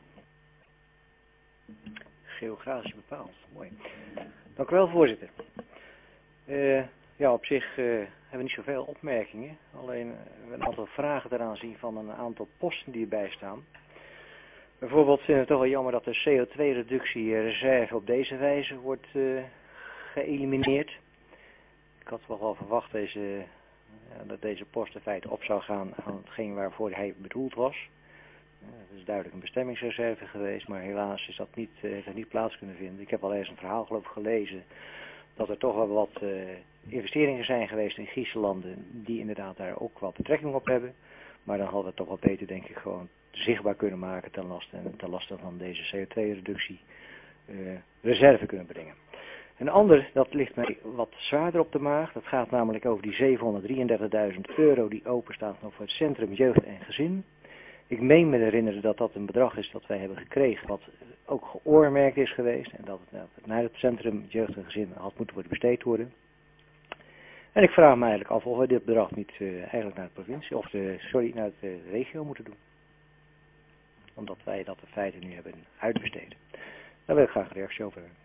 Geografisch bepaald, mooi. Dank u wel, voorzitter. Ja, op zich hebben we niet zoveel opmerkingen. Alleen een aantal vragen ten aanzien van een aantal posten die erbij staan. Bijvoorbeeld vinden we het toch wel jammer dat de CO2-reductiereserve op deze wijze wordt geëlimineerd. Ik had wel verwacht dat deze post in feite op zou gaan aan hetgeen waarvoor hij bedoeld was. Het is duidelijk een bestemmingsreserve geweest, maar helaas is dat heeft dat niet plaats kunnen vinden. Ik heb al eens een verhaal geloof ik gelezen dat er toch wel wat investeringen zijn geweest in Griezenlanden die inderdaad daar ook wel betrekking op hebben. Maar dan hadden we het toch wel beter denk ik gewoon zichtbaar kunnen maken ten laste van deze CO2-reductie reserve kunnen brengen. Een ander, dat ligt mij wat zwaarder op de maag. Dat gaat namelijk over die €733.000 die openstaan voor het Centrum Jeugd en Gezin. Ik meen me te herinneren dat dat een bedrag is dat wij hebben gekregen wat ook geoormerkt is geweest. En dat het naar het Centrum Jeugd en Gezin had moeten worden besteed worden. En ik vraag me eigenlijk af of we dit bedrag niet eigenlijk naar de provincie, naar de regio moeten doen. Omdat wij dat in feite nu hebben uitbesteed. Daar wil ik graag een reactie over hebben.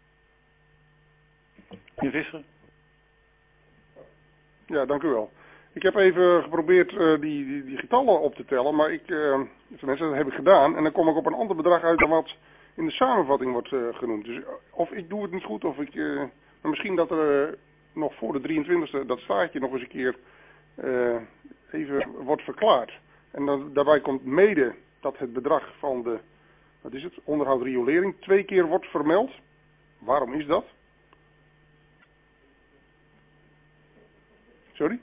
Meneer Visser. Ja, dank u wel. Ik heb even geprobeerd die getallen op te tellen, maar tenminste dat heb ik gedaan. En dan kom ik op een ander bedrag uit dan wat in de samenvatting wordt genoemd. Dus of ik doe het niet goed, of maar misschien dat er nog voor de 23e dat staartje nog eens een keer even wordt verklaard. En daarbij komt mede dat het bedrag van de, onderhoud riolering 2 keer wordt vermeld. Waarom is dat? Sorry?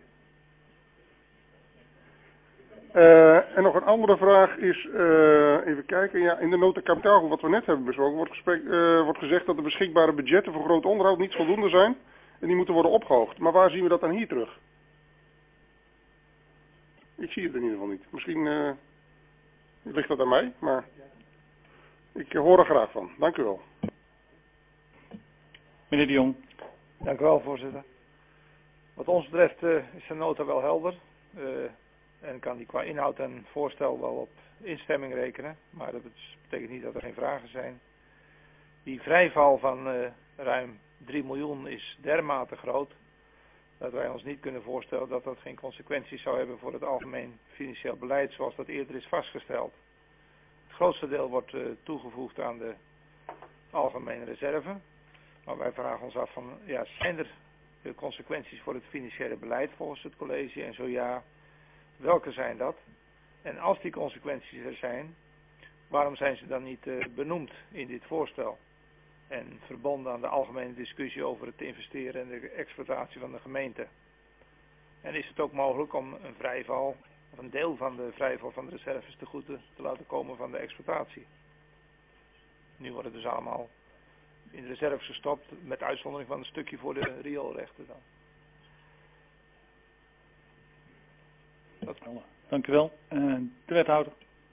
En nog een andere vraag is, even kijken, ja, in de nota kapitaalgoed wat we net hebben besproken, wordt gezegd dat de beschikbare budgetten voor groot onderhoud niet voldoende zijn en die moeten worden opgehoogd. Maar waar zien we dat dan hier terug? Ik zie het in ieder geval niet. Misschien ligt dat aan mij, maar ik hoor er graag van. Dank u wel. Meneer De Jong. Dank u wel, voorzitter. Wat ons betreft is de nota wel helder. En kan die qua inhoud en voorstel wel op instemming rekenen. Maar dat betekent niet dat er geen vragen zijn. Die vrijval van ruim 3 miljoen is dermate groot dat wij ons niet kunnen voorstellen dat dat geen consequenties zou hebben voor het algemeen financieel beleid zoals dat eerder is vastgesteld. Het grootste deel wordt toegevoegd aan de algemene reserve. Maar wij vragen ons af van, ja, zijn er consequenties voor het financiële beleid volgens het college? En zo ja, welke zijn dat? En als die consequenties er zijn, waarom zijn ze dan niet benoemd in dit voorstel? En verbonden aan de algemene discussie over het investeren en de exploitatie van de gemeente. En is het ook mogelijk om een vrijval, of een deel van de vrijval van de reserves te goede te laten komen van de exploitatie? Nu wordt het dus allemaal in de reserves gestopt, met uitzondering van een stukje voor de rioolrechten dan. Dank u wel. De wethouder.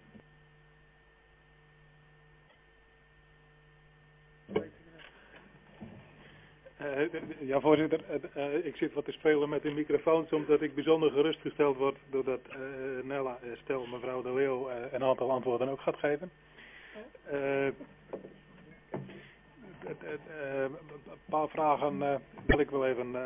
Ja, voorzitter, ik zit wat te spelen met de microfoons omdat ik bijzonder gerustgesteld word doordat Nella, stel mevrouw De Leeuw, een aantal antwoorden ook gaat geven. Een paar vragen wil ik wel even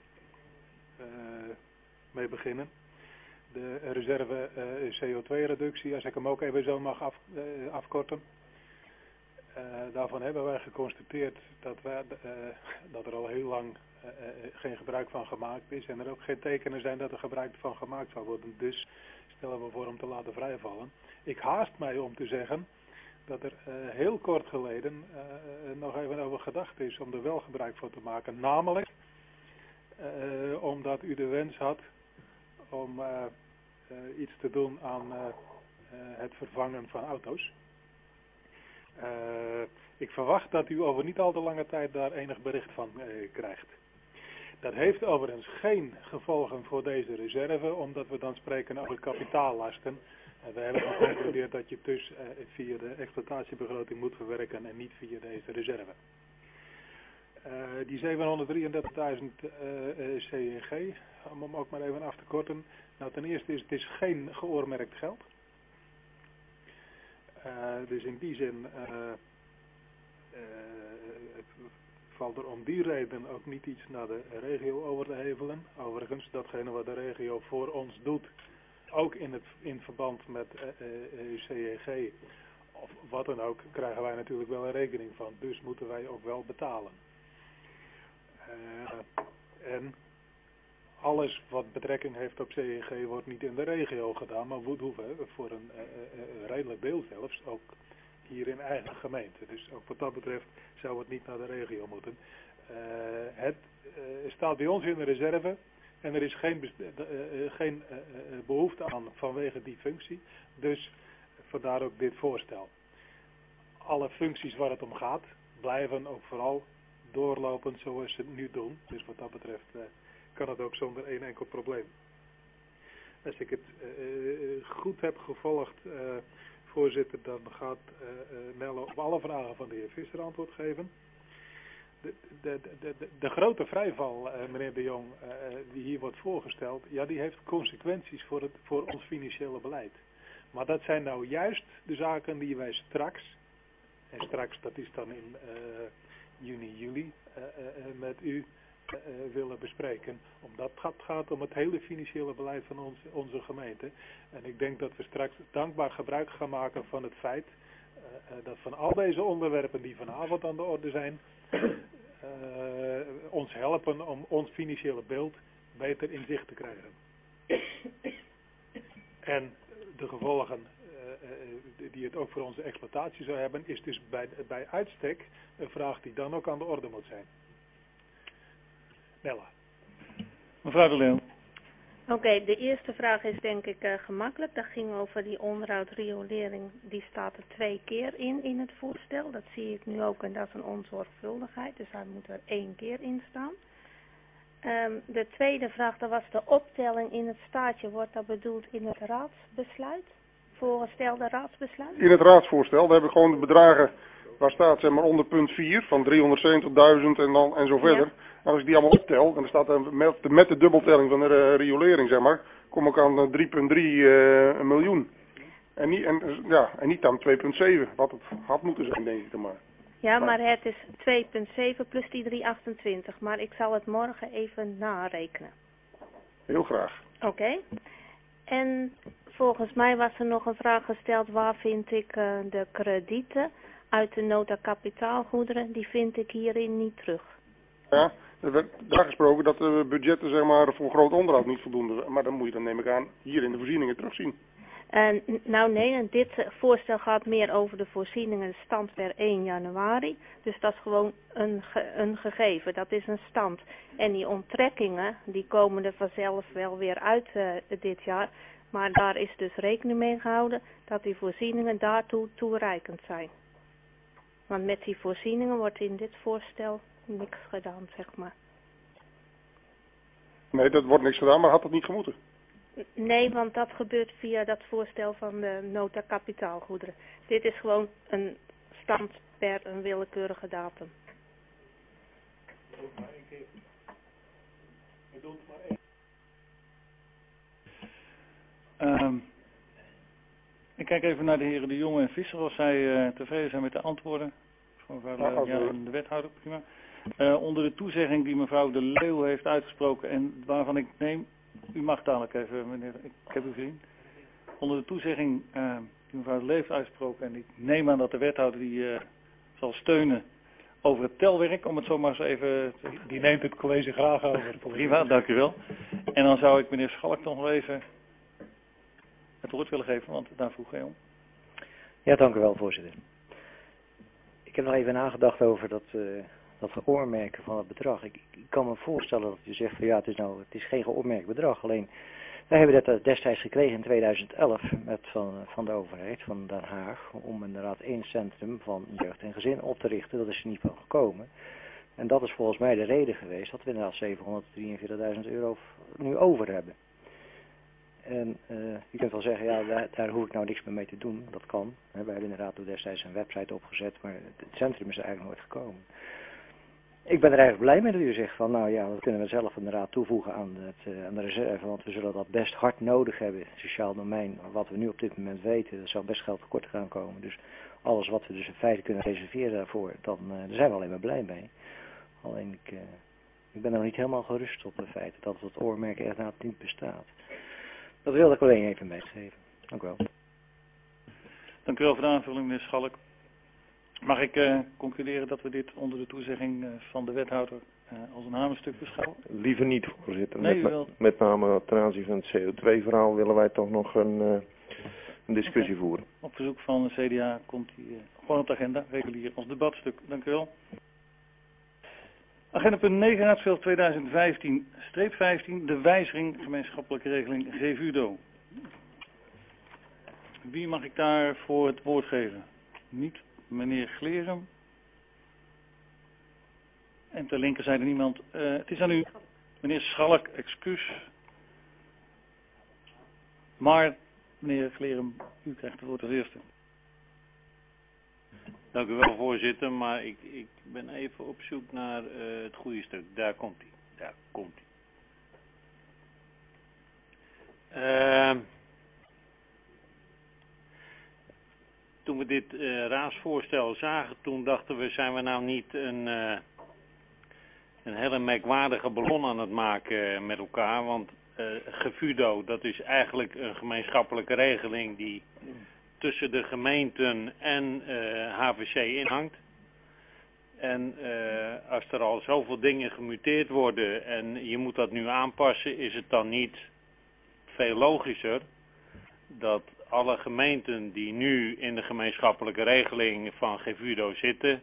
mee beginnen. De reserve CO2-reductie, als ik hem ook even zo mag afkorten. Daarvan hebben wij geconstateerd dat er al heel lang geen gebruik van gemaakt is. En er ook geen tekenen zijn dat er gebruik van gemaakt zal worden. Dus stellen we voor om te laten vrijvallen. Ik haast mij om te zeggen dat er heel kort geleden nog even over gedacht is om er wel gebruik van te maken. Namelijk omdat u de wens had om iets te doen aan het vervangen van auto's. Ik verwacht dat u over niet al te lange tijd daar enig bericht van krijgt. Dat heeft overigens geen gevolgen voor deze reserve, omdat we dan spreken over kapitaallasten. En we hebben geconcludeerd dat je het dus via de exploitatiebegroting moet verwerken en niet via deze reserve. Die 733.000 CEG, om hem ook maar even af te korten. Nou, ten eerste is het geen geoormerkt geld. Dus in die zin valt er om die reden ook niet iets naar de regio over te hevelen. Overigens, datgene wat de regio voor ons doet, ook in verband met CEG of wat dan ook, krijgen wij natuurlijk wel een rekening van. Dus moeten wij ook wel betalen. En alles wat betrekking heeft op CEG wordt niet in de regio gedaan, maar hoeven voor een redelijk deel zelfs ook hier in eigen gemeente. Dus ook wat dat betreft zou het niet naar de regio moeten. Het staat bij ons in de reserve en er is geen behoefte aan vanwege die functie. Dus vandaar ook dit voorstel. Alle functies waar het om gaat blijven ook vooral doorlopend zoals ze het nu doen. Dus wat dat betreft kan het ook zonder één enkel probleem. Als ik het goed heb gevolgd, voorzitter, dan gaat Nelle op alle vragen van de heer Visser antwoord geven. De grote vrijval, meneer De Jong, die hier wordt voorgesteld, ja, die heeft consequenties voor ons financiële beleid. Maar dat zijn nou juist de zaken die wij straks, en straks dat is dan in juni, juli, met u willen bespreken. Omdat het gaat om het hele financiële beleid van onze gemeente. En ik denk dat we straks dankbaar gebruik gaan maken van het feit dat van al deze onderwerpen die vanavond aan de orde zijn, ons helpen om ons financiële beeld beter in zicht te krijgen. En de gevolgen die het ook voor onze exploitatie zou hebben, is dus bij uitstek een vraag die dan ook aan de orde moet zijn. Nella. Mevrouw De Leeuw. Oké, de eerste vraag is denk ik gemakkelijk. Dat ging over die onderhoud-riolering. Die staat er 2 keer in het voorstel. Dat zie ik nu ook en dat is een onzorgvuldigheid. Dus daar moet er 1 keer in staan. De tweede vraag, dat was de optelling in het staatje. Wordt dat bedoeld in het raadsbesluit? Voorgestelde raadsbesluit? In het raadsvoorstel, daar heb ik gewoon de bedragen waar staat zeg maar onder punt 4 van 370.000 en zo verder. Ja. En als ik die allemaal optel, en dan staat er met de dubbeltelling van de riolering zeg maar, kom ik aan 3,3 miljoen. En niet aan 2,7, wat het had moeten zijn denk ik dan maar. Ja, maar het is 2,7 plus die 328, maar ik zal het morgen even narekenen. Heel graag. Oké. En volgens mij was er nog een vraag gesteld, waar vind ik de kredieten uit de nota kapitaalgoederen, die vind ik hierin niet terug. Ja, er werd daar gesproken dat de budgetten zeg maar voor groot onderhoud niet voldoende zijn, maar dan moet je dan neem ik aan hier in de voorzieningen terugzien. Nou nee, dit voorstel gaat meer over de voorzieningen stand per 1 januari. Dus dat is gewoon een gegeven, dat is een stand. En die onttrekkingen, die komen er vanzelf wel weer uit dit jaar. Maar daar is dus rekening mee gehouden dat die voorzieningen daartoe toereikend zijn. Want met die voorzieningen wordt in dit voorstel niks gedaan, zeg maar. Nee, dat wordt niks gedaan, maar had dat niet gemoeten? Nee, want dat gebeurt via dat voorstel van de nota kapitaalgoederen. Dit is gewoon een stand per een willekeurige datum. Ik kijk even naar de heren De Jonge en Visser, als zij tevreden zijn met de antwoorden. Van mevrouw de wethouder, prima. Onder de toezegging die mevrouw De Leeuw heeft uitgesproken en waarvan ik neem... U mag dadelijk even, meneer, ik heb u gezien. Onder de toezegging die mevrouw De Leeuw heeft uitgesproken en ik neem aan dat de wethouder die zal steunen over het telwerk, om het zomaar zo even... Die neemt het college graag over. Prima, dank u wel. En dan zou ik meneer Schalk nog even het woord willen geven, want daar vroeg hij om. Ja, dank u wel, voorzitter. Ik heb nog even nagedacht over dat geoormerken van het bedrag. Ik kan me voorstellen dat u zegt van ja, het is geen geoormerkt bedrag. Alleen, wij hebben dat destijds gekregen in 2011 van de overheid, van Den Haag, om inderdaad 1 centrum van jeugd en gezin op te richten. Dat is er niet van gekomen. En dat is volgens mij de reden geweest dat we inderdaad €743.000 nu over hebben. En je kunt wel zeggen, ja, daar hoef ik nou niks meer mee te doen. Dat kan. We hebben inderdaad toen destijds een website opgezet, maar het centrum is er eigenlijk nooit gekomen. Ik ben er eigenlijk blij mee dat u zegt van, nou ja, dat kunnen we zelf inderdaad toevoegen aan de reserve, want we zullen dat best hard nodig hebben, het sociaal domein, wat we nu op dit moment weten, dat zal best geld tekort gaan komen. Dus alles wat we dus in feite kunnen reserveren daarvoor, daar zijn we alleen maar blij mee. Alleen ik ben er nog niet helemaal gerust op het feit dat het oormerk inderdaad niet bestaat. Dat wilde ik alleen even meegeven. Dank u wel. Dank u wel voor de aanvulling, meneer Schalk. Mag ik concluderen dat we dit onder de toezegging van de wethouder als een hamerstuk beschouwen? Liever niet, voorzitter. Nee, met name ten aanzien van het CO2-verhaal willen wij toch nog een discussie voeren. Op verzoek van de CDA komt die gewoon op de agenda, regulier als debatstuk. Dank u wel. Agenda punt 9, raadsveld 2015-15, de wijziging gemeenschappelijke regeling GVUDO. Wie mag ik daarvoor het woord geven? Niet meneer Glerum. En ter linkerzijde niemand. Het is aan u, meneer Schalk, excuus. Maar, meneer Glerum, u krijgt het woord als eerste. Dank u wel, voorzitter, maar ik ben even op zoek naar het goede stuk. Daar komt hij. Daar komt hij. Toen we dit raadsvoorstel zagen, toen dachten we, zijn we nou niet een hele merkwaardige ballon aan het maken met elkaar. Want GVUDO, dat is eigenlijk een gemeenschappelijke regeling die tussen de gemeenten en HVC inhangt. En als er al zoveel dingen gemuteerd worden en je moet dat nu aanpassen, is het dan niet veel logischer dat alle gemeenten die nu in de gemeenschappelijke regeling van GVUDO zitten,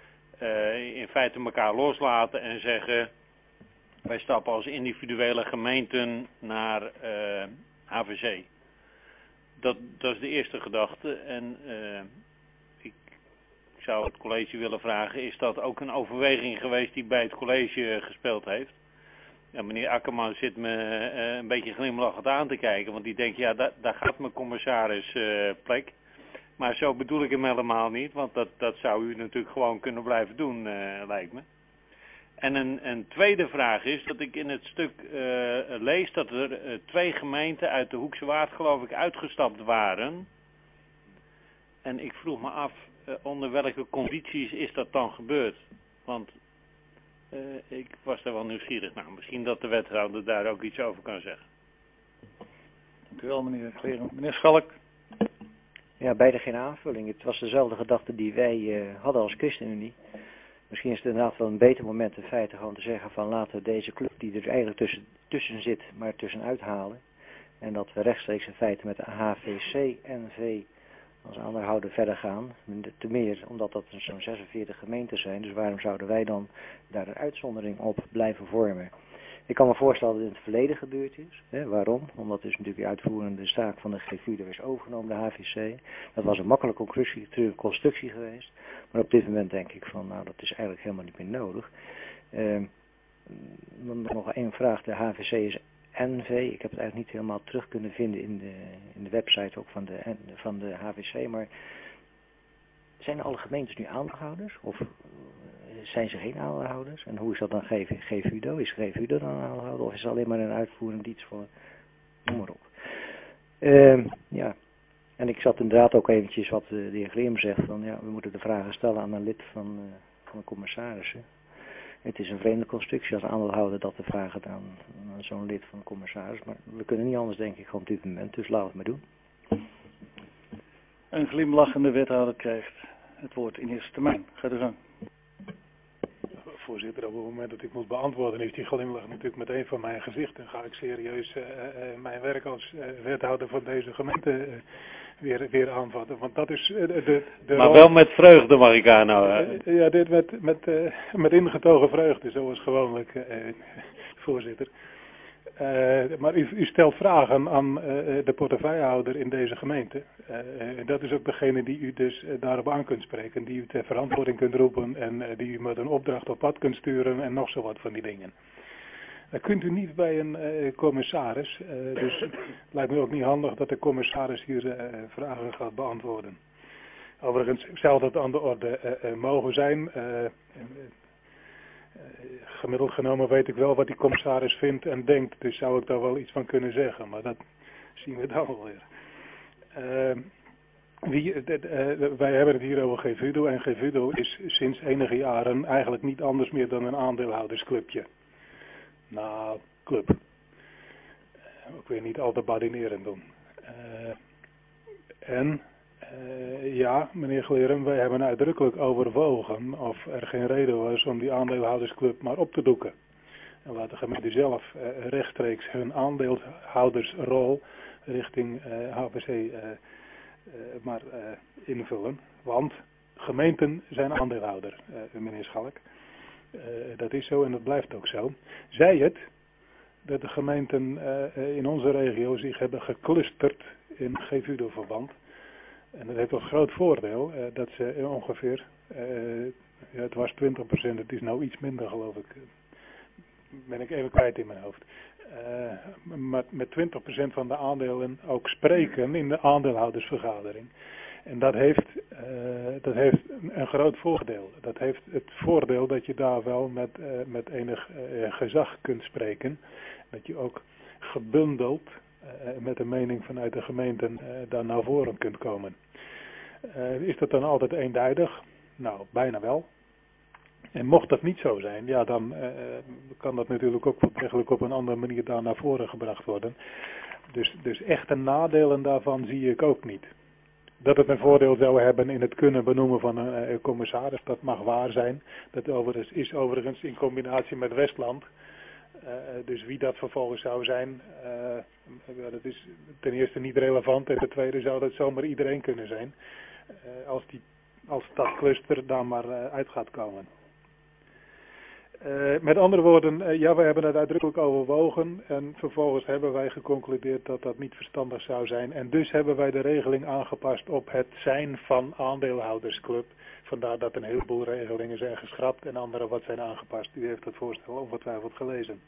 in feite elkaar loslaten en zeggen, wij stappen als individuele gemeenten naar HVC. Dat is de eerste gedachte en ik zou het college willen vragen, is dat ook een overweging geweest die bij het college gespeeld heeft? Ja, meneer Akkerman zit me een beetje glimlachend aan te kijken, want die denkt, ja, daar gaat mijn commissaris plek. Maar zo bedoel ik hem helemaal niet, want dat zou u natuurlijk gewoon kunnen blijven doen, lijkt me. En een tweede vraag is dat ik in het stuk lees dat er 2 gemeenten uit de Hoekse Waard, geloof ik, uitgestapt waren. En ik vroeg me af, onder welke condities is dat dan gebeurd? Want ik was daar wel nieuwsgierig naar. Misschien dat de wethouder daar ook iets over kan zeggen. Dank u wel, meneer Glerum. Meneer Schalk. Ja, beide geen aanvulling. Het was dezelfde gedachte die wij hadden als ChristenUnie. Misschien is het inderdaad wel een beter moment in feite gewoon te zeggen van laten we deze club die er eigenlijk tussen zit, maar tussenuit halen. En dat we rechtstreeks in feite met de HVC-NV als aandeelhouder verder gaan. Te meer omdat dat zo'n 46 gemeenten zijn. Dus waarom zouden wij dan daar een uitzondering op blijven vormen? Ik kan me voorstellen dat het in het verleden gebeurd is. Waarom? Omdat dus natuurlijk de uitvoerende zaak van de GVUDO is overgenomen, de HVC. Dat was een makkelijke constructie geweest. Maar op dit moment denk ik van, nou dat is eigenlijk helemaal niet meer nodig. Dan nog één vraag. De HVC is NV. Ik heb het eigenlijk niet helemaal terug kunnen vinden in de website ook van de HVC. Maar zijn alle gemeentes nu aandeelhouders? Of zijn ze geen aandeelhouders? En hoe is dat dan GVUDO? Is GVUDO dan een aandeelhouder? Of is het alleen maar een uitvoerend dienst voor, noem maar op. Ja. En ik zat inderdaad ook eventjes wat de heer Glerum zegt. Van, ja, we moeten de vragen stellen aan een lid van de commissarissen. Het is een vreemde constructie als aandeelhouder dat te vragen aan zo'n lid van de commissaris. Maar we kunnen niet anders denk ik op dit moment. Dus laten we het maar doen. Een glimlachende wethouder krijgt het woord in eerste termijn. Ga er gang. Voorzitter, op het moment dat ik moet beantwoorden is die glimlach natuurlijk meteen van mijn gezicht. En ga ik serieus mijn werk als wethouder van deze gemeente weer aanvatten. Want dat is de maar rol... wel met vreugde mag ik aanhouden. Ja, dit met ingetogen vreugde, zoals gewoonlijk, voorzitter. Maar u stelt vragen aan de portefeuillehouder in deze gemeente. Dat is ook degene die u dus daarop aan kunt spreken, die u ter verantwoording kunt roepen en die u met een opdracht op pad kunt sturen en nog zo wat van die dingen. Dat kunt u niet bij een commissaris, dus het lijkt me ook niet handig dat de commissaris hier vragen gaat beantwoorden. Overigens zou dat aan de orde mogen zijn. Gemiddeld genomen weet ik wel wat die commissaris vindt en denkt, dus zou ik daar wel iets van kunnen zeggen, maar dat zien we dan wel weer. Wij hebben het hier over GVUDO en GVUDO is sinds enige jaren eigenlijk niet anders meer dan een aandeelhoudersclubje. Nou, club. Ook weer niet al te badinerend doen. Ja, meneer Glerum, wij hebben uitdrukkelijk overwogen of er geen reden was om die aandeelhoudersclub maar op te doeken. En laat de gemeente zelf rechtstreeks hun aandeelhoudersrol richting HVC maar invullen. Want gemeenten zijn aandeelhouder, meneer Schalk. Dat is zo en dat blijft ook zo. Zij het dat de gemeenten in onze regio zich hebben geclusterd in GVUDO-verband. En dat heeft als groot voordeel dat ze ongeveer, ja, het was 20%, het is nou iets minder geloof ik, ben ik even kwijt in mijn hoofd. Maar met 20% van de aandelen ook spreken in de aandeelhoudersvergadering. En dat heeft een groot voordeel. Dat heeft het voordeel dat je daar wel met enig gezag kunt spreken. Dat je ook gebundeld met een mening vanuit de gemeenten daar naar voren kunt komen. Is dat dan altijd eenduidig? Nou, bijna wel. En mocht dat niet zo zijn, ja, dan kan dat natuurlijk ook eigenlijk op een andere manier daar naar voren gebracht worden. Dus echte nadelen daarvan zie ik ook niet. Dat het een voordeel zou hebben in het kunnen benoemen van een commissaris, dat mag waar zijn. Dat is overigens in combinatie met Westland. Dus wie dat vervolgens zou zijn, dat is ten eerste niet relevant. En ten tweede zou dat zomaar iedereen kunnen zijn. Als dat cluster daar maar uit gaat komen. Met andere woorden, ja, we hebben het uitdrukkelijk overwogen en vervolgens hebben wij geconcludeerd dat dat niet verstandig zou zijn. En dus hebben wij de regeling aangepast op het zijn van aandeelhoudersclub. Vandaar dat een heleboel regelingen zijn geschrapt en andere wat zijn aangepast. U heeft het voorstel ongetwijfeld gelezen.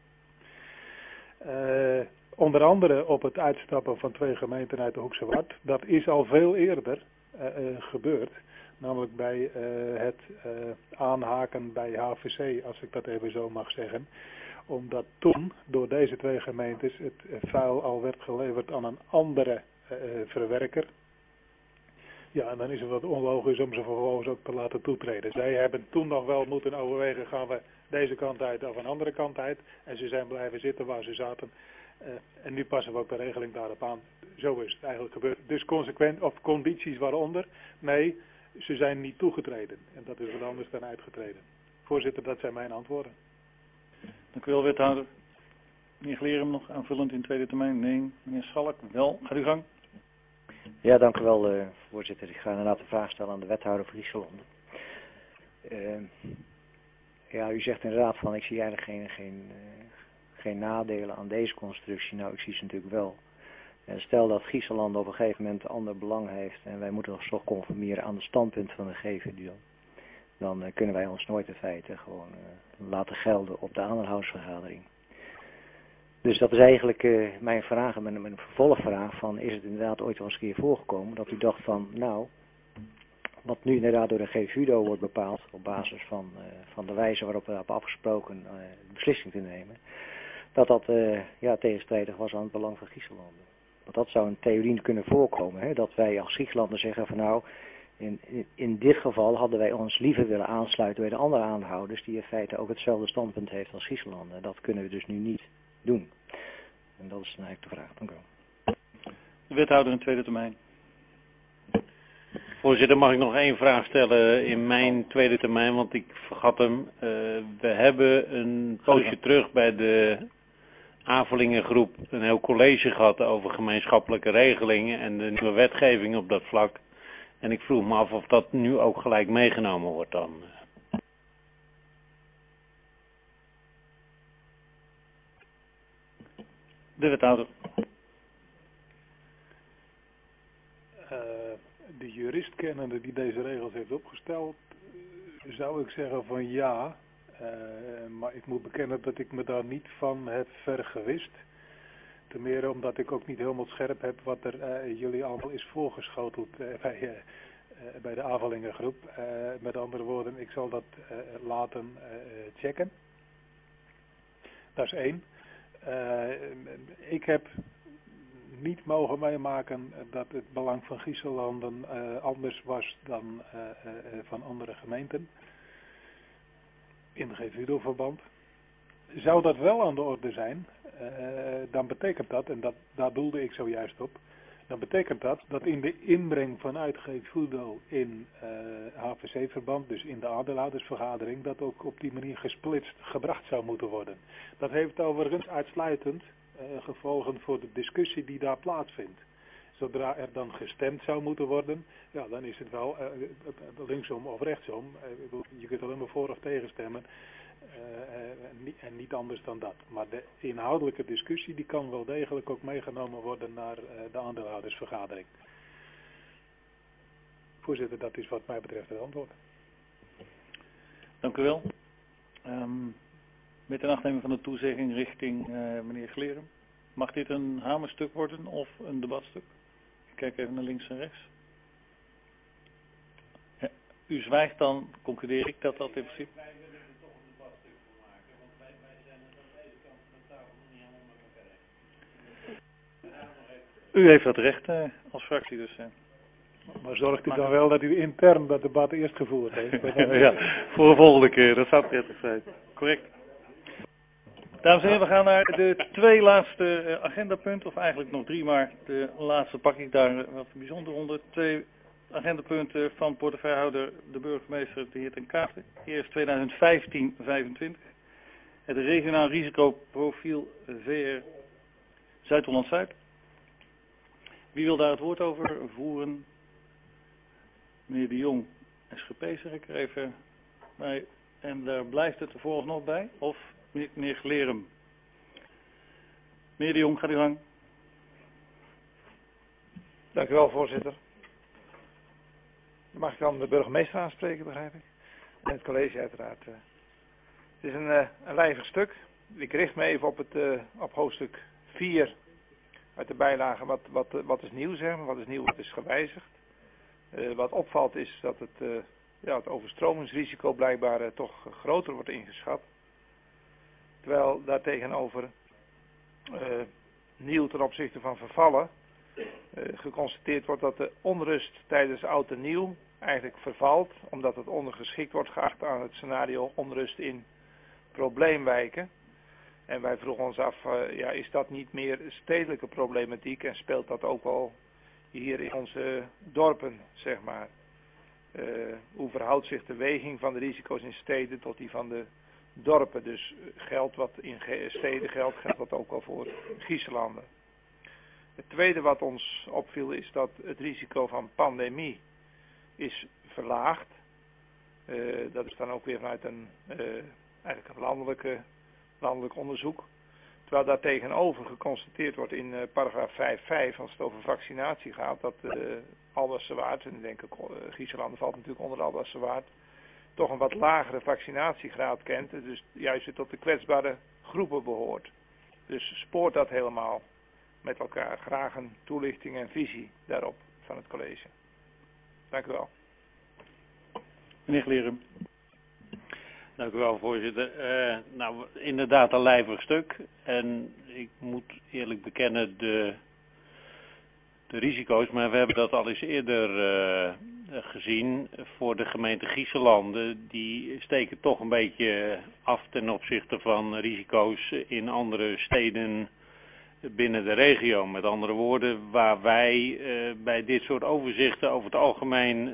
Onder andere op het uitstappen van 2 gemeenten uit de Hoekse Waard. Dat is al veel eerder gebeurd. Namelijk bij het aanhaken bij HVC, als ik dat even zo mag zeggen. Omdat toen door deze 2 gemeentes het vuil al werd geleverd aan een andere verwerker. Ja, en dan is het wat onlogisch om ze vervolgens ook te laten toetreden. Zij hebben toen nog wel moeten overwegen, gaan we deze kant uit of een andere kant uit. En ze zijn blijven zitten waar ze zaten. En nu passen we ook de regeling daarop aan. Zo is het eigenlijk gebeurd. Dus consequent, of condities waaronder? Nee, ze zijn niet toegetreden. En dat is wat anders dan uitgetreden. Voorzitter, dat zijn mijn antwoorden. Dank u wel, wethouder. Meneer Glerum nog aanvullend in tweede termijn? Nee. Meneer Schalk, wel. Gaat uw gang. Ja, dank u wel, voorzitter. Ik ga inderdaad een vraag stellen aan de wethouder van Grieselanden. Ja, u zegt inderdaad van, ik zie eigenlijk geen nadelen aan deze constructie. Nou, ik zie ze natuurlijk wel. Stel dat Grieselanden op een gegeven moment een ander belang heeft en wij moeten ons toch conformeren aan het standpunt van de GVUDO. Dan kunnen wij ons nooit in feite gewoon laten gelden op de aandeelhoudersvergadering. Dus dat is eigenlijk mijn vraag en mijn vervolgvraag van, is het inderdaad ooit wel eens een keer voorgekomen dat u dacht van, nou, wat nu inderdaad door de GVUDO wordt bepaald op basis van de wijze waarop we hebben afgesproken de beslissing te nemen, dat tegenstrijdig was aan het belang van Grieselanden. Want dat zou in theorie kunnen voorkomen, hè, dat wij als Grieselanden zeggen van nou, in dit geval hadden wij ons liever willen aansluiten bij de andere aandeelhouders die in feite ook hetzelfde standpunt heeft als Grieselanden. Dat kunnen we dus nu niet doen. En dat is dan eigenlijk de vraag. Dank u wel. De wethouder in tweede termijn. Voorzitter, mag ik nog 1 vraag stellen in mijn tweede termijn, want ik vergat hem. We hebben een poosje terug bij de Avelingen-groep een heel college gehad over gemeenschappelijke regelingen en de nieuwe wetgeving op dat vlak. En ik vroeg me af of dat nu ook gelijk meegenomen wordt dan. De wethouder. De jurist kennende die deze regels heeft opgesteld, zou ik zeggen van ja. Maar ik moet bekennen dat ik me daar niet van heb vergewist. Ten meer omdat ik ook niet helemaal scherp heb wat er jullie allemaal is voorgeschoteld bij de Avelingen-groep. Met andere woorden, ik zal dat laten checken. Dat is 1. Ik heb niet mogen meemaken dat het belang van Griezenlanden anders was dan van andere gemeenten. In geen VUDO-verband. Zou dat wel aan de orde zijn, dan betekent dat, en daar doelde ik zojuist op, dan betekent dat in de inbreng vanuit VUDO in HVC-verband, dus in de aandeelhoudersvergadering, dat ook op die manier gesplitst gebracht zou moeten worden. Dat heeft overigens uitsluitend gevolgen voor de discussie die daar plaatsvindt. Zodra er dan gestemd zou moeten worden, ja, dan is het wel linksom of rechtsom. Je kunt alleen maar voor of tegen stemmen. En niet anders dan dat. Maar de inhoudelijke discussie die kan wel degelijk ook meegenomen worden naar de aandeelhoudersvergadering. Voorzitter, dat is wat mij betreft het antwoord. Dank u wel. Met inachtneming van de toezegging richting meneer Gleren. Mag dit een hamerstuk worden of een debatstuk? Ik kijk even naar links en rechts. Ja, u zwijgt, dan concludeer ik dat in principe... Wij willen er toch een debatstuk van maken, want wij zijn het aan deze kant van de tafel nog niet helemaal met elkaar eens. U heeft dat recht als fractie dus. Maar zorgt u dan wel dat u intern dat debat eerst gevoerd heeft? Ja, voor de volgende keer, dat zou prettig zijn. Correct. Dames en heren, we gaan naar de 2 laatste agendapunten, of eigenlijk nog 3, maar de laatste pak ik daar wat bijzonder onder. 2 agendapunten van portefeuillehouder de burgemeester de heer Ten Katen. Eerst 2015-25. Het regionaal risicoprofiel VR Zuid-Holland-Zuid. Wie wil daar het woord over voeren? Meneer De Jong, SGP zeg ik er even bij. En daar blijft het er vooralsnog bij? Of meneer Gleren? Meneer De Jong, gaat u gang. Dank u wel, voorzitter. Mag ik dan de burgemeester aanspreken, begrijp ik? En het college uiteraard. Het is een lijvig stuk. Ik richt me even op hoofdstuk 4 uit de bijlage. Wat is nieuw, zeg maar. Wat is nieuw, wat is gewijzigd. Wat opvalt is dat het overstromingsrisico blijkbaar toch groter wordt ingeschat. Terwijl daartegenover nieuw ten opzichte van vervallen geconstateerd wordt dat de onrust tijdens oud en nieuw eigenlijk vervalt, omdat het ondergeschikt wordt geacht aan het scenario onrust in probleemwijken. En wij vroegen ons af, is dat niet meer stedelijke problematiek en speelt dat ook wel hier in onze dorpen, zeg maar. Hoe verhoudt zich de weging van de risico's in steden tot die van de dorpen? Dus geldt wat in steden geldt dat ook wel voor Griezenlanden. Het tweede wat ons opviel is dat het risico van pandemie is verlaagd. Dat is dan ook weer vanuit eigenlijk een landelijk onderzoek. Terwijl daar tegenover geconstateerd wordt in paragraaf 5.5, als het over vaccinatie gaat, dat Albasserwaard, en ik denk ook Griezenlanden valt natuurlijk onder Albasserwaard, toch een wat lagere vaccinatiegraad kent. Dus juist weer tot de kwetsbare groepen behoort. Dus spoort dat helemaal met elkaar. Graag een toelichting en visie daarop van het college. Dank u wel. Meneer Gleren. Dank u wel, voorzitter. Inderdaad een lijvig stuk. En ik moet eerlijk bekennen de risico's, maar we hebben dat al eens eerder gezien voor de gemeente Griezenlanden. Die steken toch een beetje af ten opzichte van risico's in andere steden binnen de regio. Met andere woorden, waar wij bij dit soort overzichten over het algemeen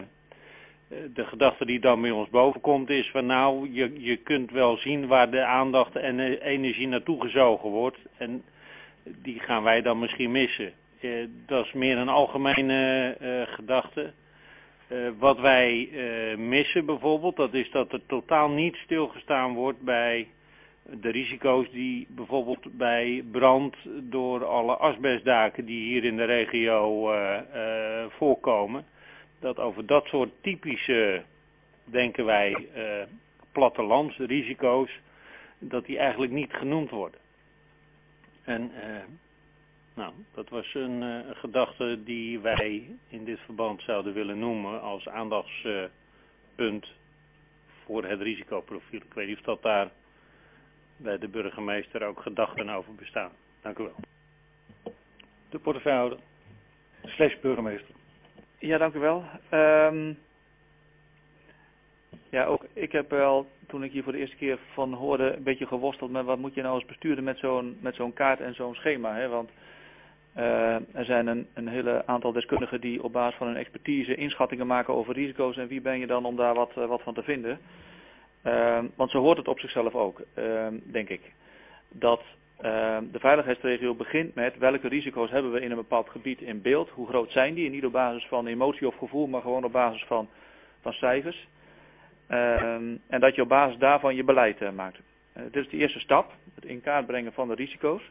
de gedachte die dan bij ons bovenkomt is van je kunt wel zien waar de aandacht en de energie naartoe gezogen wordt. En die gaan wij dan misschien missen. Dat is meer een algemene gedachte. Wat wij missen bijvoorbeeld, dat is dat er totaal niet stilgestaan wordt bij de risico's die bijvoorbeeld bij brand door alle asbestdaken die hier in de regio voorkomen, dat over dat soort typische, denken wij, plattelandsrisico's, dat die eigenlijk niet genoemd worden. En nou, dat was een gedachte die wij in dit verband zouden willen noemen als aandachtspunt voor het risicoprofiel. Ik weet niet of dat daar bij de burgemeester ook gedachten over bestaan. Dank u wel. De portefeuillehouder / burgemeester. Ja, dank u wel. Ja, ook ik heb wel, toen ik hier voor de eerste keer van hoorde, een beetje geworsteld met wat moet je nou als bestuurder met zo'n kaart en zo'n schema. Hè? Want er zijn een hele aantal deskundigen die op basis van hun expertise inschattingen maken over risico's. En wie ben je dan om daar wat van te vinden? Want zo hoort het op zichzelf ook, denk ik. Dat de veiligheidsregio begint met welke risico's hebben we in een bepaald gebied in beeld. Hoe groot zijn die? En niet op basis van emotie of gevoel, maar gewoon op basis van cijfers. En dat je op basis daarvan je beleid maakt. Dit is de eerste stap, het in kaart brengen van de risico's.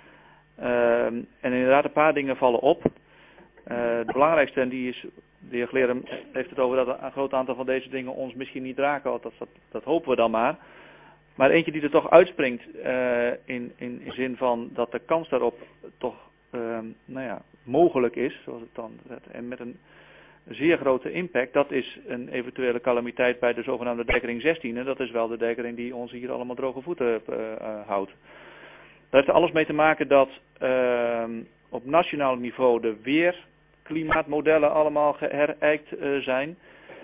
En inderdaad, een paar dingen vallen op. De belangrijkste, en die is, de heer Glerum heeft het over dat een groot aantal van deze dingen ons misschien niet raken. Dat hopen we dan maar. Maar eentje die er toch uitspringt in zin van dat de kans daarop toch mogelijk is, zoals het dan en met een zeer grote impact, dat is een eventuele calamiteit bij de zogenaamde dekkering 16. En dat is wel de dekkering die ons hier allemaal droge voeten houdt. Daar heeft er alles mee te maken dat op nationaal niveau de weerklimaatmodellen allemaal geherijkt zijn.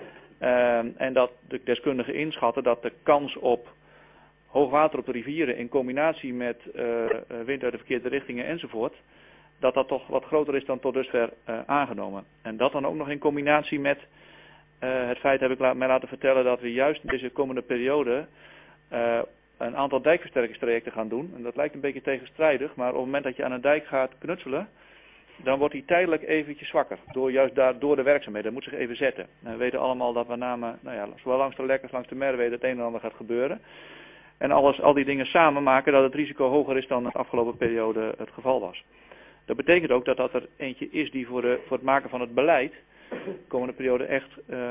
En dat de deskundigen inschatten dat de kans op hoogwater op de rivieren in combinatie met wind uit de verkeerde richtingen enzovoort, dat toch wat groter is dan tot dusver aangenomen. En dat dan ook nog in combinatie met het feit, heb ik mij laten vertellen, dat we juist in deze komende periode een aantal dijkversterkingstrajecten gaan doen. En dat lijkt een beetje tegenstrijdig, maar op het moment dat je aan een dijk gaat knutselen, dan wordt die tijdelijk eventjes zwakker. Door de werkzaamheden. Dat moet zich even zetten. En we weten allemaal dat met name, zowel langs de Lekkers, langs de Merwede het een en ander gaat gebeuren. En al die dingen samen maken dat het risico hoger is dan de afgelopen periode het geval was. Dat betekent ook dat er eentje is die voor het maken van het beleid de komende periode echt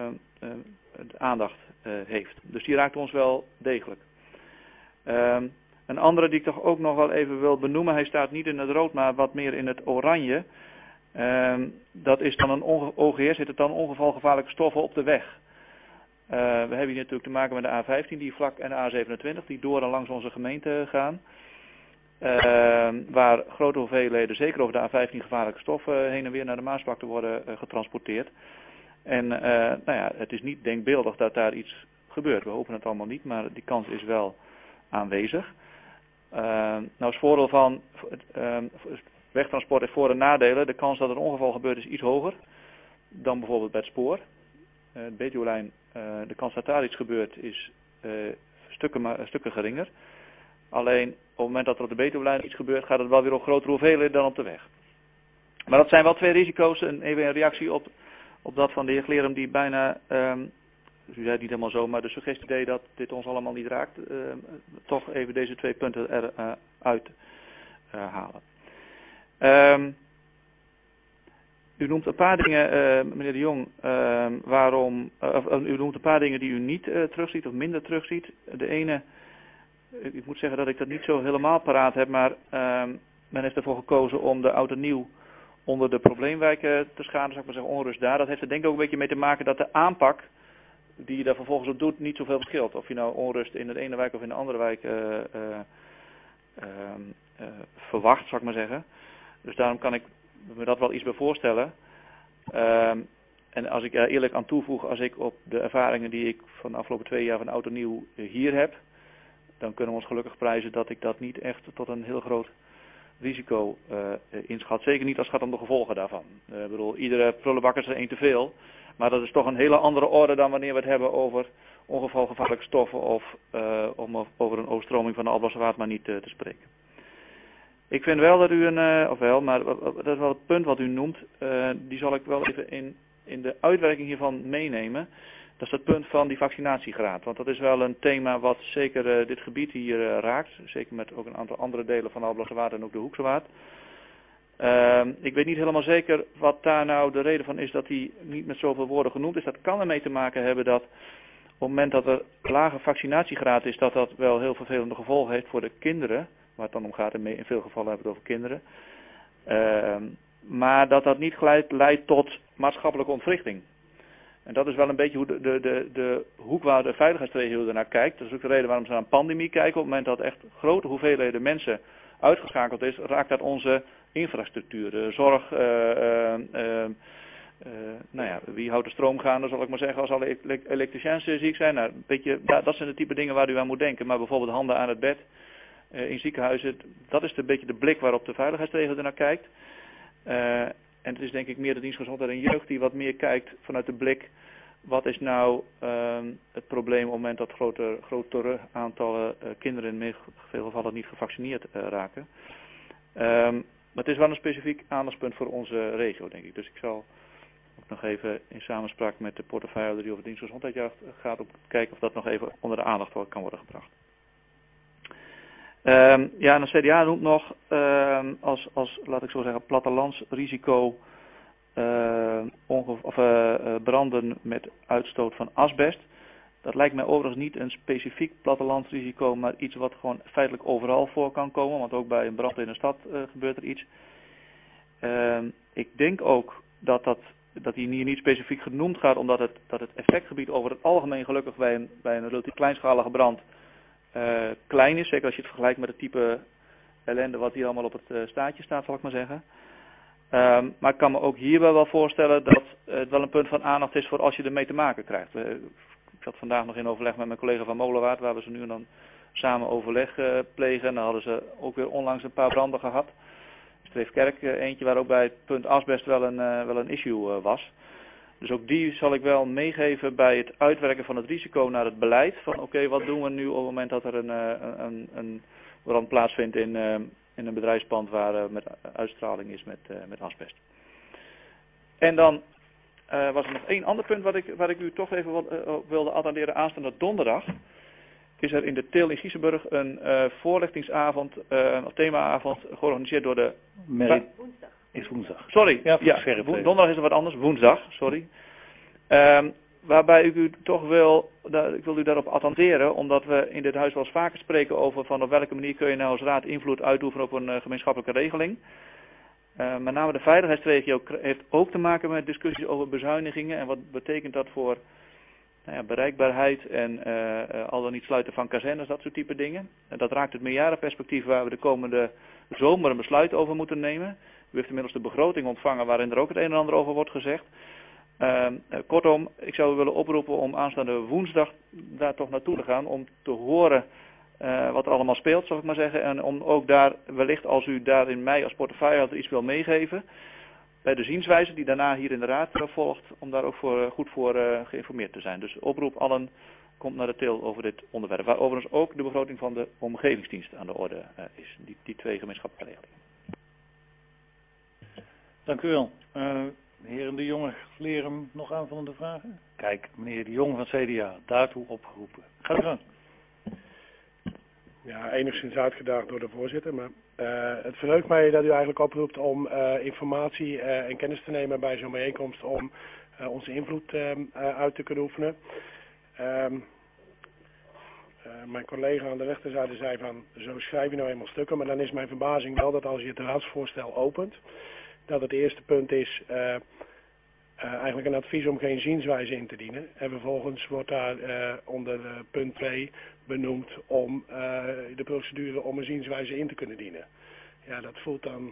aandacht heeft. Dus die raakt ons wel degelijk. Een andere die ik toch ook nog wel even wil benoemen, hij staat niet in het rood, maar wat meer in het oranje. Dat is dan een OGR, zit het dan ongevalgevaarlijke stoffen op de weg. We hebben hier natuurlijk te maken met de A15 die vlak en de A27 die door en langs onze gemeente gaan. Waar grote hoeveelheden, zeker over de A15 gevaarlijke stoffen, heen en weer naar de Maasvlakte worden getransporteerd. En het is niet denkbeeldig dat daar iets gebeurt. We hopen het allemaal niet, maar die kans is wel aanwezig. Het voordeel van wegtransport heeft voor- en nadelen. De kans dat er een ongeval gebeurt is iets hoger dan bijvoorbeeld bij het spoor. De Betuwelijn, de kans dat daar iets gebeurt is stukken geringer. Alleen op het moment dat er op de Betuwelijn iets gebeurt, gaat het wel weer op grotere hoeveelheden dan op de weg. Maar dat zijn wel twee risico's. En even een reactie op dat van de heer Glerum die bijna, u zei het niet helemaal zo, maar de suggestie deed dat dit ons allemaal niet raakt. Toch even deze twee punten eruit halen. U noemt een paar dingen, meneer de Jong, u noemt een paar dingen die u niet terugziet of minder terugziet. De ene, ik moet zeggen dat ik dat niet zo helemaal paraat heb, maar men heeft ervoor gekozen om de oud en nieuw onder de probleemwijken te scharen, zou ik maar zeggen, onrust daar. Dat heeft er denk ik ook een beetje mee te maken dat de aanpak die je daar vervolgens op doet niet zoveel verschilt. Of je nou onrust in de ene wijk of in de andere wijk verwacht, zou ik maar zeggen. Dus daarom kan ik me dat wel iets bij voorstellen. En als ik er eerlijk aan toevoeg, als ik op de ervaringen die ik van de afgelopen 2 jaar van oud en nieuw hier heb, dan kunnen we ons gelukkig prijzen dat ik dat niet echt tot een heel groot risico inschat. Zeker niet als het gaat om de gevolgen daarvan. Ik bedoel, iedere prullenbak is er één te veel. Maar dat is toch een hele andere orde dan wanneer we het hebben over ongevalgevaarlijke stoffen of om over een overstroming van de Alblasserwaard maar niet te spreken. Ik vind wel dat u maar dat is wel het punt wat u noemt, die zal ik wel even in de uitwerking hiervan meenemen. Dat is het punt van die vaccinatiegraad. Want dat is wel een thema wat zeker dit gebied hier raakt. Zeker met ook een aantal andere delen van de Alblassche Waard en ook de Hoekse Waard. Ik weet niet helemaal zeker wat daar nou de reden van is dat die niet met zoveel woorden genoemd is. Dat kan ermee te maken hebben dat op het moment dat er lage vaccinatiegraad is, dat dat wel heel vervelende gevolgen heeft voor de kinderen. Waar het dan om gaat, in veel gevallen hebben we het over kinderen. Maar dat dat niet gelijk leidt tot maatschappelijke ontwrichting. En dat is wel een beetje hoe de hoek waar de veiligheidsregio ernaar kijkt. Dat is ook de reden waarom ze naar een pandemie kijken. Op het moment dat echt grote hoeveelheden mensen uitgeschakeld is, raakt dat onze infrastructuur, de zorg, wie houdt de stroom gaande, zal ik maar zeggen, als alle elektriciëns ziek zijn. Nou, een beetje, dat zijn de type dingen waar u aan moet denken. Maar bijvoorbeeld handen aan het bed in ziekenhuizen, dat is een beetje de blik waarop de veiligheidsregio ernaar kijkt. En het is denk ik meer de dienst gezondheid en jeugd die wat meer kijkt vanuit de blik, wat is nou het probleem op het moment dat grotere aantallen kinderen in veel gevallen niet gevaccineerd raken. Maar het is wel een specifiek aandachtspunt voor onze regio, denk ik. Dus ik zal ook nog even in samenspraak met de portefeuillehouder die over de dienst gezondheid gaat op kijken of dat nog even onder de aandacht kan worden gebracht. En de CDA noemt nog als laat ik zo zeggen, plattelandsrisico branden met uitstoot van asbest. Dat lijkt mij overigens niet een specifiek plattelandsrisico, maar iets wat gewoon feitelijk overal voor kan komen, want ook bij een brand in een stad gebeurt er iets. Ik denk ook dat die hier niet specifiek genoemd gaat, omdat het effectgebied over het algemeen gelukkig bij een relatief kleinschalige brand klein is. Zeker als je het vergelijkt met het type ellende wat hier allemaal op het staatje staat, zal ik maar zeggen. Maar ik kan me ook hierbij wel voorstellen dat het wel een punt van aandacht is voor als je ermee te maken krijgt. Ik zat vandaag nog in overleg met mijn collega van Molenwaard, waar we ze nu en dan samen overleg plegen. En dan hadden ze ook weer onlangs een paar branden gehad. Streefkerk eentje waar ook bij het punt asbest wel een issue was. Dus ook die zal ik wel meegeven bij het uitwerken van het risico naar het beleid. Van oké, wat doen we nu op het moment dat er een brand plaatsvindt in een bedrijfspand waar met uitstraling is met asbest. En dan was er nog één ander punt waar ik u toch even wilde attenderen. Aanstaande donderdag is er in de Til in Giesenburg een voorlichtingsavond, of themaavond, georganiseerd door de... Woensdag. Is woensdag. Sorry, ja, donderdag is er wat anders, woensdag, sorry. Waarbij ik u toch ik wil u daarop attenderen, omdat we in dit huis wel eens vaker spreken over van op welke manier kun je nou als raad invloed uitoefenen op een gemeenschappelijke regeling. Met name de veiligheidsregio heeft ook te maken met discussies over bezuinigingen en wat betekent dat voor bereikbaarheid en al dan niet sluiten van kazernes, dat soort type dingen. En dat raakt het meerjarenperspectief waar we de komende zomer een besluit over moeten nemen. U heeft inmiddels de begroting ontvangen waarin er ook het een en ander over wordt gezegd. Kortom, ik zou u willen oproepen om aanstaande woensdag daar toch naartoe te gaan om te horen wat er allemaal speelt, zal ik maar zeggen. En om ook daar wellicht, als u daar in mei als portefeuillehouder iets wil meegeven, bij de zienswijze die daarna hier in de raad volgt, om daar ook goed voor geïnformeerd te zijn. Dus oproep allen komt naar de Til over dit onderwerp. Waar overigens ook de begroting van de omgevingsdienst aan de orde is. Die twee gemeenschappelijke regelingen. Dank u wel. Heren de Jonge Vlerum, nog aanvullende vragen? Kijk, meneer de Jong van CDA, daartoe opgeroepen. Ga u gang. Ja, enigszins uitgedaagd door de voorzitter, maar het verheugt mij dat u eigenlijk oproept om informatie en kennis te nemen bij zo'n bijeenkomst om onze invloed uit te kunnen oefenen. Mijn collega aan de rechterzijde zei van, zo schrijf je nou eenmaal stukken, maar dan is mijn verbazing wel dat als je het raadsvoorstel opent, dat het eerste punt is eigenlijk een advies om geen zienswijze in te dienen. En vervolgens wordt daar onder punt 2 benoemd om de procedure om een zienswijze in te kunnen dienen. Ja, dat voelt dan...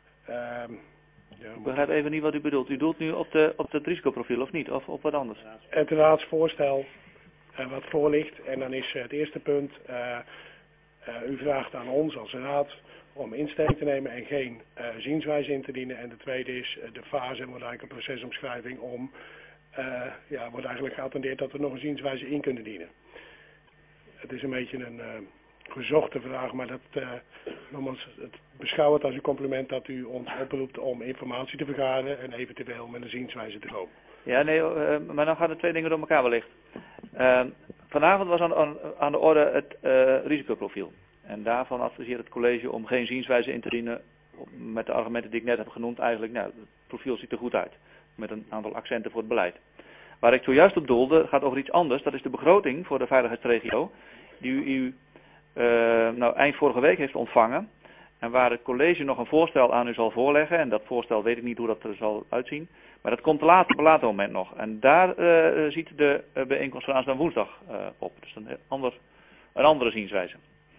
ik begrijp even niet wat u bedoelt. U doelt nu op het risicoprofiel of niet? Of op wat anders? Het raadsvoorstel wat voor ligt. En dan is het eerste punt, u vraagt aan ons als raad om instelling te nemen en geen zienswijze in te dienen. En de tweede is de fase, wordt eigenlijk een procesomschrijving om, wordt eigenlijk geattendeerd dat we nog een zienswijze in kunnen dienen. Het is een beetje een gezochte vraag, maar nogmaals, beschouw het als een compliment dat u ons oproept om informatie te vergaren en eventueel met een zienswijze te komen. Ja, nee, maar dan gaan er twee dingen door elkaar wellicht. Vanavond was aan de orde het risicoprofiel. En daarvan adviseert het college om geen zienswijze in te dienen met de argumenten die ik net heb genoemd. Eigenlijk, nou, het profiel ziet er goed uit. Met een aantal accenten voor het beleid. Waar ik zojuist op doelde, gaat over iets anders. Dat is de begroting voor de veiligheidsregio. Die u eind vorige week heeft ontvangen. En waar het college nog een voorstel aan u zal voorleggen. En dat voorstel weet ik niet hoe dat er zal uitzien. Maar dat komt op een later moment nog. En daar ziet de bijeenkomst van aanstaande woensdag op. Dus een andere zienswijze.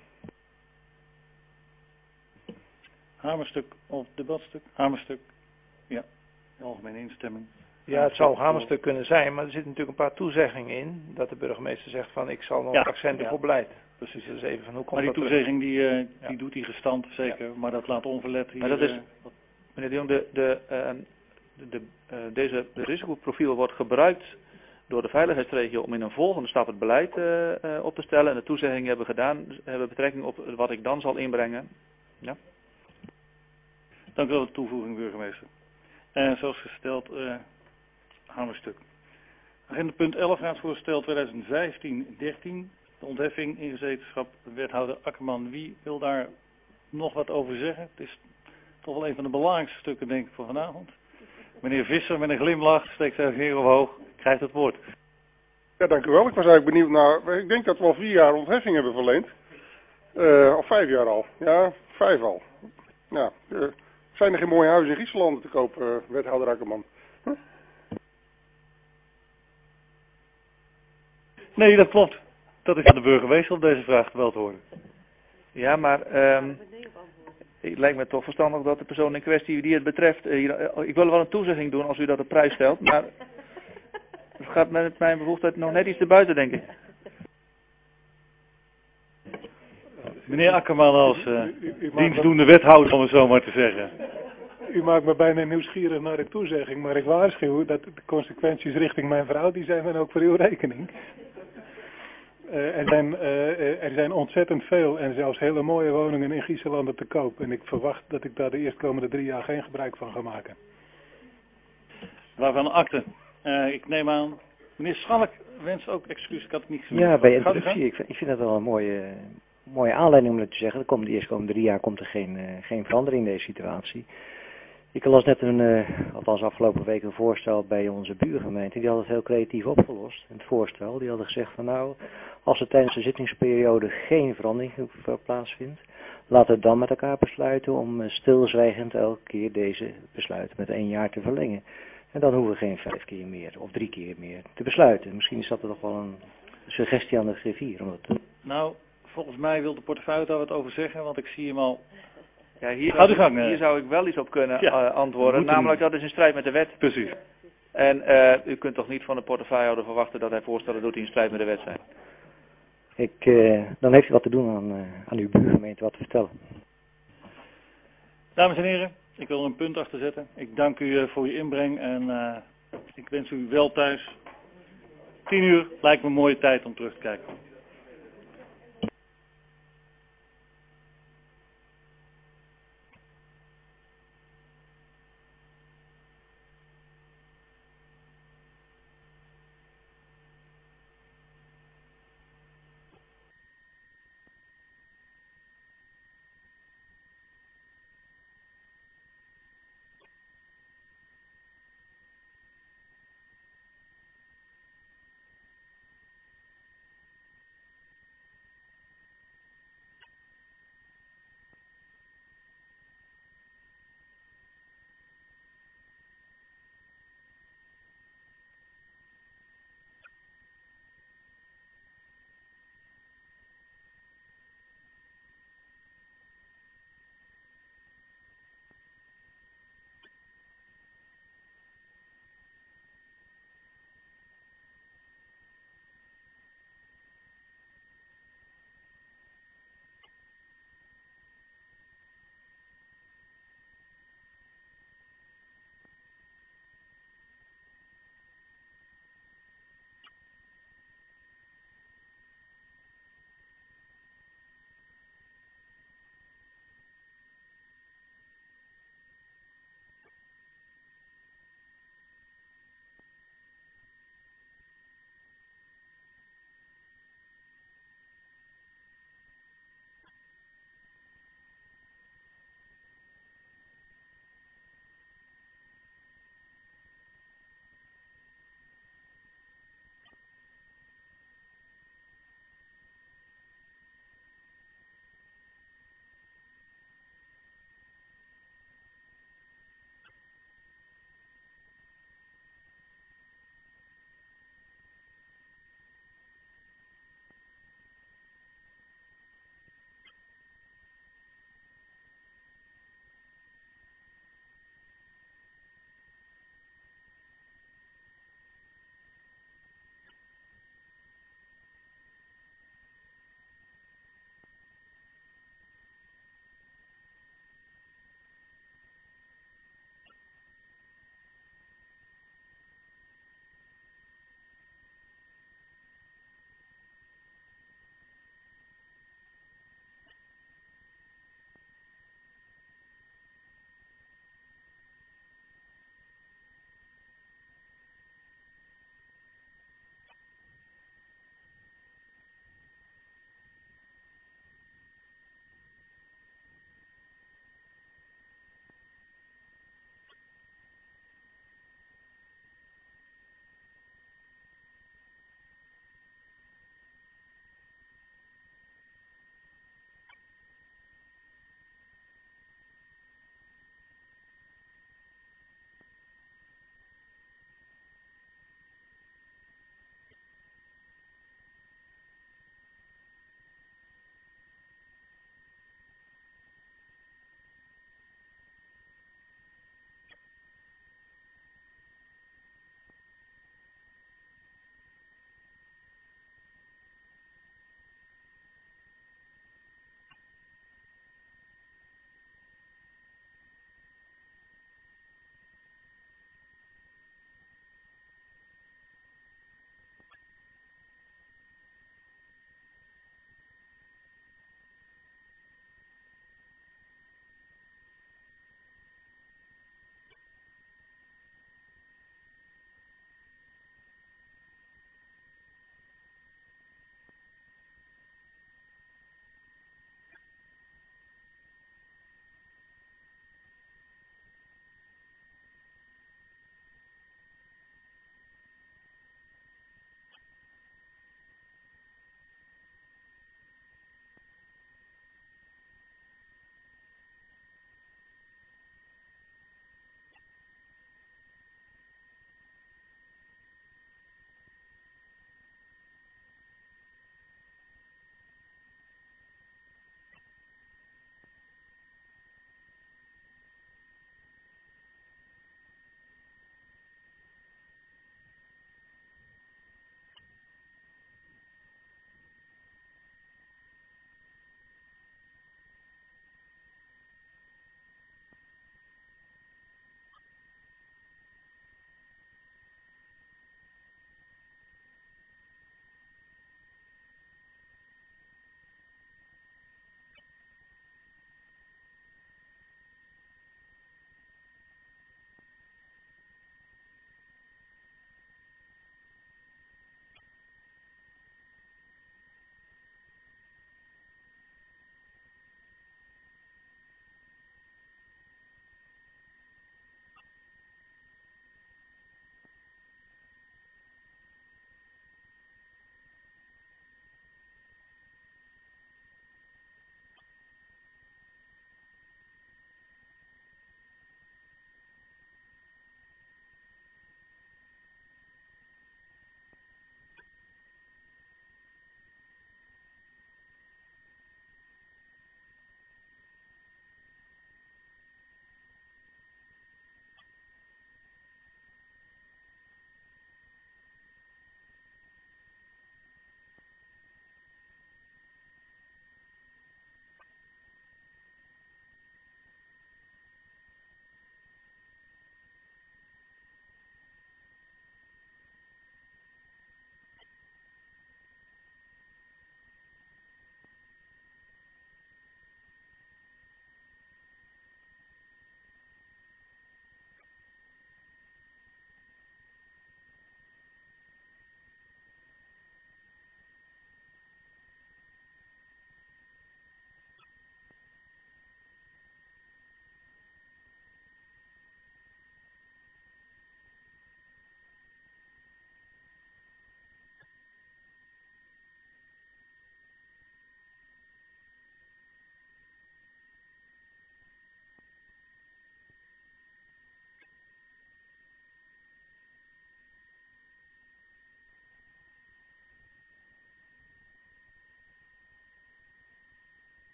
Hamerstuk of debatstuk? Hamerstuk. Ja, algemene instemming. Ja, het zou hamerstuk kunnen zijn, maar er zitten natuurlijk een paar toezeggingen in. Dat de burgemeester zegt van ik zal nog accenten voor beleid. Precies. Dus even van hoe komt maar die dat toezegging die doet hij gestand, zeker. Maar dat laat onverlet hier. Maar dat is, meneer de Jong, deze risicoprofiel wordt gebruikt door de veiligheidsregio om in een volgende stap het beleid op te stellen. En de toezeggingen hebben betrekking op wat ik dan zal inbrengen. Ja. Dank u wel voor de toevoeging, burgemeester. Zoals gesteld, hamerstuk. Agenda punt 11, raadsvoorstel 2015-13. De ontheffing ingezetenschap wethouder Akkerman. Wie wil daar nog wat over zeggen? Het is toch wel een van de belangrijkste stukken, denk ik, voor vanavond. Meneer Visser met een glimlach steekt zijn vinger omhoog, krijgt het woord. Ja, dank u wel. Ik was eigenlijk benieuwd naar, ik denk dat we al 4 jaar ontheffing hebben verleend. Of 5 jaar al. Ja, 5 al. Ja, zijn er geen mooie huizen in Griezenland te koop, wethouder Akkerman? Huh? Nee, dat klopt. Dat is aan de burgemeester om deze vraag geweld te worden. Ja, maar het lijkt me toch verstandig dat de persoon in kwestie die het betreft... ik wil wel een toezegging doen als u dat op prijs stelt, maar het gaat met mijn bevoegdheid nog net iets te buiten, denk ik. Meneer Akkerman als dienstdoende wethouder, om het zo maar te zeggen. U maakt me bijna nieuwsgierig naar de toezegging, maar ik waarschuw dat de consequenties richting mijn vrouw, die zijn dan ook voor uw rekening. Er zijn ontzettend veel en zelfs hele mooie woningen in Griezenland te koop. En ik verwacht dat ik daar de eerstkomende 3 jaar geen gebruik van ga maken. Waarvan akte. Ik neem aan, meneer Schalk wenst ook excuus, ik had het niet gezien. Ja, bij introductie. Ik vind dat wel een mooie aanleiding om het te zeggen. De eerstkomende 3 jaar komt er geen verandering in deze situatie. Ik las net althans afgelopen week een voorstel bij onze buurgemeente. Die had het heel creatief opgelost. Het voorstel, die hadden gezegd van nou, als er tijdens de zittingsperiode geen verandering plaatsvindt, laten we dan met elkaar besluiten om stilzwijgend elke keer deze besluiten met 1 jaar te verlengen. En dan hoeven we geen 5 keer meer of 3 keer meer te besluiten. Misschien is dat er toch wel een suggestie aan de griffier. Nou, volgens mij wil de portefeuille daar wat over zeggen, want ik zie hem al... Ja, hier zou ik wel iets op kunnen antwoorden, namelijk dat is in strijd met de wet. Precies. En u kunt toch niet van de portefeuillehouder verwachten dat hij voorstellen doet die in strijd met de wet zijn. Dan heeft u wat te doen aan uw buurgemeente wat te vertellen. Dames en heren, ik wil er een punt achter zetten. Ik dank u voor uw inbreng en ik wens u wel thuis. 10 uur lijkt me een mooie tijd om terug te kijken.